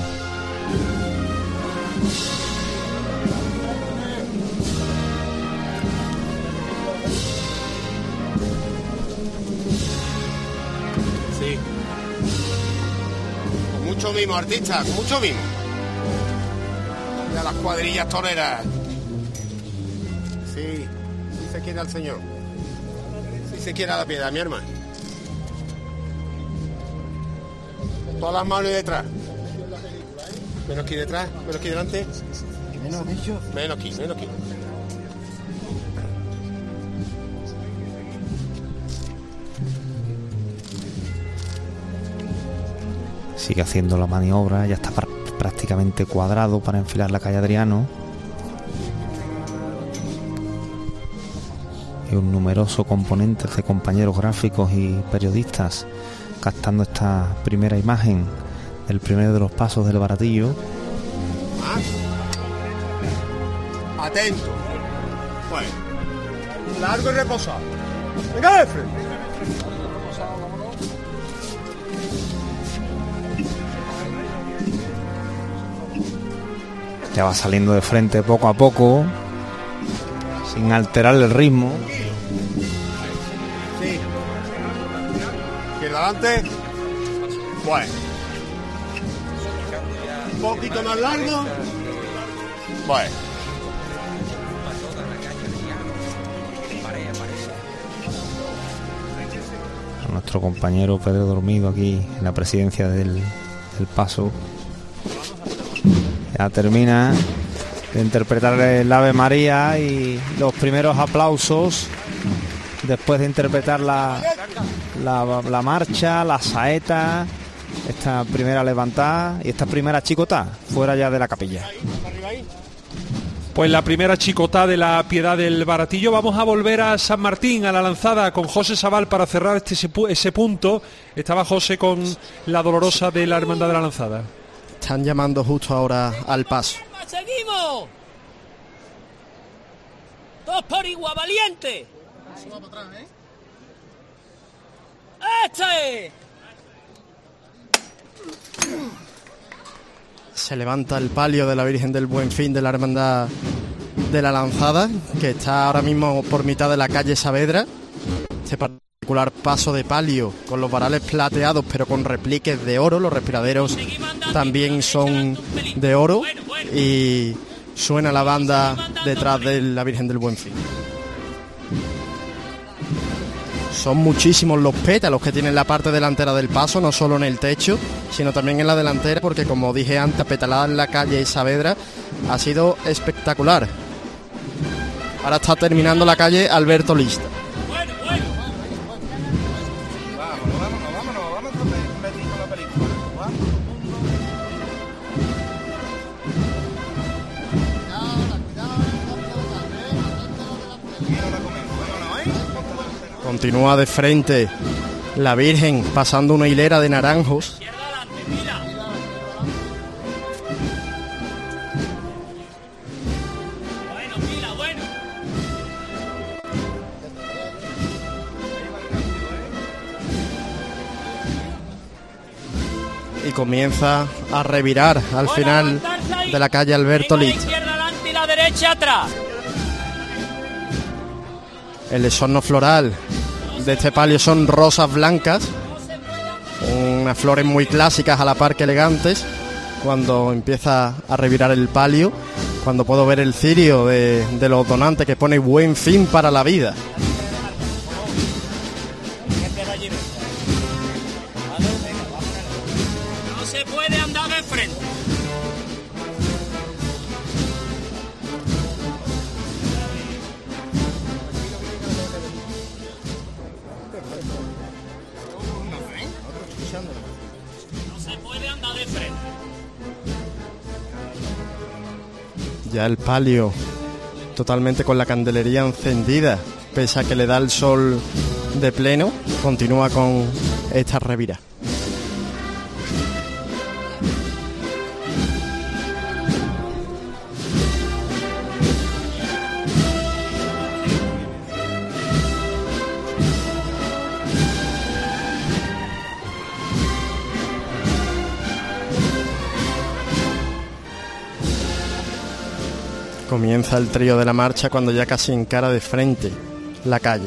Sí. Con mucho mimo, artista, con mucho mimo. Y a las cuadrillas toreras. Sí, sí se quiere al Señor. Sí se quiere a la piedad, mi hermano. Todas las manos y detrás. Menos aquí detrás, menos aquí delante. Menos aquí, menos aquí, menos aquí. Sigue haciendo la maniobra, ya está prácticamente cuadrado para enfilar la calle Adriano. Y un numeroso componente de compañeros gráficos y periodistas captando esta primera imagen del primero de los pasos del Baratillo. Atento. Bueno. Largo y reposado. Venga de frente. Ya va saliendo de frente poco a poco, sin alterar el ritmo. Sí. Izquierda adelante. Bueno. Un poquito más largo. Bueno. A nuestro compañero Pedro Dormido aquí en la presidencia del, del paso. Ya termina de interpretar el Ave María y los primeros aplausos después de interpretar la, la, la marcha, la saeta, esta primera levantada y esta primera chicotá fuera ya de la capilla. Pues la primera chicotá de la Piedad del Baratillo. Vamos a volver a San Martín, a la Lanzada, con José Sabal para cerrar este ese punto. Estaba José con la Dolorosa de la Hermandad de la Lanzada. Están llamando justo ahora al paso. ¡Seguimos! ¡Dos por igual, valiente! ¡Este! Se levanta el palio de la Virgen del Buen Fin de la Hermandad de la Lanzada, que está ahora mismo por mitad de la calle Saavedra. Este particular paso de palio con los varales plateados pero con repliques de oro. Los respiraderos también son de oro y suena la banda detrás de la Virgen del Buen Fin. Son muchísimos los pétalos que tiene la parte delantera del paso, no solo en el techo, sino también en la delantera, porque como dije antes, petalada en la calle Saavedra ha sido espectacular. Ahora está terminando la calle Alberto Lista. Continúa de frente la Virgen pasando una hilera de naranjos. Y comienza a revirar al final de la calle Alberto Lista. La izquierda adelante y la derecha atrás. El esorno floral de este palio son rosas blancas, unas flores muy clásicas a la par que elegantes. Cuando empieza a revirar el palio, cuando puedo ver el cirio de, de los donantes que pone Buen Fin para la vida. No se puede andar de frente. Ya el palio totalmente con la candelería encendida, pese a que le da el sol de pleno, continúa con esta revira. Comienza el trío de la marcha cuando ya casi encara de frente la calle.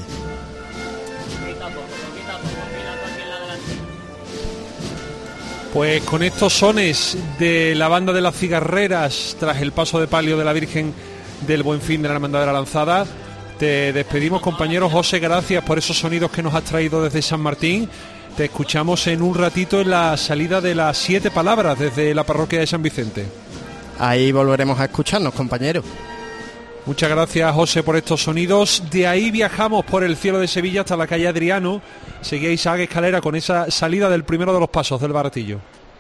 Pues con estos sones de la banda de las cigarreras, tras el paso de palio de la Virgen del Buen Fin de la Hermandad de la Lanzada, te despedimos, compañero José, gracias por esos sonidos que nos has traído desde San Martín. Te escuchamos en un ratito en la salida de las siete palabras desde la parroquia de San Vicente. ahí volveremos a escucharnos, compañeros. Muchas gracias, José, por estos sonidos. De ahí viajamos por el cielo de Sevilla hasta la calle Adriano. Seguía Isaac Escalera con esa salida del primero de los pasos del Baratillo,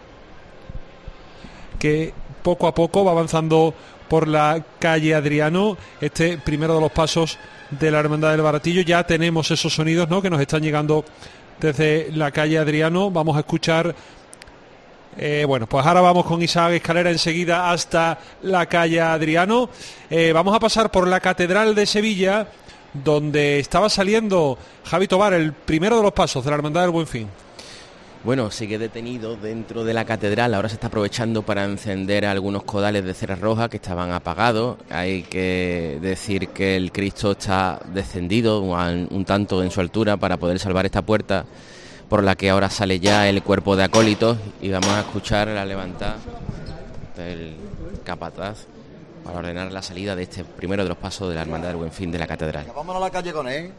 que poco a poco va avanzando por la calle Adriano, este primero de los pasos de la Hermandad del Baratillo. Ya tenemos esos sonidos, ¿no?, que nos están llegando desde la calle Adriano. Vamos a escuchar... Eh, bueno, pues ahora vamos con Isaac Escalera enseguida hasta la calle Adriano. Eh, vamos a pasar por la Catedral de Sevilla, donde estaba saliendo Javi Tobar, el primero de los pasos de la Hermandad del Buen Fin. Bueno, sigue detenido dentro de la catedral. Ahora se está aprovechando para encender algunos codales de cera roja que estaban apagados. Hay que decir que el Cristo está descendido un, un tanto en su altura para poder salvar esta puerta, por la que ahora sale ya el cuerpo de acólitos, y vamos a escuchar la levantada del capataz para ordenar la salida de este primero de los pasos de la Hermandad del Buen Fin de la catedral. Vámonos a la calle con él.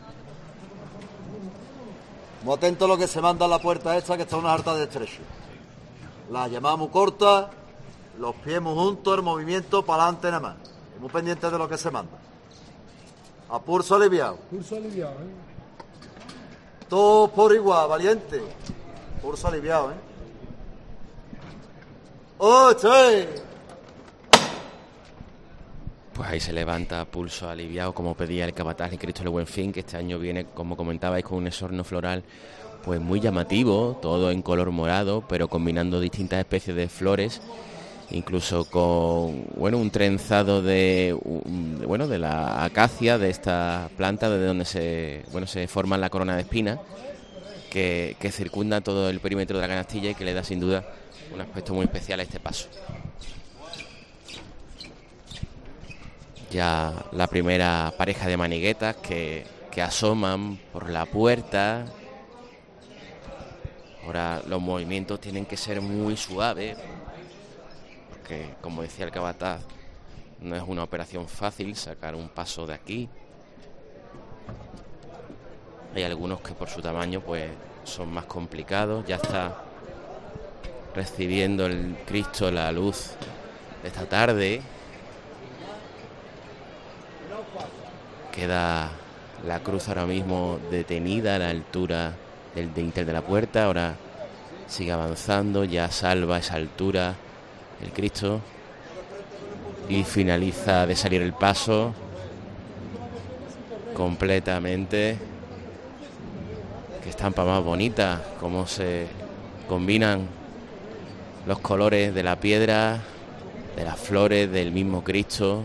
Muy atento a lo que se manda en la puerta esta, que está una harta de estrecho. La llamamos corta, los pies muy juntos, el movimiento para adelante nada más. Muy pendiente de lo que se manda. A pulso aliviado. Pulso aliviado, ¿eh? Todos por igual, valiente. Pulso aliviado, ¿eh? ¡Oche! Pues ahí se levanta pulso aliviado, como pedía el capataz y Cristo del Buen Fin, que este año viene, como comentabais, con un esorno floral pues muy llamativo, todo en color morado, pero combinando distintas especies de flores, incluso con bueno un trenzado de, de bueno de la acacia, de esta planta desde donde se bueno se forma la corona de espinas que, que circunda todo el perímetro de la canastilla y que le da sin duda un aspecto muy especial a este paso. Ya la primera pareja de maniguetas que, que asoman por la puerta. Ahora los movimientos tienen que ser muy suaves, porque, como decía el capataz, no es una operación fácil sacar un paso de aquí. Hay algunos que por su tamaño pues son más complicados. Ya está recibiendo el Cristo la luz de esta tarde. Queda la cruz ahora mismo detenida a la altura del dintel de la puerta. Ahora sigue avanzando, ya salva esa altura el Cristo y finaliza de salir el paso completamente. Qué estampa más bonita, cómo se combinan los colores de la piedra, de las flores, del mismo Cristo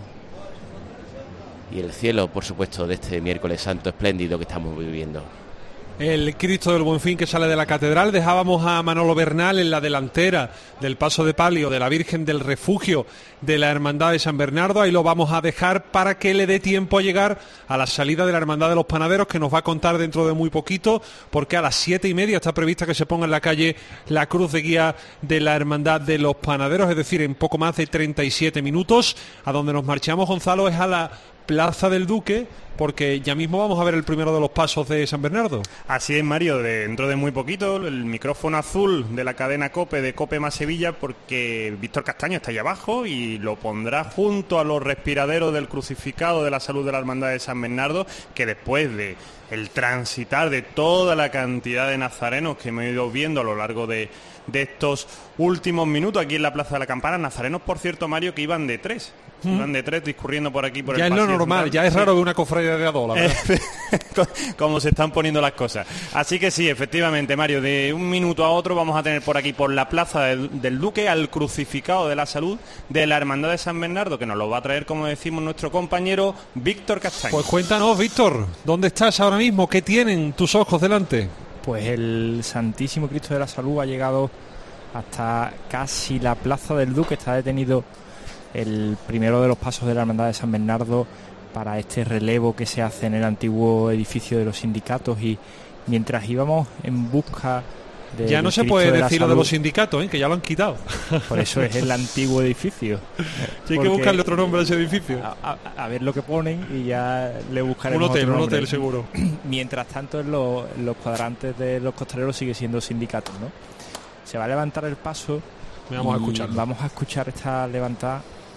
y el cielo, por supuesto, de este miércoles santo espléndido que estamos viviendo. El Cristo del Buen Fin que sale de la catedral. Dejábamos a Manolo Bernal en la delantera del paso de palio de la Virgen del Refugio de la Hermandad de San Bernardo. Ahí lo vamos a dejar para que le dé tiempo a llegar a la salida de la Hermandad de los Panaderos, que nos va a contar dentro de muy poquito, porque a las siete y media está prevista que se ponga en la calle la cruz de guía de la Hermandad de los Panaderos, es decir, en poco más de treinta y siete minutos. A donde nos marchamos, Gonzalo, es a la Plaza del Duque, porque ya mismo vamos a ver el primero de los pasos de San Bernardo. Así es, Mario, dentro de muy poquito el micrófono azul de la cadena COPE, de COPE más Sevilla, porque Víctor Castaño está ahí abajo y lo pondrá junto a los respiraderos del crucificado de la salud de la Hermandad de San Bernardo, que después de el transitar de toda la cantidad de nazarenos que hemos ido viendo a lo largo de, de estos últimos minutos aquí en la Plaza de la Campana, nazarenos, por cierto, Mario, que iban de tres. ¿Mm? Iban de tres discurriendo por aquí por ya el pasillo. Ya es lo normal, central. Ya es raro que una cofradía de a dos, la verdad. Como se están poniendo las cosas. Así que sí, efectivamente, Mario, de un minuto a otro vamos a tener por aquí, por la Plaza del, del Duque, al crucificado de la salud de la Hermandad de San Bernardo, que nos lo va a traer, como decimos, nuestro compañero Víctor Castaño. Pues cuéntanos, Víctor, ¿dónde estás ahora mismo? ¿Qué tienen tus ojos delante? Pues el Santísimo Cristo de la Salud ha llegado hasta casi la Plaza del Duque. Está detenido el primero de los pasos de la Hermandad de San Bernardo para este relevo que se hace en el antiguo edificio de los sindicatos, y mientras íbamos en busca de... Ya no se Cristo puede de decir lo salud, de los sindicatos, ¿eh? Que ya lo han quitado. Por eso es el antiguo edificio. Sí, hay que buscarle otro nombre a ese edificio. A, a, a ver lo que ponen y ya le buscaremos un hotel, otro un nombre. hotel seguro. Mientras tanto, en los, en los cuadrantes de los costaleros sigue siendo sindicatos, ¿no? Se va a levantar el paso. Vamos a escucharlo. Vamos a escuchar esta levantada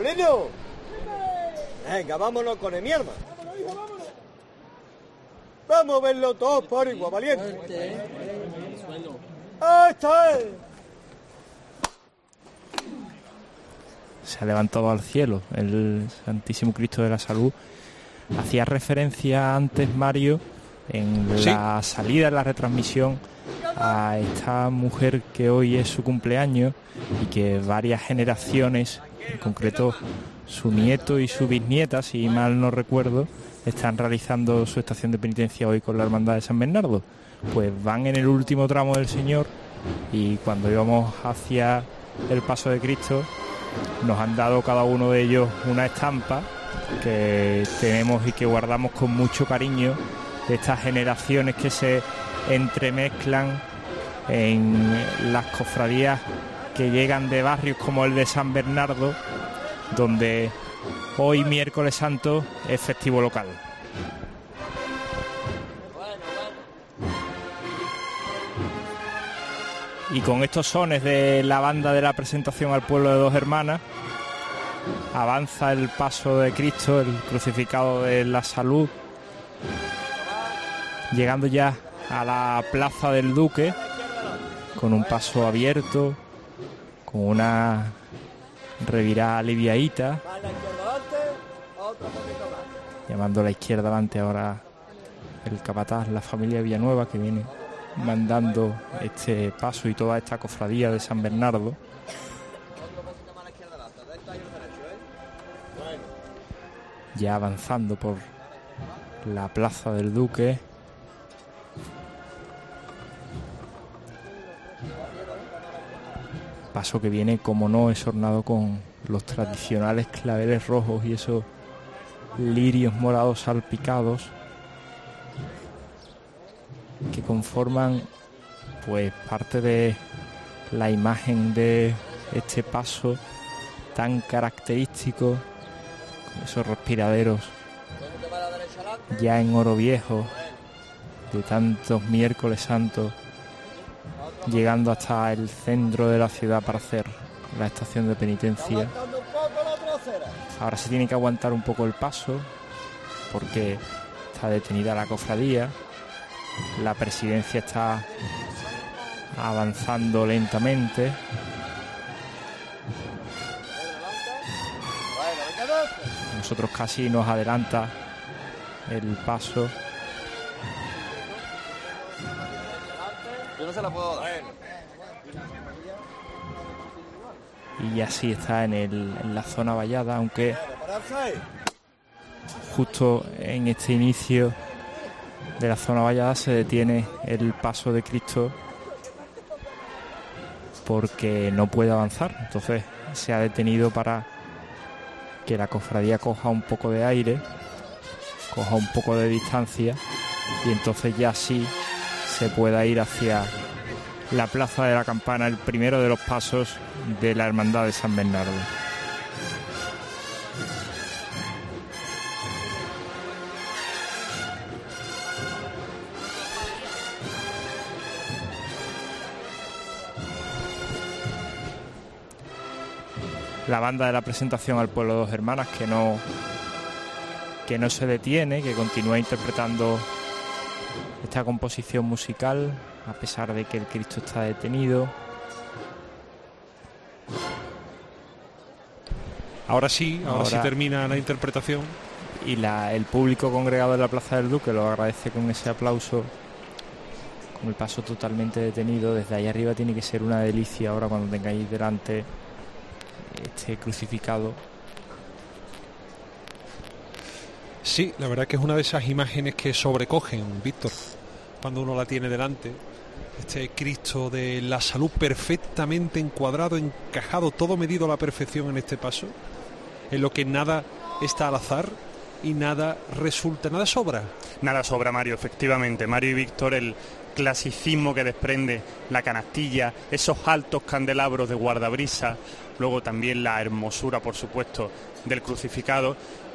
Paulino. Venga, vámonos con el mi arma. Vamos a verlo todos por igual, valiente. Ahí está. Se ha levantado al cielo el Santísimo Cristo de la Salud. Hacía referencia antes, Mario, en ¿Sí? la salida de la retransmisión, a esta mujer que hoy es su cumpleaños y que varias generaciones, en concreto su nieto y su bisnieta, si mal no recuerdo, están realizando su estación de penitencia hoy con la Hermandad de San Bernardo. Pues van en el último tramo del Señor y cuando íbamos hacia el paso de Cristo nos han dado cada uno de ellos una estampa que tenemos y que guardamos con mucho cariño, de estas generaciones que se entremezclan en las cofradías que llegan de barrios como el de San Bernardo, donde hoy miércoles santo es festivo local. Y con estos sones de la banda de la presentación al pueblo de Dos Hermanas, avanza el paso de Cristo, el crucificado de la Salud, llegando ya a la Plaza del Duque, con un paso abierto, con una revirada aliviadita, llamando a la izquierda adelante ahora el capataz, la familia Villanueva, que viene mandando este paso y toda esta cofradía de San Bernardo. Ya avanzando por la Plaza del Duque. Paso que viene, como no, es ornado con los tradicionales claveles rojos y esos lirios morados salpicados que conforman pues parte de la imagen de este paso tan característico, con esos respiraderos ya en oro viejo de tantos miércoles santos, llegando hasta el centro de la ciudad para hacer la estación de penitencia. Ahora se tiene que aguantar un poco el paso porque está detenida la cofradía. La presidencia está avanzando lentamente. Nosotros casi nos adelanta el paso. Yo no se la puedo dar. Y así está en, el, en la zona vallada, aunque justo en este inicio de la zona vallada se detiene el paso de Cristo porque no puede avanzar. Entonces se ha detenido para que la cofradía coja un poco de aire, coja un poco de distancia y entonces ya sí se pueda ir hacia la Plaza de la Campana, el primero de los pasos de la Hermandad de San Bernardo. La banda de la presentación al pueblo de Dos Hermanas, que no que no se detiene, que continúa interpretando esta composición musical a pesar de que el Cristo está detenido. Ahora sí, ahora, Ahora sí termina la interpretación. Y la, el público congregado en la Plaza del Duque lo agradece con ese aplauso, con el paso totalmente detenido. Desde ahí arriba tiene que ser una delicia ahora cuando tengáis delante este crucificado. Sí, la verdad que es una de esas imágenes que sobrecogen, Víctor, cuando uno la tiene delante. Este Cristo de la Salud perfectamente encuadrado, encajado, todo medido a la perfección en este paso, en lo que nada está al azar y nada resulta, nada sobra. Nada sobra, Mario, efectivamente. Mario y Víctor, el clasicismo que desprende la canastilla, esos altos candelabros de guardabrisa, luego también la hermosura, por supuesto, del crucificado.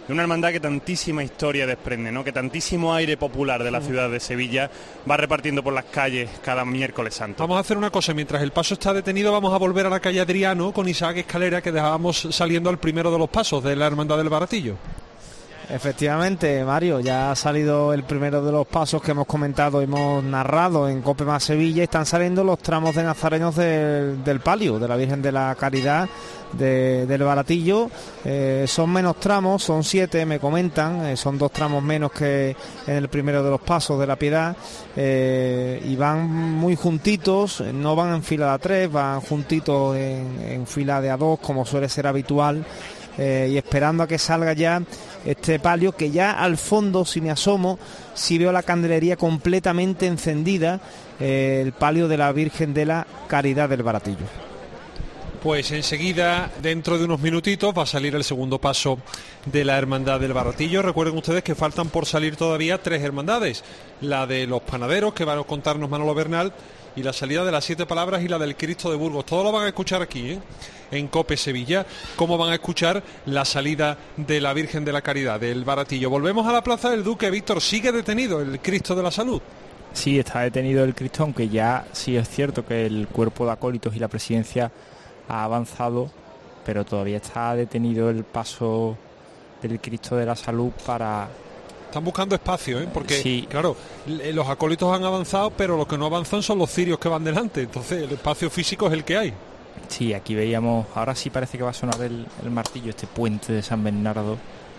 de una hermandad que tantísima historia desprende, ¿no? Que tantísimo aire popular de la ciudad de Sevilla va repartiendo por las calles cada miércoles santo. Vamos a hacer una cosa, mientras el paso está detenido vamos a volver a la calle Adriano con Isaac Escalera, que dejábamos saliendo al primero de los pasos de la Hermandad del Baratillo. Efectivamente, Mario, ya ha salido el primero de los pasos que hemos comentado, hemos narrado en COPE más Sevilla. Están saliendo los tramos de nazarenos del, del palio, de la Virgen de la Caridad de, del Baratillo. Eh, son menos tramos, son siete, me comentan, eh, son dos tramos menos que en el primero de los pasos de la Piedad, eh, y van muy juntitos, no van en fila de a tres, van juntitos en, en fila de a dos, como suele ser habitual. Eh, y esperando a que salga ya este palio, que ya al fondo, si me asomo, si veo la candelería completamente encendida, eh, el palio de la Virgen de la Caridad del Baratillo. Pues enseguida, dentro de unos minutitos, va a salir el segundo paso de la Hermandad del Baratillo. Recuerden ustedes que faltan por salir todavía tres hermandades: la de los panaderos, que van a contarnos Manolo Bernal, y la salida de las Siete Palabras y la del Cristo de Burgos. Todo lo van a escuchar aquí, ¿eh? En COPE Sevilla, cómo van a escuchar la salida de la Virgen de la Caridad del Baratillo. Volvemos a la Plaza del Duque. Víctor, ¿sigue detenido el Cristo de la Salud? Sí, está detenido el Cristo, aunque ya sí es cierto que el cuerpo de acólitos y la presidencia ha avanzado, pero todavía está detenido el paso del Cristo de la Salud para... Están buscando espacio, ¿eh? Porque, sí, claro, los acólitos han avanzado, pero los que no avanzan son los cirios que van delante. Entonces, el espacio físico es el que hay. Sí, aquí veíamos, ahora sí parece que va a sonar el, el martillo, este puente de San Bernardo,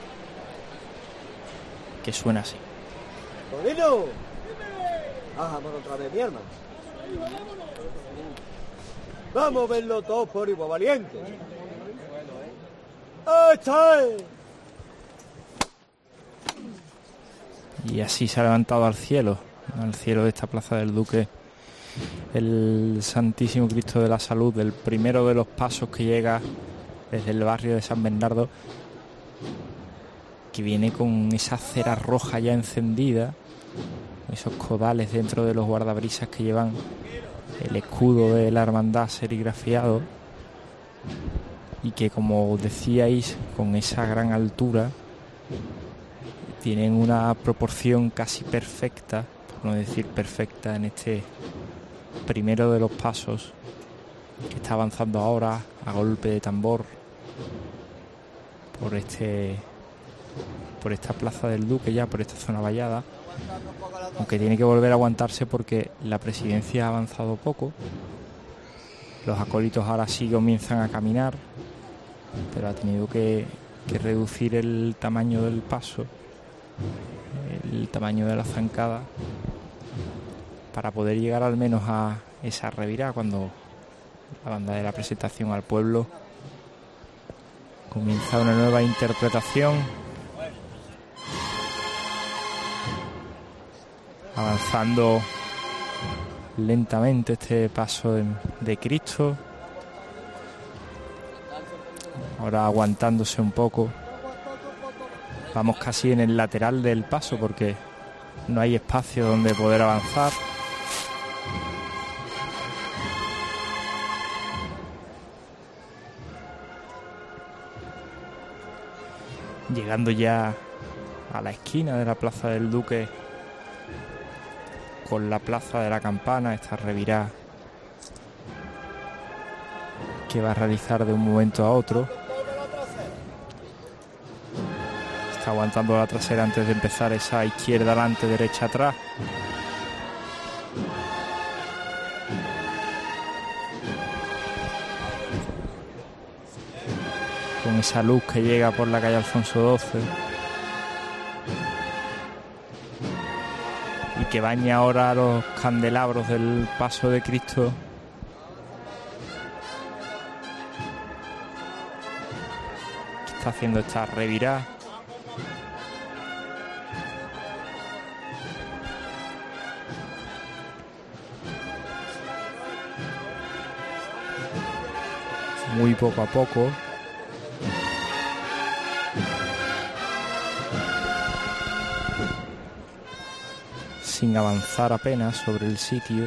que suena así. ¡Bonito! Bájame otra vez, mi hermano. Vamos a verlo todos por igual, valiente. ¡Ahí está! Y así se ha levantado al cielo, al cielo de esta Plaza del Duque, el Santísimo Cristo de la Salud, el primero de los pasos que llega desde el barrio de San Bernardo, que viene con esa cera roja ya encendida, esos codales dentro de los guardabrisas que llevan el escudo de la hermandad serigrafiado, y que, como decíais, con esa gran altura tienen una proporción casi perfecta, por no decir perfecta, en este primero de los pasos que está avanzando ahora a golpe de tambor por este por esta Plaza del Duque, ya por esta zona vallada, aunque tiene que volver a aguantarse porque la presidencia ha avanzado poco. Los acólitos ahora sí comienzan a caminar, pero ha tenido que, que reducir el tamaño del paso, el tamaño de la zancada, para poder llegar al menos a esa revirada cuando la banda de la presentación al pueblo comienza una nueva interpretación, avanzando lentamente este paso de, de Cristo, ahora aguantándose un poco. Vamos casi en el lateral del paso porque no hay espacio donde poder avanzar. Llegando ya a la esquina de la Plaza del Duque con la Plaza de la Campana, esta revirada que va a realizar de un momento a otro. Está aguantando la trasera antes de empezar esa izquierda adelante, derecha atrás. Con esa luz que llega por la calle Alfonso doce y que baña ahora los candelabros del paso de Cristo. Que está haciendo esta revirada. Muy poco a poco. Sin avanzar apenas sobre el sitio.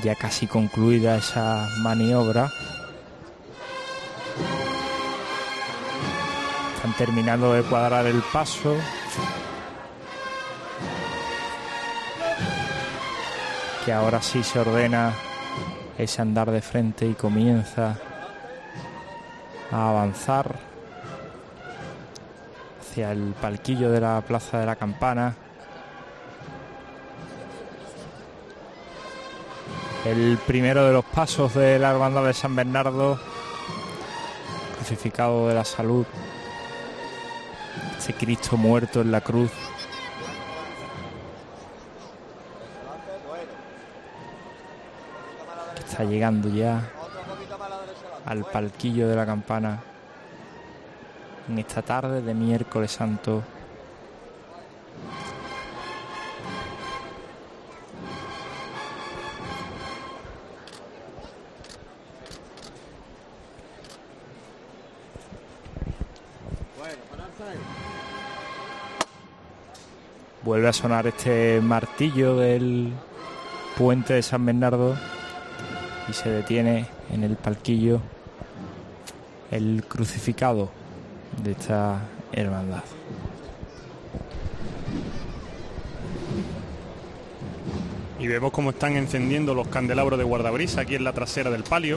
Ya casi concluida esa maniobra. Están terminando de cuadrar el paso. Que ahora sí se ordena ese andar de frente y comienza a avanzar hacia el palquillo de la Plaza de la Campana. El primero de los pasos de la Hermandad de San Bernardo, crucificado de la Salud, ese Cristo muerto en la cruz. Está llegando ya al palquillo de la Campana en esta tarde de miércoles santo. Vuelve a sonar este martillo del puente de San Bernardo y se detiene en el palquillo el crucificado de esta hermandad. Y vemos cómo están encendiendo los candelabros de guardabrisa aquí en la trasera del palio.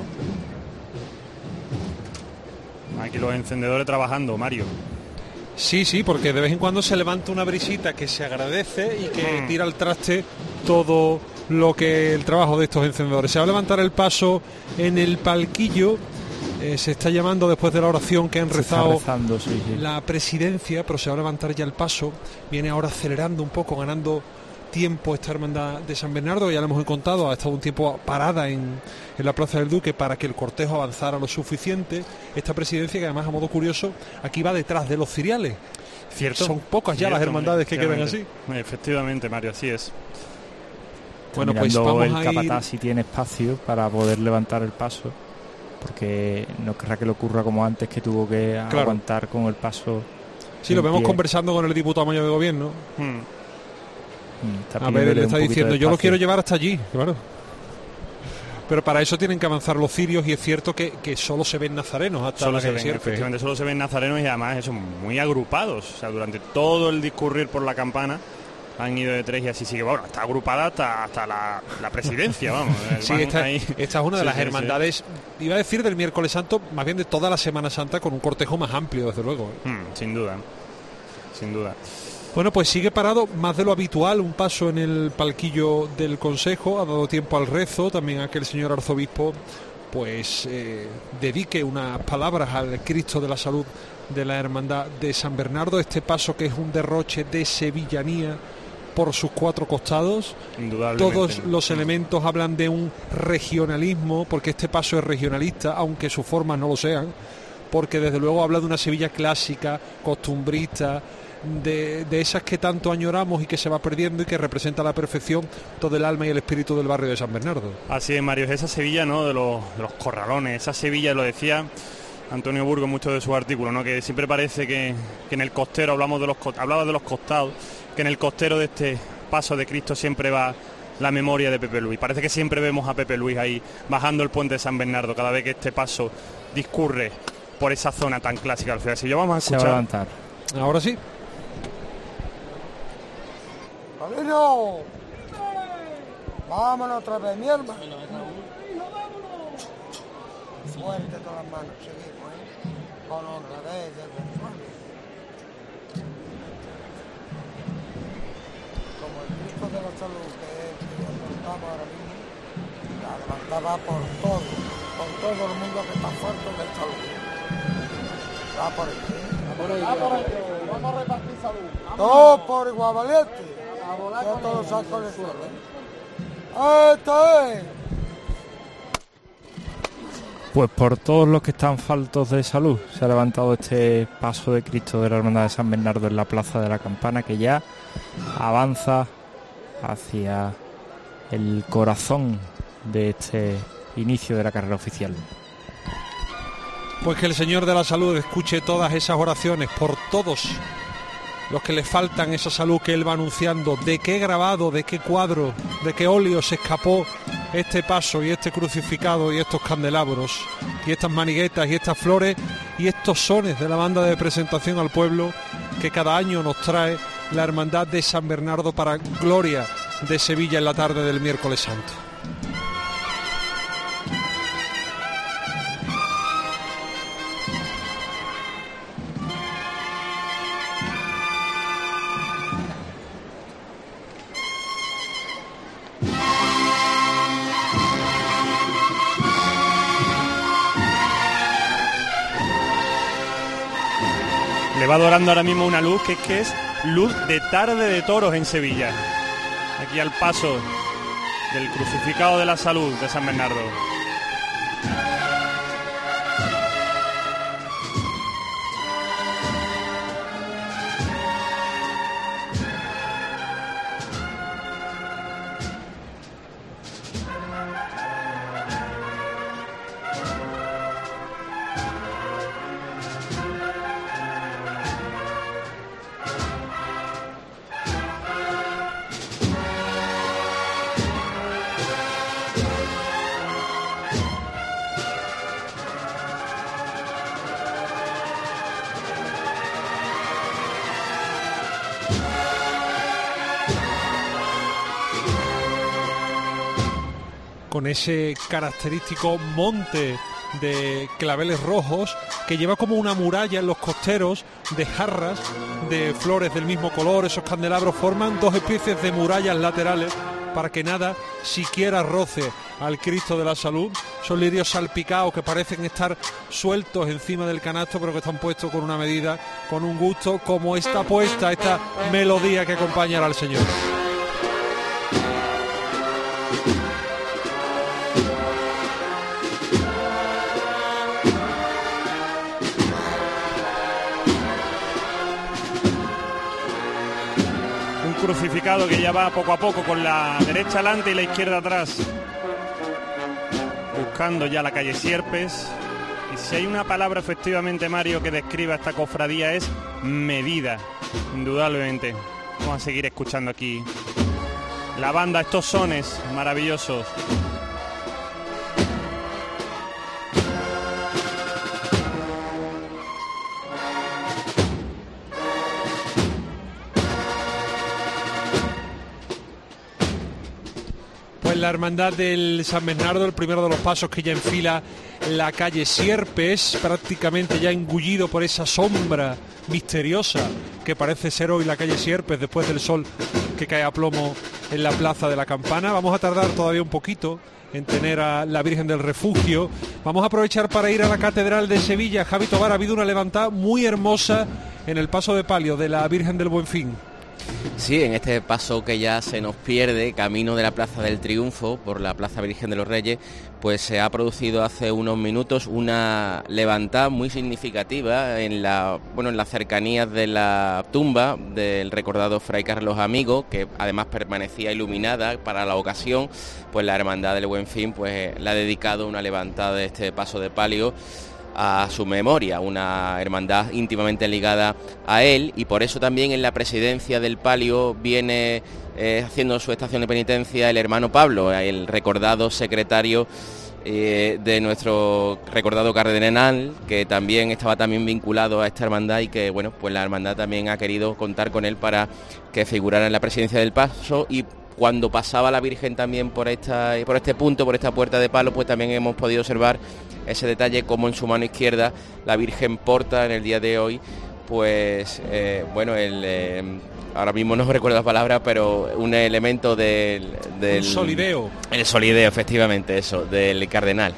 Aquí los encendedores trabajando, Mario. Sí, sí, porque de vez en cuando se levanta una brisita que se agradece y que mm. tira al traste todo lo que el trabajo de estos encendedores. Se va a levantar el paso en el palquillo. Eh, se está llamando después de la oración que han se rezado rezando, sí, sí. la presidencia, pero se va a levantar ya el paso. Viene ahora acelerando un poco, ganando tiempo esta hermandad de San Bernardo. Ya lo hemos contado, ha estado un tiempo parada en, en la Plaza del Duque para que el cortejo avanzara lo suficiente. Esta presidencia, que además, a modo curioso, aquí va detrás de los ciriales. Cierto. Son pocas ya Cierto, las hermandades que quedan así. Efectivamente, Mario, así es. Bueno, pues vamos el a capataz ir... si tiene espacio para poder levantar el paso, porque no querrá que le ocurra como antes, que tuvo que claro. aguantar con el paso. Sí, lo vemos pie. conversando con el diputado mayor de gobierno. Hmm. A ver, él le está diciendo, yo lo quiero llevar hasta allí, claro. Pero para eso tienen que avanzar los cirios y es cierto que, que solo se ven nazarenos hasta solo la se ven, sierpe. efectivamente, solo se ven nazarenos y además eso, muy agrupados. O sea, durante todo el discurrir por la campana han ido de tres y así sigue. Bueno, está agrupada hasta, hasta la, la presidencia, vamos. Sí, esta, esta es una de sí, las sí, hermandades, sí. iba a decir del miércoles santo, más bien de toda la Semana Santa, con un cortejo más amplio, desde luego. Hmm, sin duda, sin duda. Bueno, pues sigue parado más de lo habitual, un paso en el palquillo del Consejo, ha dado tiempo al rezo, también a que el señor arzobispo pues eh, dedique unas palabras al Cristo de la Salud de la Hermandad de San Bernardo, este paso que es un derroche de sevillanía por sus cuatro costados. Todos los elementos hablan de un regionalismo, porque este paso es regionalista, aunque sus formas no lo sean, porque desde luego habla de una Sevilla clásica, costumbrista, De, de esas que tanto añoramos y que se va perdiendo y que representa a la perfección todo el alma y el espíritu del barrio de San Bernardo. Así es, Mario, es esa Sevilla, ¿no?, de los, de los corralones, esa Sevilla, lo decía Antonio Burgo en muchos de sus artículos, ¿no?, que siempre parece que, que en el costero, hablamos de los hablaba de los costados, que en el costero de este paso de Cristo siempre va la memoria de Pepe Luis. Parece que siempre vemos a Pepe Luis ahí bajando el puente de San Bernardo cada vez que este paso discurre por esa zona tan clásica de la ciudad de Sevilla. Vamos a escuchar. Se va a levantar. Ahora sí. ¡Camino! Vámonos otra vez, mi hermano. Fuerte todas las manos, seguimos, ¿eh? Con otra vez, como el Cristo de la Salud que, que levantamos ahora mismo, la levantaba por todo, por todo el mundo que está fuerte del salud. Va por ahí, ¿eh? Va por ahí, va por ahí. Vamos a repartir salud. Todos por igual, valiente. Ya todos sacos de suelo. ¡Esto es! Pues por todos los que están faltos de salud se ha levantado este paso de Cristo de la Hermandad de San Bernardo en la Plaza de la Campana, que ya avanza hacia el corazón de este inicio de la carrera oficial. Pues que el Señor de la Salud escuche todas esas oraciones por todos los que le faltan esa salud que él va anunciando. ¿De qué grabado, de qué cuadro, de qué óleo se escapó este paso y este crucificado y estos candelabros y estas maniguetas y estas flores y estos sones de la banda de presentación al pueblo que cada año nos trae la Hermandad de San Bernardo para gloria de Sevilla en la tarde del miércoles santo. Le va adorando ahora mismo una luz que es que es luz de tarde de toros en Sevilla. Aquí al paso del crucificado de la salud de San Bernardo. Con ese característico monte de claveles rojos que lleva como una muralla en los costeros de jarras de flores del mismo color. Esos candelabros forman dos especies de murallas laterales para que nada siquiera roce al Cristo de la Salud. Son lirios salpicados que parecen estar sueltos encima del canasto, pero que están puestos con una medida, con un gusto, como está puesta esta melodía que acompañará al Señor. Crucificado que ya va poco a poco con la derecha adelante y la izquierda atrás, buscando ya la calle Sierpes. Y si hay una palabra efectivamente, Mario, que describa esta cofradía es medida, indudablemente. Vamos a seguir escuchando aquí la banda, estos sones maravillosos. La hermandad del San Bernardo, el primero de los pasos que ya enfila la calle Sierpes, prácticamente ya engullido por esa sombra misteriosa que parece ser hoy la calle Sierpes después del sol que cae a plomo en la plaza de la Campana. Vamos a tardar todavía un poquito en tener a la Virgen del Refugio. Vamos a aprovechar para ir a la Catedral de Sevilla. Javi Tobar, ha habido una levantada muy hermosa en el paso de palio de la Virgen del Buen Fin. Sí, en este paso que ya se nos pierde, camino de la Plaza del Triunfo, por la Plaza Virgen de los Reyes, pues se ha producido hace unos minutos una levantada muy significativa en la, bueno, en las cercanías de la tumba del recordado Fray Carlos Amigo, que además permanecía iluminada para la ocasión. Pues la Hermandad del Buen Fin pues le ha dedicado una levantada de este paso de palio a su memoria, una hermandad íntimamente ligada a él, y por eso también en la presidencia del palio viene eh, haciendo su estación de penitencia el hermano Pablo, el recordado secretario eh, de nuestro recordado cardenal, que también estaba también vinculado a esta hermandad, y que bueno, pues la hermandad también ha querido contar con él para que figurara en la presidencia del paso. Y cuando pasaba la Virgen también por esta por este punto, por esta puerta de palo, pues también hemos podido observar ese detalle, como en su mano izquierda la Virgen porta en el día de hoy, pues eh, bueno, el eh, ahora mismo no recuerdo la palabra, pero un elemento del, del... Un solideo. El solideo, efectivamente, eso, del cardenal.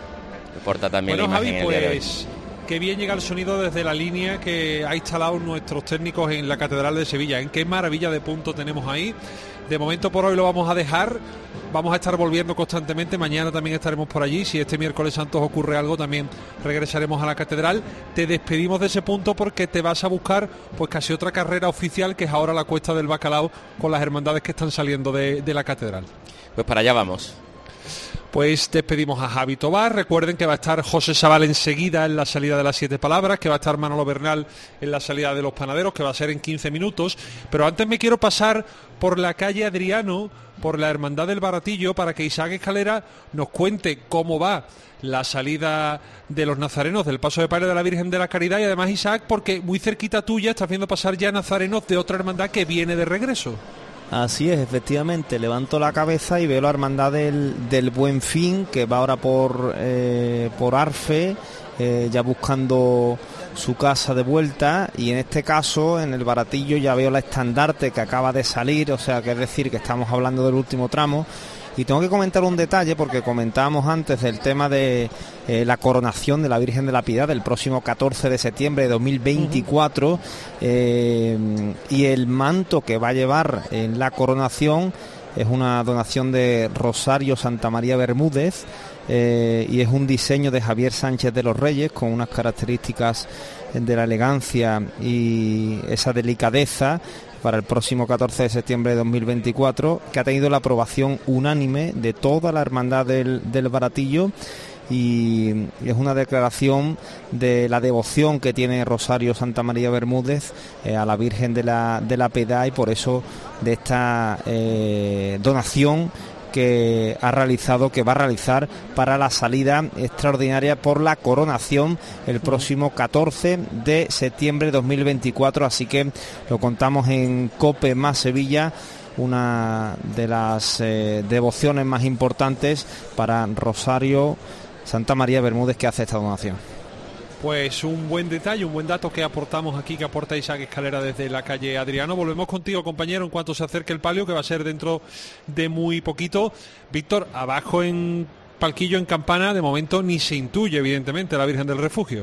Que porta también bueno, la imagen Javi, en el día de hoy. pues qué bien llega el sonido desde la línea que ha instalado nuestros técnicos en la Catedral de Sevilla. En qué maravilla de punto tenemos ahí. De momento por hoy lo vamos a dejar. Vamos a estar volviendo constantemente. Mañana también estaremos por allí. Si este miércoles santo ocurre algo, también regresaremos a la catedral. Te despedimos de ese punto porque te vas a buscar pues casi otra carrera oficial, que es ahora la Cuesta del Bacalao, con las hermandades que están saliendo de, de la catedral. Pues para allá vamos. Pues despedimos a Javi Tobar. Recuerden que va a estar José Sabal enseguida en la salida de las siete palabras, que va a estar Manolo Bernal en la salida de los panaderos, que va a ser en quince minutos. Pero antes me quiero pasar por la calle Adriano, por la Hermandad del Baratillo, para que Isaac Escalera nos cuente cómo va la salida de los nazarenos del Paso de Palio de la Virgen de la Caridad. Y además, Isaac, porque muy cerquita tuya estás viendo pasar ya nazarenos de otra hermandad que viene de regreso. Así es, efectivamente, levanto la cabeza y veo la hermandad del, del Buen Fin, que va ahora por, eh, por Arfe, eh, ya buscando su casa de vuelta, y en este caso, en el Baratillo, ya veo la estandarte que acaba de salir, o sea, que es decir, que estamos hablando del último tramo. Y tengo que comentar un detalle, porque comentábamos antes del tema de eh, la coronación de la Virgen de la Piedad del próximo catorce de septiembre de dos mil veinticuatro, eh, y el manto que va a llevar en la coronación es una donación de Rosario Santa María Bermúdez, eh, y es un diseño de Javier Sánchez de los Reyes, con unas características de la elegancia y esa delicadeza, para el próximo catorce de septiembre de dos mil veinticuatro, que ha tenido la aprobación unánime de toda la hermandad del, del Baratillo, y es una declaración de la devoción que tiene Rosario Santa María Bermúdez eh, a la Virgen de la, de la Piedad, y por eso de esta eh, donación que ha realizado, que va a realizar para la salida extraordinaria por la coronación el próximo catorce de septiembre de dos mil veinticuatro. Así que lo contamos en COPE más Sevilla, una de las eh, devociones más importantes para Rosario Santa María Bermúdez, que hace esta donación. Pues un buen detalle, un buen dato que aportamos aquí, que aporta Isaac Escalera desde la calle Adriano. Volvemos contigo, compañero, en cuanto se acerque el palio, que va a ser dentro de muy poquito. Víctor, abajo en palquillo, en campana, de momento ni se intuye, evidentemente, la Virgen del Refugio.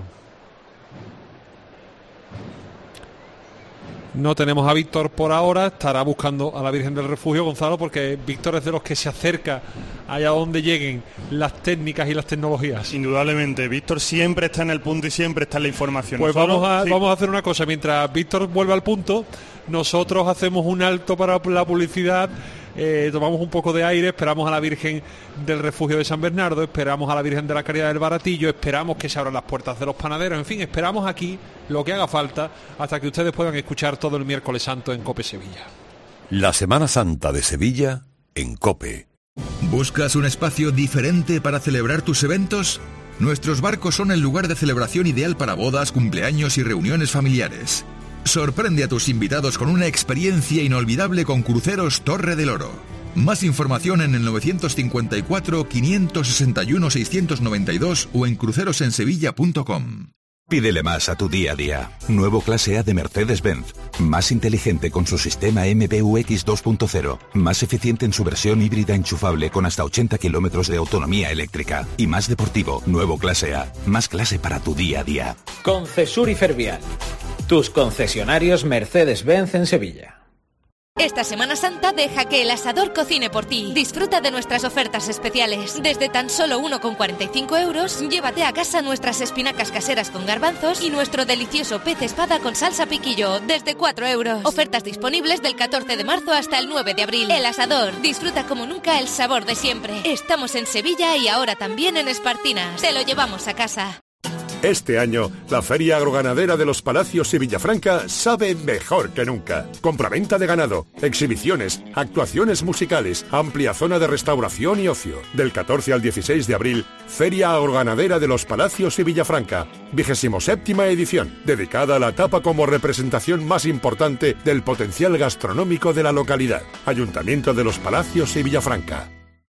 No tenemos a Víctor por ahora, estará buscando a la Virgen del Refugio, Gonzalo, porque Víctor es de los que se acerca allá donde lleguen las técnicas y las tecnologías. Indudablemente, Víctor siempre está en el punto y siempre está en la información. Pues Nosotros, vamos a, sí. vamos a hacer una cosa, mientras Víctor vuelve al punto, nosotros hacemos un alto para la publicidad, eh, tomamos un poco de aire, esperamos a la Virgen del Refugio de San Bernardo, esperamos a la Virgen de la Caridad del Baratillo, esperamos que se abran las puertas de los panaderos, en fin, esperamos aquí lo que haga falta hasta que ustedes puedan escuchar todo el miércoles santo en COPE Sevilla. La Semana Santa de Sevilla en COPE. ¿Buscas un espacio diferente para celebrar tus eventos? Nuestros barcos son el lugar de celebración ideal para bodas, cumpleaños y reuniones familiares. Sorprende a tus invitados con una experiencia inolvidable con Cruceros Torre del Oro. Más información en el novecientos cincuenta y cuatro, quinientos sesenta y uno, seiscientos noventa y dos o en crucerosensevilla punto com. Pídele más a tu día a día. Nuevo clase A de Mercedes-Benz. Más inteligente con su sistema M B U X dos punto cero. Más eficiente en su versión híbrida enchufable con hasta ochenta kilómetros de autonomía eléctrica. Y más deportivo. Nuevo clase A. Más clase para tu día a día. Concesur y Fervial. Tus concesionarios Mercedes-Benz en Sevilla. Esta Semana Santa deja que el asador cocine por ti. Disfruta de nuestras ofertas especiales. Desde tan solo uno con cuarenta y cinco euros, llévate a casa nuestras espinacas caseras con garbanzos y nuestro delicioso pez espada con salsa piquillo, desde cuatro euros. Ofertas disponibles del catorce de marzo hasta el nueve de abril. El asador. Disfruta como nunca el sabor de siempre. Estamos en Sevilla y ahora también en Espartinas. Te lo llevamos a casa. Este año, la Feria Agroganadera de los Palacios y Villafranca sabe mejor que nunca. Compraventa de ganado, exhibiciones, actuaciones musicales, amplia zona de restauración y ocio. Del catorce al dieciséis de abril, Feria Agroganadera de los Palacios y Villafranca, vigésimo séptima edición, dedicada a la tapa como representación más importante del potencial gastronómico de la localidad. Ayuntamiento de los Palacios y Villafranca.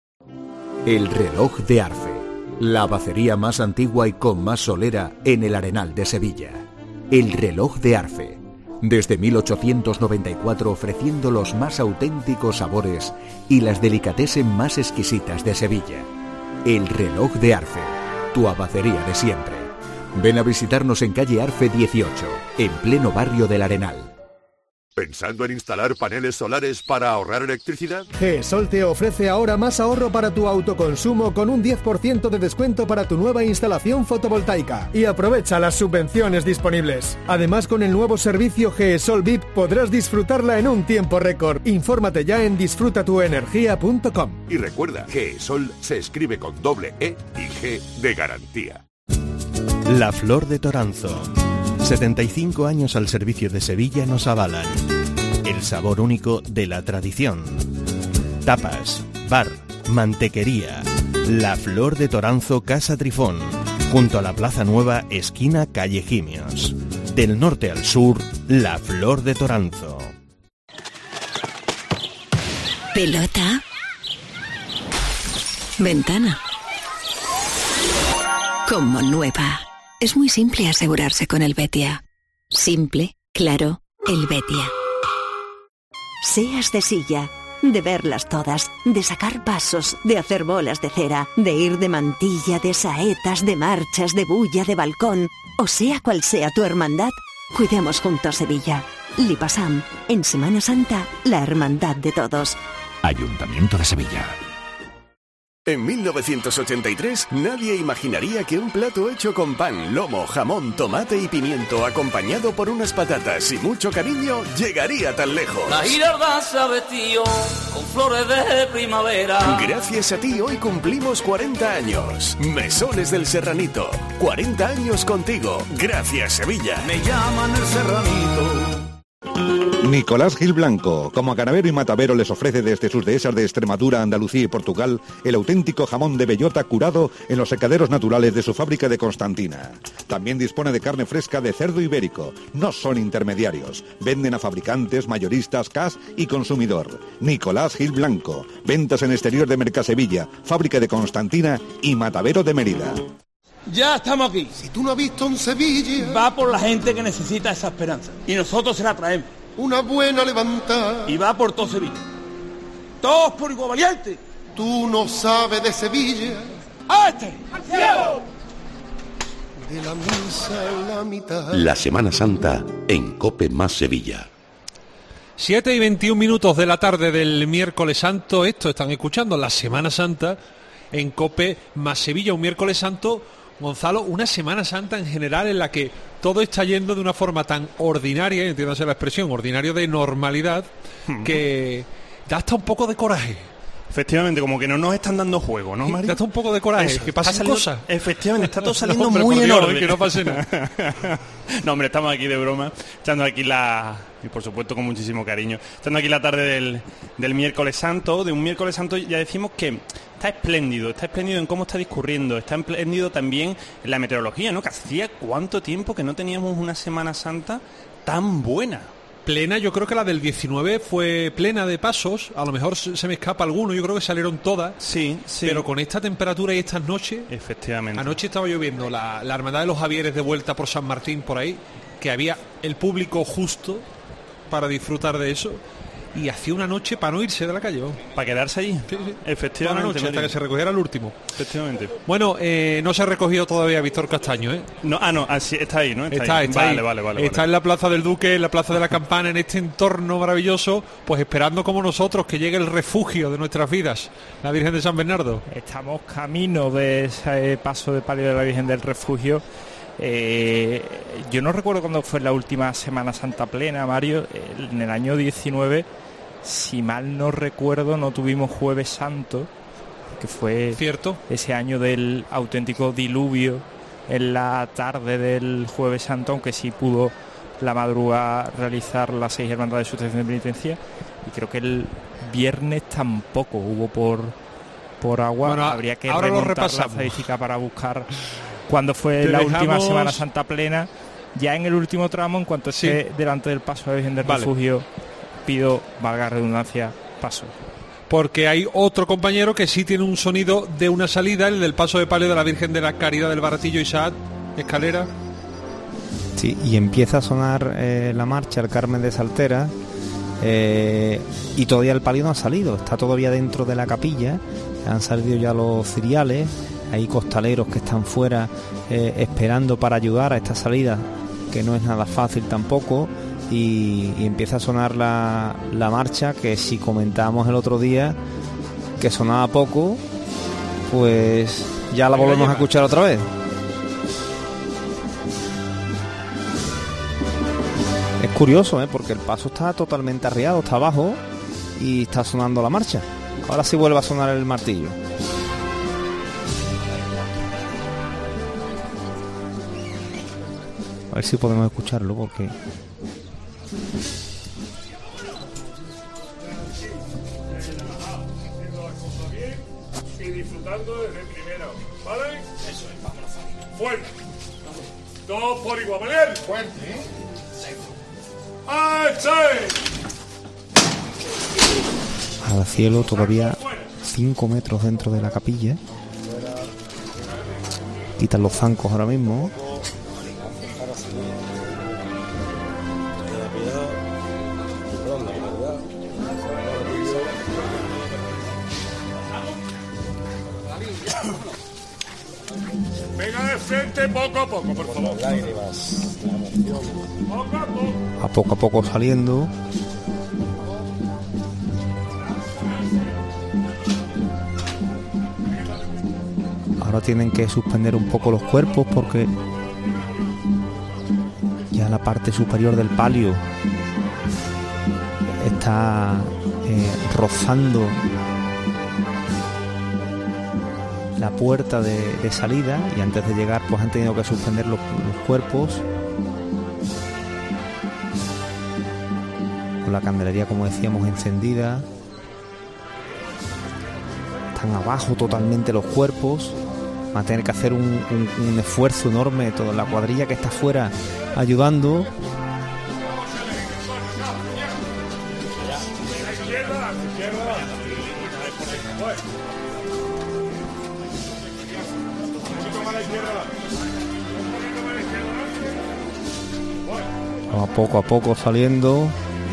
El reloj de Arfe. La bacería más antigua y con más solera en el Arenal de Sevilla. El reloj de Arfe. Desde mil ochocientos noventa y cuatro ofreciendo los más auténticos sabores y las delicatessen más exquisitas de Sevilla. El reloj de Arfe. Tu abacería de siempre. Ven a visitarnos en calle Arfe dieciocho, en pleno barrio del Arenal. ¿Pensando en instalar paneles solares para ahorrar electricidad? GESOL te ofrece ahora más ahorro para tu autoconsumo con un diez por ciento de descuento para tu nueva instalación fotovoltaica. Y aprovecha las subvenciones disponibles. Además, con el nuevo servicio GESOL V I P podrás disfrutarla en un tiempo récord. Infórmate ya en disfruta tu energía punto com. Y recuerda, GESOL se escribe con doble E y G de garantía. La Flor de Toranzo. setenta y cinco años al servicio de Sevilla nos avalan. El sabor único de la tradición. Tapas, bar, mantequería. La Flor de Toranzo, Casa Trifón. Junto a la Plaza Nueva, esquina calle Gimios. Del norte al sur, La Flor de Toranzo. Pelota. Ventana. Como nueva. Es muy simple asegurarse con el Betia. Simple, claro, el Betia. Seas de silla, de verlas todas, de sacar pasos, de hacer bolas de cera, de ir de mantilla, de saetas, de marchas, de bulla, de balcón, o sea cual sea tu hermandad, cuidemos juntos Sevilla. Lipasam, en Semana Santa, la hermandad de todos. Ayuntamiento de Sevilla. En mil novecientos ochenta y tres, nadie imaginaría que un plato hecho con pan, lomo, jamón, tomate y pimiento, acompañado por unas patatas y mucho cariño, llegaría tan lejos. La girarda se ha vestido con flores de primavera. Gracias a ti hoy cumplimos cuarenta años. Mesones del Serranito, cuarenta años contigo. Gracias, Sevilla. Me llaman el Serranito. Nicolás Gil Blanco, como ganadero y matavero, les ofrece desde sus dehesas de Extremadura, Andalucía y Portugal el auténtico jamón de bellota curado en los secaderos naturales de su fábrica de Constantina. También dispone de carne fresca de cerdo ibérico. No son intermediarios. Venden a fabricantes, mayoristas, C A S y consumidor. Nicolás Gil Blanco. Ventas en exterior de Mercasevilla, fábrica de Constantina y matavero de Mérida. Ya estamos aquí. Si tú no has visto en Sevilla, va por la gente que necesita esa esperanza. Y nosotros se la traemos. Una buena levantada. Y va por todo Sevilla. Todos por igual valiente. Tú no sabes de Sevilla. ¡Este! ¡Al cielo! De la misa en la mitad. La Semana Santa en COPE más Sevilla. siete y veintiún minutos de la tarde del miércoles santo. Esto están escuchando la Semana Santa en COPE más Sevilla. Un miércoles santo, Gonzalo, una Semana Santa en general en la que todo está yendo de una forma tan ordinaria, entiéndase la expresión, ordinario de normalidad, que da hasta un poco de coraje. Efectivamente, como que no nos están dando juego, ¿no, Mario? Da hasta un poco de coraje, Eso, que pasen saliendo, cosas. Efectivamente, está todo saliendo no, hombre, muy por en Dios, orden. que no pase nada. No, hombre, estamos aquí de broma, echando aquí la... Y por supuesto con muchísimo cariño. Estando aquí la tarde del, del miércoles santo, de un miércoles santo ya decimos que está espléndido, está espléndido en cómo está discurriendo, está espléndido también en la meteorología, ¿no? Que hacía cuánto tiempo que no teníamos una Semana Santa tan buena. Plena, yo creo que la del diecinueve fue plena de pasos, a lo mejor se me escapa alguno, yo creo que salieron todas. Sí, sí. Pero con esta temperatura y estas noches... Efectivamente. Anoche estaba lloviendo, la, la Hermandad de los Javieres de vuelta por San Martín, por ahí, que había el público justo para disfrutar de eso, y hacía una noche para no irse de la calle, ¿no? Para quedarse allí. Sí, sí. Efectivamente. Una noche hasta que se recogiera el último. Efectivamente. Bueno, eh, no se ha recogido todavía Víctor Castaño, ¿eh? No, ah, no, así, está ahí, ¿no? Está, ahí. está vale, ahí. Vale, vale, está vale. en la Plaza del Duque, en la Plaza de la Campana, en este entorno maravilloso, pues esperando como nosotros que llegue el refugio de nuestras vidas, la Virgen de San Bernardo. Estamos camino de ese paso de palio de la Virgen del Refugio. Eh, yo no recuerdo cuándo fue la última Semana Santa plena, Mario. En el año diecinueve, si mal no recuerdo, no tuvimos Jueves Santo, que fue cierto ese año del auténtico diluvio en la tarde del Jueves Santo, aunque sí pudo la madrugada realizar las seis hermandades de sustitución de penitencia, y creo que el viernes tampoco hubo por por agua. Bueno, habría que ahora remontar lo repasamos. la estadística para buscar cuándo fue Te la dejamos... última Semana Santa plena. Ya en el último tramo, en cuanto esté sí. delante del paso de la Virgen del vale. Refugio, pido, valga redundancia, paso. Porque hay otro compañero que sí tiene un sonido de una salida, el del paso de palio de la Virgen de la Caridad del Baratillo y Saad, escalera. Sí, y empieza a sonar eh, la marcha, el Carmen de Saltera, eh, y todavía el palio no ha salido, está todavía dentro de la capilla, han salido ya los ciriales, hay costaleros que están fuera eh, esperando para ayudar a esta salida, que no es nada fácil tampoco. y, y empieza a sonar la, la marcha, que si comentábamos el otro día que sonaba poco, pues ya la volvemos a escuchar otra vez. Es curioso, ¿eh? Porque el paso está totalmente arriado, está abajo y está sonando la marcha. Ahora sí vuelve a sonar el martillo. A ver si podemos escucharlo, porque y disfrutando desde primera, ¿vale? Eso es, vámonos. Fuerte. Dos por igual, ¿vale? Fuerte, ¿eh? Al cielo, todavía cinco metros dentro de la capilla. Quitan los zancos ahora mismo. Venga de frente poco a poco, por favor. Lágrimas, la emoción. Poco a poco. A poco a poco saliendo. Ahora tienen que suspender un poco los cuerpos porque ya la parte superior del palio está eh, rozando la puerta de, de salida, y antes de llegar pues han tenido que suspender los, los cuerpos con la candelería, como decíamos, encendida. Están abajo totalmente los cuerpos, van a tener que hacer un, un, un esfuerzo enorme, toda la cuadrilla que está afuera ayudando. A poco a poco saliendo,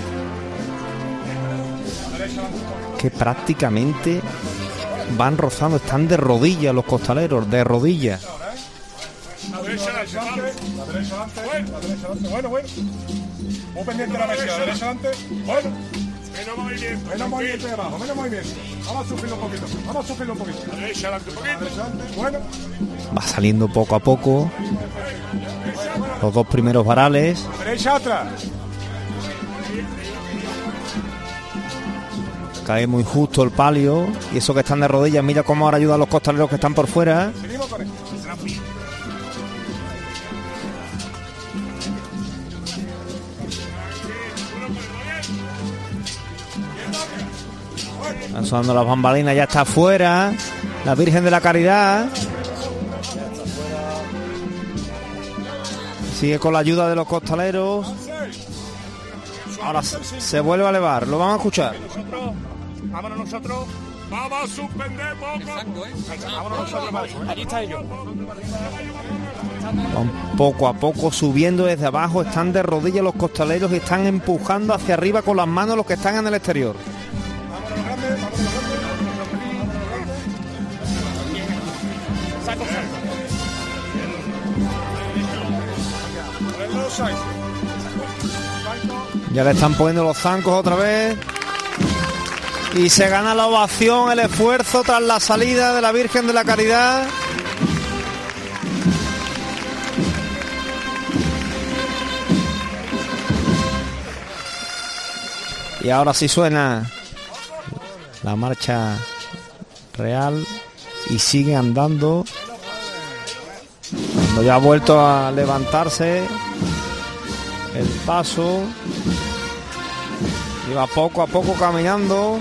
que prácticamente van rozando, están de rodillas los costaleros, de rodillas. La derecha adelante, la derecha adelante, la derecha adelante, bueno, bueno. Muy pendiente de la mesa, la derecha adelante, bueno. Menos movimiento, menos movimiento de abajo, menos movimiento. Vamos a sufrirlo un poquito, vamos a sufrirlo un poquito. La derecha adelante, un poquito, bueno. Va saliendo poco a poco los dos primeros varales. La derecha atrás. Cae muy justo el palio, y eso que están de rodillas, mira cómo ahora ayudan los costaleros que están por fuera. Seguimos con él. Están sonando las bambalinas, ya está afuera la Virgen de la Caridad. Sigue con la ayuda de los costaleros. Ahora se vuelve a elevar, lo vamos a escuchar. Vámonos nosotros, vamos a suspender poco. Vámonos nosotros, vale. Allí está ellos. Van poco a poco subiendo desde abajo, están de rodillas los costaleros y están empujando hacia arriba con las manos los que están en el exterior. Ya le están poniendo los zancos otra vez. Y se gana la ovación, el esfuerzo tras la salida de la Virgen de la Caridad. Y ahora sí suena la marcha real y sigue andando. Cuando ya ha vuelto a levantarse el paso, iba poco a poco caminando.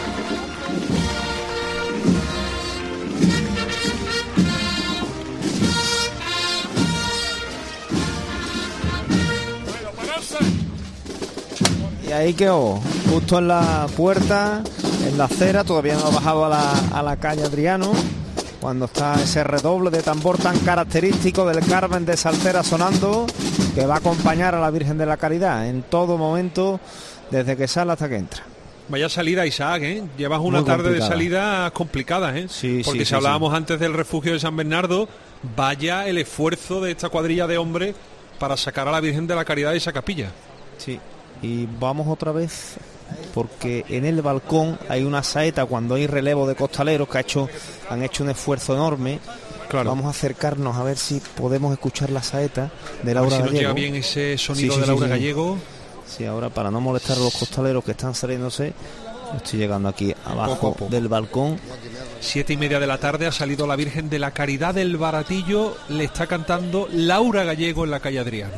Y ahí quedó, justo en la puerta, en la acera. Todavía no ha bajado a la, a la calle Adriano, cuando está ese redoble de tambor tan característico del Carmen de Salcera sonando, que va a acompañar a la Virgen de la Caridad en todo momento, desde que sale hasta que entra. Vaya salida, Isaac, ¿eh? Llevas una Muy tarde complicada. de salidas complicadas, ¿eh? Sí, Porque sí, si sí, hablábamos antes del refugio de San Bernardo, vaya el esfuerzo de esta cuadrilla de hombres para sacar a la Virgen de la Caridad de esa capilla. Sí, y vamos otra vez, porque en el balcón hay una saeta cuando hay relevo de costaleros que ha hecho, han hecho un esfuerzo enorme. Claro. Vamos a acercarnos a ver si podemos escuchar la saeta de Laura a ver si Gallego. Nos llega bien ese sonido sí, sí, de Laura sí, Gallego. Sí, ahora para no molestar a los costaleros que están saliéndose, estoy llegando aquí abajo poco, poco. del balcón. Siete y media de la tarde ha salido la Virgen de la Caridad del Baratillo, le está cantando Laura Gallego en la calle Adriano.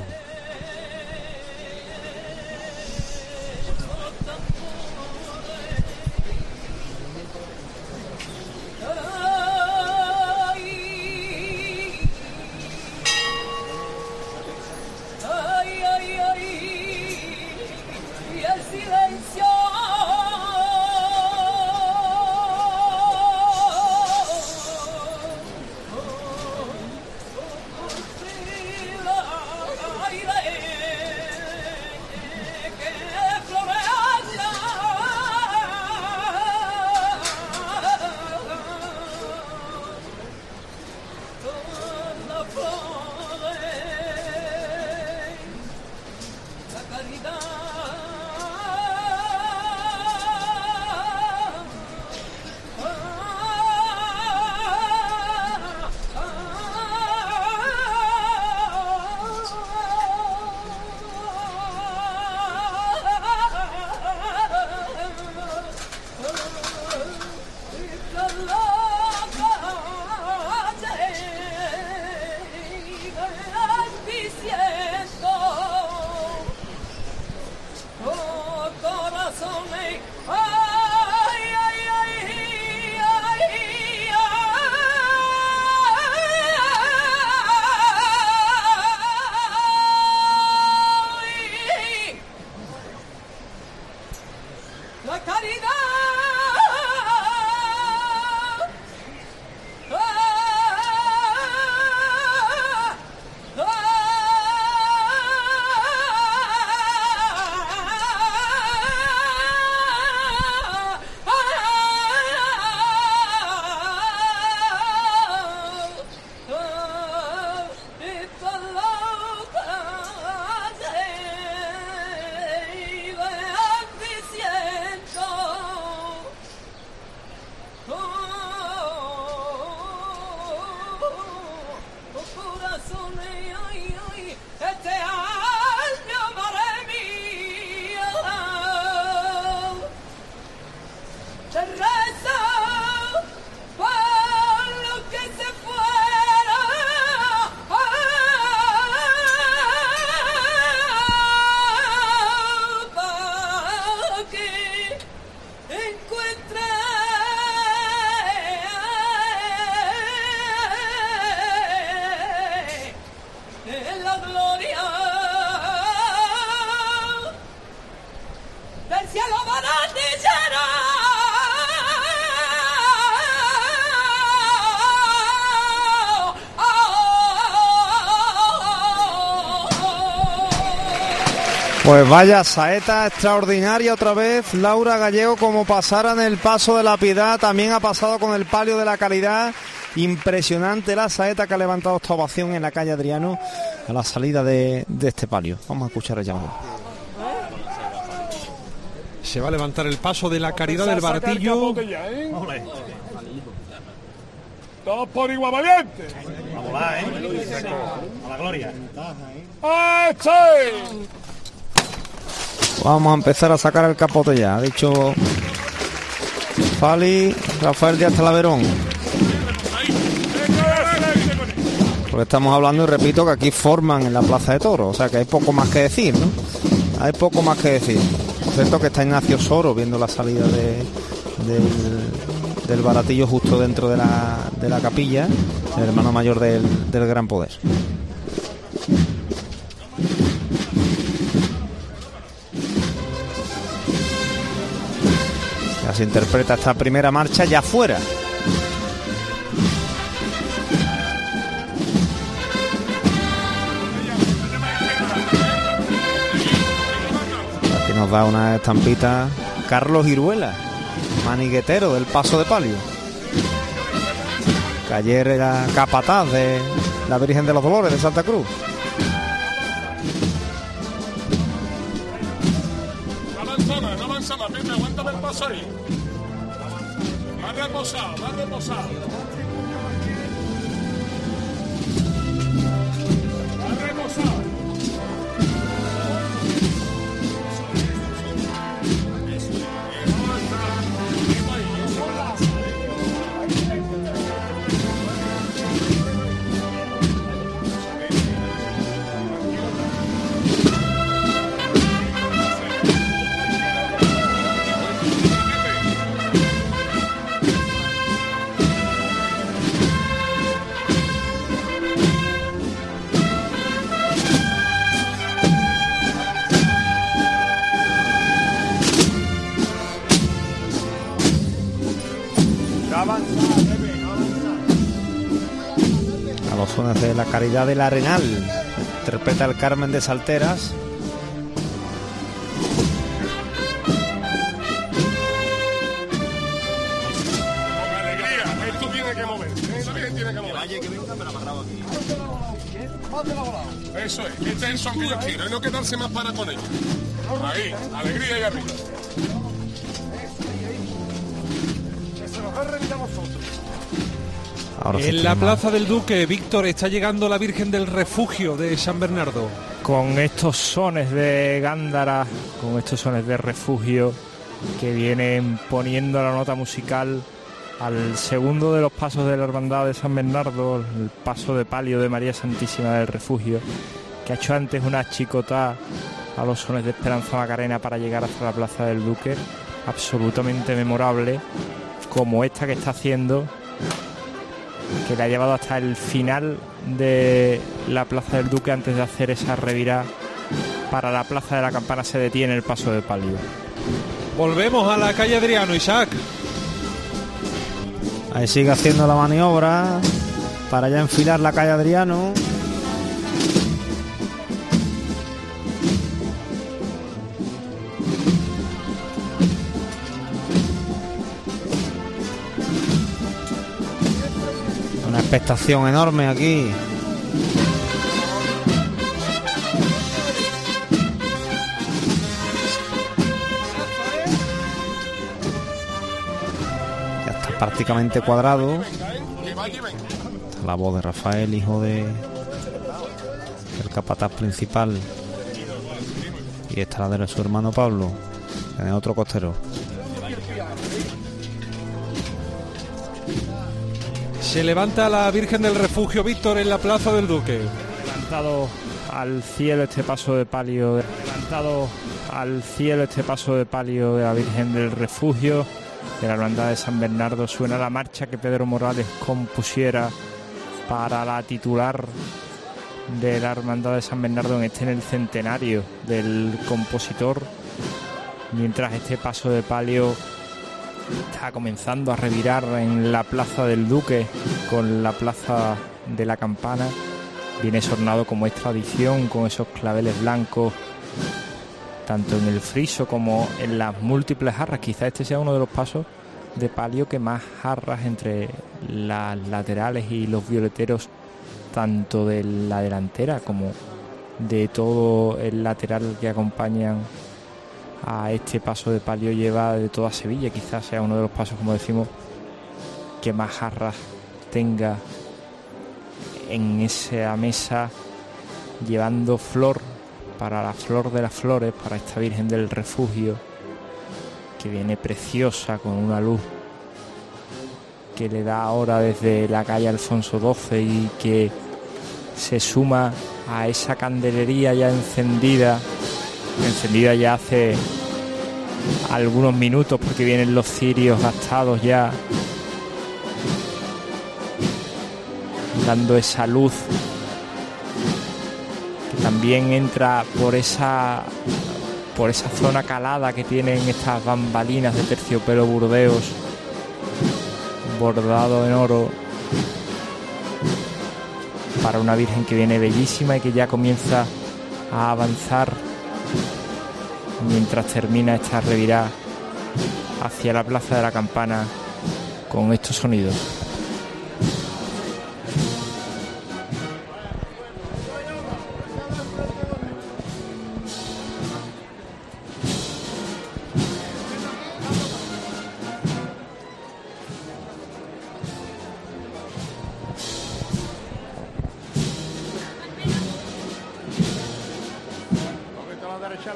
Pues vaya saeta extraordinaria otra vez, Laura Gallego, como pasara en el Paso de la Piedad, también ha pasado con el Palio de la Caridad. Impresionante la saeta que ha levantado esta ovación en la calle Adriano a la salida de, de este palio. Vamos a escuchar el llamado. Se va a levantar el Paso de la Caridad del Baratillo. Todos por igual valiente. Vamos a ¿eh? A la gloria. Vamos a empezar a sacar el capote ya, ha dicho Fali, Rafael Díaz Talaverón. Porque estamos hablando, y repito, que aquí forman en la Plaza de Toros, o sea que hay poco más que decir, ¿no? Hay poco más que decir. Por cierto que está Ignacio Soro viendo la salida de, del, del Baratillo justo dentro de la, de la capilla, el hermano mayor del, del Gran Poder. Ya se interpreta esta primera marcha ya fuera. Aquí nos da una estampita Carlos Iruela, maniguetero del Paso de Palio, que ayer era capataz de la Virgen de los Dolores de Santa Cruz. aguántame, aguántame el paso ahí. Más reposado, más reposado. Más reposado. A los sones de la Caridad del Arenal interpreta el Carmen de Salteras. Con alegría, esto tiene que mover. Eso bien tiene que mover. Vaya que venga, pero amarrado aquí. Eso es, este es el son que yo quiero, y no quedarse más para con ellos. Ahí, alegría y arriba. Ahora sí En la tenemos- Plaza del Duque, Víctor, está llegando la Virgen del Refugio de San Bernardo. Con estos sones de Gándara, con estos sones de refugio que vienen poniendo la nota musical al segundo de los pasos de la Hermandad de San Bernardo, el paso de palio de María Santísima del Refugio, que ha hecho antes una chicota a los sones de Esperanza Macarena para llegar hasta la Plaza del Duque, absolutamente memorable, como esta que está haciendo, que la ha llevado hasta el final de la Plaza del Duque antes de hacer esa revirada para la Plaza de la Campana. Se detiene el paso de palio. Volvemos a la calle Adriano, Isaac. Ahí sigue haciendo la maniobra para ya enfilar la calle Adriano. Una expectación enorme aquí. Ya está prácticamente cuadrado. La voz de Rafael, hijo de del capataz principal, y esta la de su hermano Pablo, en el otro costero. Se levanta la Virgen del Refugio, Víctor, en la Plaza del Duque. Levantado al cielo este paso de palio, levantado al cielo este paso de palio de la Virgen del Refugio de la Hermandad de San Bernardo. Suena la marcha que Pedro Morales compusiera para la titular de la Hermandad de San Bernardo en este, en el centenario del compositor, mientras este paso de palio está comenzando a revirar en la Plaza del Duque con la Plaza de la Campana. Viene sornado, como es tradición, con esos claveles blancos tanto en el friso como en las múltiples jarras. Quizá este sea uno de los pasos de palio que más jarras entre las laterales y los violeteros, tanto de la delantera como de todo el lateral que acompañan a este paso de palio, lleva de toda Sevilla. Quizás sea uno de los pasos, como decimos, que más jarras tenga en esa mesa, llevando flor para la flor de las flores, para esta Virgen del Refugio, que viene preciosa con una luz que le da ahora desde la calle Alfonso doce y que se suma a esa candelería ya encendida encendida ya hace algunos minutos, porque vienen los cirios gastados ya, dando esa luz que también entra por esa por esa zona calada que tienen estas bambalinas de terciopelo Burdeos bordado en oro, para una Virgen que viene bellísima y que ya comienza a avanzar mientras termina esta revirada hacia la Plaza de la Campana con estos sonidos.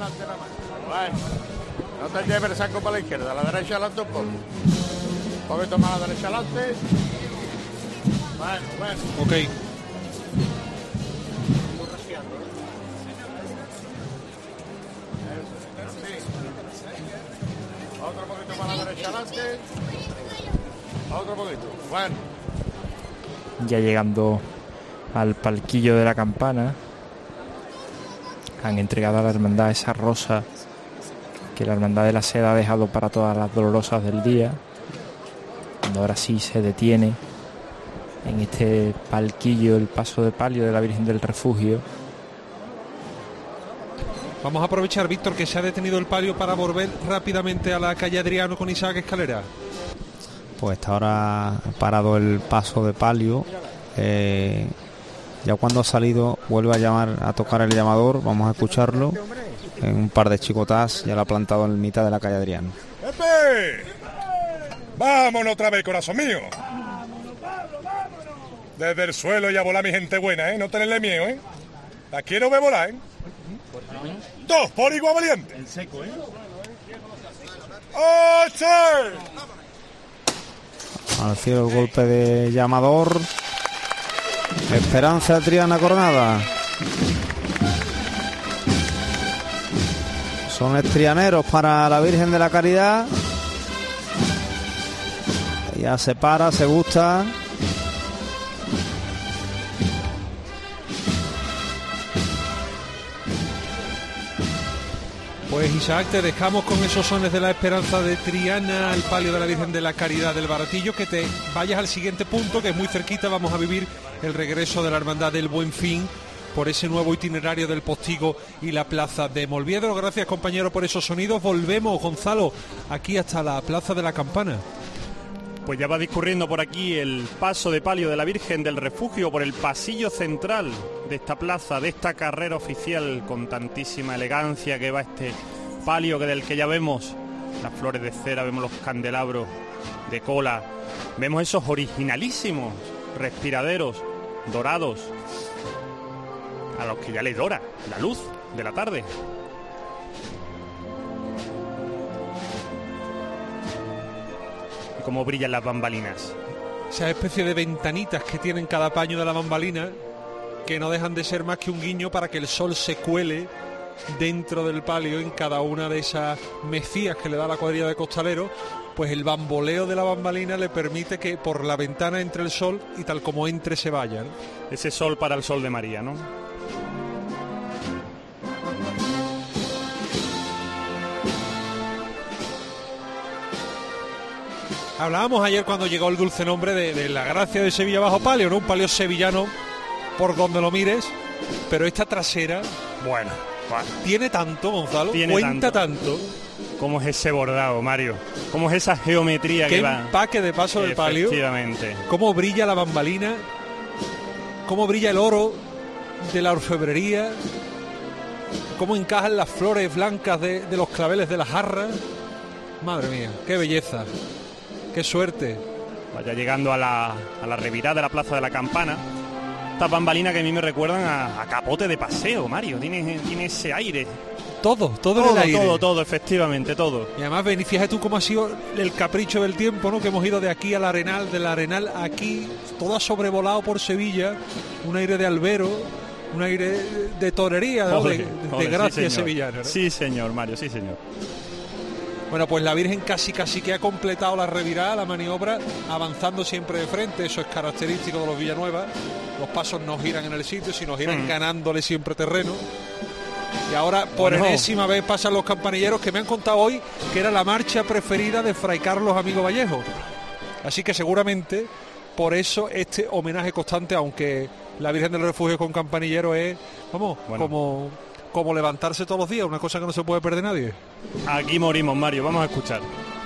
adelante nada más. Bueno, no te lleves el saco para la izquierda, a la derecha adelante un poco. Un poquito más a la derecha adelante. Bueno, bueno. Ok. Otro poquito más a la derecha adelante. Otro poquito. Bueno. Ya llegando al palquillo de la campana, han entregado a la hermandad esa rosa que la hermandad de la seda ha dejado para todas las dolorosas del día. Cuando ahora sí se detiene en este palquillo el paso de palio de la Virgen del Refugio. Vamos a aprovechar, Víctor, que se ha detenido el palio para volver rápidamente a la calle Adriano con Isaac Escalera. Pues está ahora parado el paso de palio. Eh, ya cuando ha salido vuelve a llamar, a tocar el llamador. Vamos a escucharlo. En un par de chicotás ya lo ha plantado en mitad de la calle Adriano. ¡Epe! ¡Vámonos otra vez, corazón mío! Desde el suelo y a volar, mi gente buena, ¿eh? No tenerle miedo, ¿eh? La quiero ver volar, ¿eh? Dos por igual valiente. El seco, ¿eh? ¡Oche! Al cielo el golpe de llamador. Esperanza Triana Coronada. Son estrianeros para la Virgen de la Caridad. Ya se para, se gusta. Pues Isaac, te dejamos con esos sones de la esperanza de Triana al palio de la Virgen de la Caridad del Baratillo. Que te vayas al siguiente punto, que es muy cerquita. Vamos a vivir el regreso de la Hermandad del Buen Fin por ese nuevo itinerario del Postigo y la Plaza de Molviedro. Gracias, compañero, por esos sonidos. Volvemos, Gonzalo, aquí hasta la Plaza de la Campana. Pues ya va discurriendo por aquí el paso de palio de la Virgen del Refugio por el pasillo central de esta plaza, de esta carrera oficial, con tantísima elegancia que va este palio, que del que ya vemos las flores de cera, vemos los candelabros de cola, vemos esos originalísimos respiraderos dorados a los que ya les dora la luz de la tarde. Cómo brillan las bambalinas. Esa especie de ventanitas que tienen cada paño de la bambalina, que no dejan de ser más que un guiño para que el sol se cuele dentro del palio en cada una de esas mecías que le da la cuadrilla de costaleros. Pues el bamboleo de la bambalina le permite que por la ventana entre el sol y tal como entre se vaya, ¿no? Ese sol para el sol de María, ¿no? Hablábamos ayer cuando llegó el dulce nombre de, de la gracia de Sevilla bajo palio, ¿no? Un palio sevillano por donde lo mires, pero esta trasera, bueno, bueno. tiene tanto, Gonzalo, tiene cuenta tanto. tanto. ¿Cómo es ese bordado, Mario? ¿Cómo es esa geometría que va? ¿Qué empaque de paso del palio? Efectivamente. ¿Cómo brilla la bambalina? ¿Cómo brilla el oro de la orfebrería? ¿Cómo encajan las flores blancas de, de los claveles de las jarras? Madre mía, qué belleza. ¡Qué suerte! Vaya llegando a la, a la revirada de la Plaza de la Campana. Estas bambalinas que a mí me recuerdan a, a capote de paseo, Mario. Tiene, tiene ese aire. Todo, todo, todo en el aire. Todo, todo, efectivamente, todo. Y además, ven y fíjate tú cómo ha sido el capricho del tiempo, ¿no? Que hemos ido de aquí al Arenal, del Arenal aquí, todo ha sobrevolado por Sevilla. Un aire de albero, un aire de torería, ¿no? Joder, de, de, joder, de gracia sí, sevillana, ¿no? Sí, señor, Mario, sí, señor. Bueno, pues la Virgen casi casi que ha completado la revirada, la maniobra, avanzando siempre de frente. Eso es característico de los Villanueva. Los pasos no giran en el sitio, sino giran mm. ganándole siempre terreno. Y ahora por bueno. enésima vez pasan los campanilleros, que me han contado hoy que era la marcha preferida de Fray Carlos Amigo Vallejo. Así que seguramente por eso este homenaje constante, aunque la Virgen del Refugio con campanilleros es, vamos, bueno. como... como levantarse todos los días, una cosa que no se puede perder nadie. Aquí morimos, Mario, vamos a escuchar.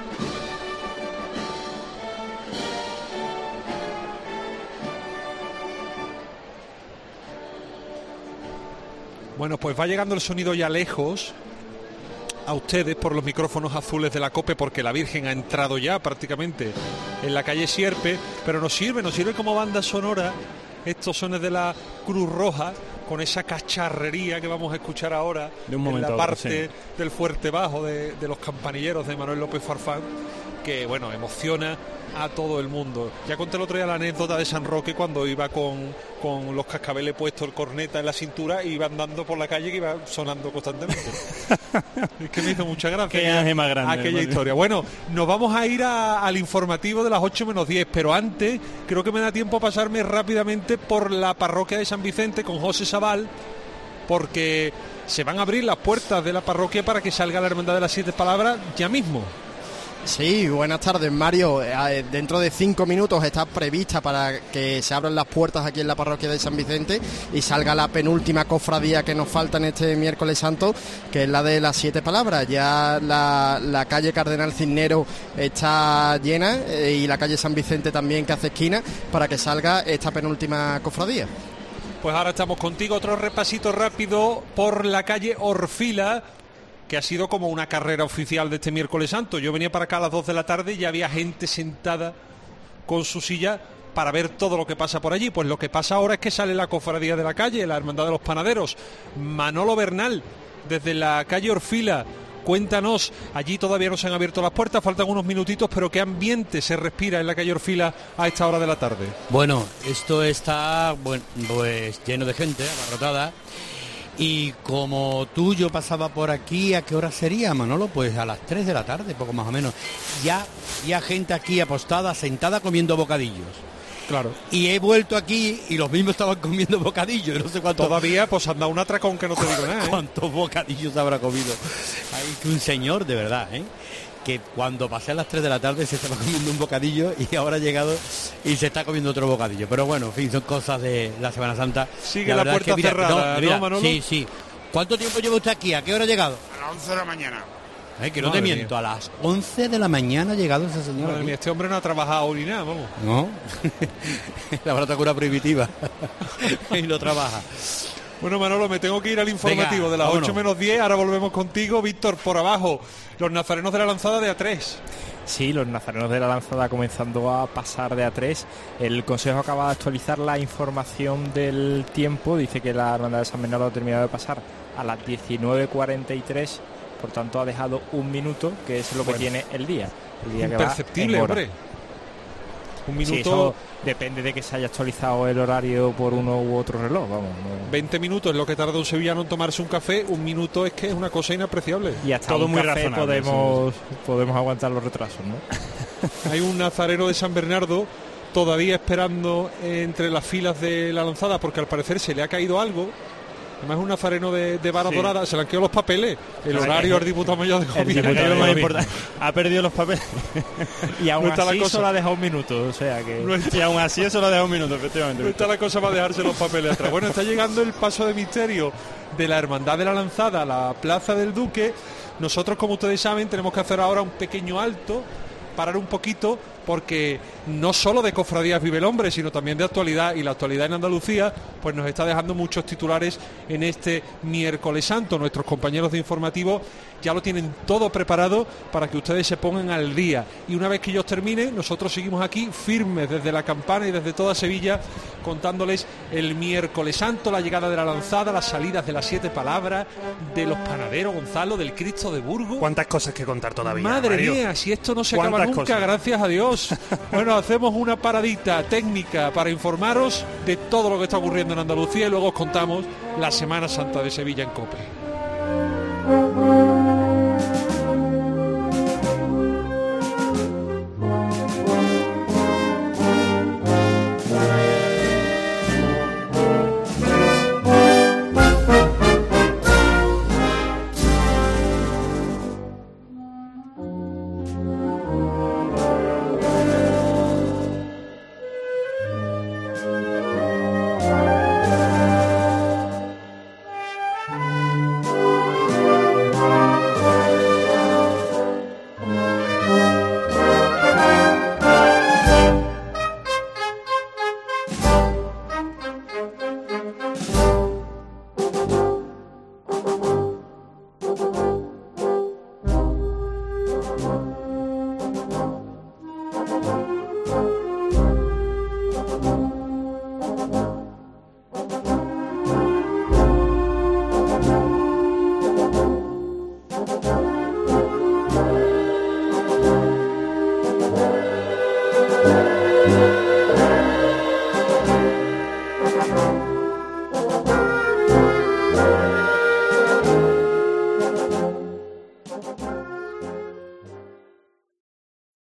Bueno, pues va llegando el sonido ya lejos a ustedes por los micrófonos azules de la COPE, porque la Virgen ha entrado ya prácticamente en la calle Sierpe, pero nos sirve, nos sirve como banda sonora estos sones de la Cruz Roja, con esa cacharrería que vamos a escuchar ahora de un momento en la a otro, parte sí. del fuerte bajo de, de los campanilleros de Manuel López Farfán, que bueno, emociona a todo el mundo. Ya conté el otro día la anécdota de San Roque cuando iba con, con los cascabeles puestos, el corneta en la cintura, y iba andando por la calle que iba sonando constantemente. Es que me hizo mucha gracia. Qué ángel más grande, aquella madre. historia. Bueno, nos vamos a ir a, al informativo de las ocho menos diez, pero antes creo que me da tiempo a pasarme rápidamente por la parroquia de San Vicente con José Sabal, porque se van a abrir las puertas de la parroquia para que salga la Hermandad de las Siete Palabras ya mismo. Sí, buenas tardes, Mario. Eh, dentro de cinco minutos está prevista para que se abran las puertas aquí en la parroquia de San Vicente y salga la penúltima cofradía que nos falta en este miércoles santo, que es la de las Siete Palabras. Ya la, la calle Cardenal Cisnero está llena eh, y la calle San Vicente también, que hace esquina, para que salga esta penúltima cofradía. Pues ahora estamos contigo, otro repasito rápido por la calle Orfila, que ha sido como una carrera oficial de este miércoles santo. Yo venía para acá a las dos de la tarde y ya había gente sentada con su silla para ver todo lo que pasa por allí. Pues lo que pasa ahora es que sale la cofradía de la calle, la Hermandad de los Panaderos. Manolo Bernal, desde la calle Orfila, cuéntanos, allí todavía no se han abierto las puertas, faltan unos minutitos, pero ¿qué ambiente se respira en la calle Orfila a esta hora de la tarde? Bueno, esto está bueno, pues lleno de gente, abarrotada. Y como tú, yo pasaba por aquí, ¿a qué hora sería, Manolo? Pues a las tres de la tarde, poco más o menos. Ya había gente aquí apostada, sentada, comiendo bocadillos. Claro. Y he vuelto aquí y los mismos estaban comiendo bocadillos. No sé cuántos. Todavía, pues han dado un atracón que no te digo nada, ¿eh? ¿Cuántos bocadillos habrá comido? Hay que un señor, de verdad, ¿eh? Que cuando pasé a las tres de la tarde se estaba comiendo un bocadillo y ahora ha llegado y se está comiendo otro bocadillo. Pero bueno, en fin, son cosas de la Semana Santa. Sigue la, la puerta es que, mira, cerrada, ¿no, mira, Manolo? Sí, sí. ¿Cuánto tiempo lleva usted aquí? ¿A qué hora ha llegado? A las once de la mañana. Ay, que no Madre te miento, mía. A las once de la mañana ha llegado ese señor. Madre mía, este hombre no ha trabajado ni nada, vamos. No, la barata prohibitiva y no trabaja. Bueno, Manolo, me tengo que ir al informativo. Venga, de las vámonos. ocho menos diez, ahora volvemos contigo. Víctor, por abajo, los nazarenos de la lanzada de A tres. Sí, los nazarenos de la lanzada comenzando a pasar de A tres. El Consejo acaba de actualizar la información del tiempo. Dice que la Hermandad de San Bernardo ha terminado de pasar a las diecinueve cuarenta y tres. Por tanto, ha dejado un minuto, que es lo que bueno, tiene el día. El día imperceptible, que va en hora. Hombre. Un minuto. Sí, eso depende de que se haya actualizado el horario por uno u otro reloj. Vamos, no. veinte minutos es lo que tarda un sevillano en tomarse un café. Un minuto es que es una cosa inapreciable. Y hasta todo un muy café podemos, sí. podemos aguantar los retrasos, ¿no? Hay un nazareno de San Bernardo todavía esperando entre las filas de la lanzada, porque al parecer se le ha caído algo. Además, un nazareno de, de vara sí. dorada, se le han quedado los papeles. El no, horario al diputado mayor de Comida. Más importante. Ha perdido los papeles. Y aún no está así la cosa. solo ha dejado un minuto. O sea que. No está, y aún así solo ha dejado un minuto, efectivamente. No está la cosa para dejarse los papeles atrás. Bueno, está llegando el paso de misterio de la Hermandad de la Lanzada a la Plaza del Duque. Nosotros, como ustedes saben, tenemos que hacer ahora un pequeño alto, parar un poquito, porque no solo de cofradías vive el hombre, sino también de actualidad, y la actualidad en Andalucía pues nos está dejando muchos titulares en este miércoles santo. Nuestros compañeros de informativo ya lo tienen todo preparado para que ustedes se pongan al día, y una vez que ellos terminen, nosotros seguimos aquí firmes desde la campana y desde toda Sevilla, contándoles el miércoles santo, la llegada de la lanzada, las salidas de las siete palabras, de los panaderos, Gonzalo, del Cristo de Burgos. ¿Cuántas cosas que contar todavía, Madre Mario? mía, si esto no se acaba nunca, cosas? Gracias a Dios. Bueno, hacemos una paradita técnica para informaros de todo lo que está ocurriendo en Andalucía, y luego os contamos la Semana Santa de Sevilla en COPE.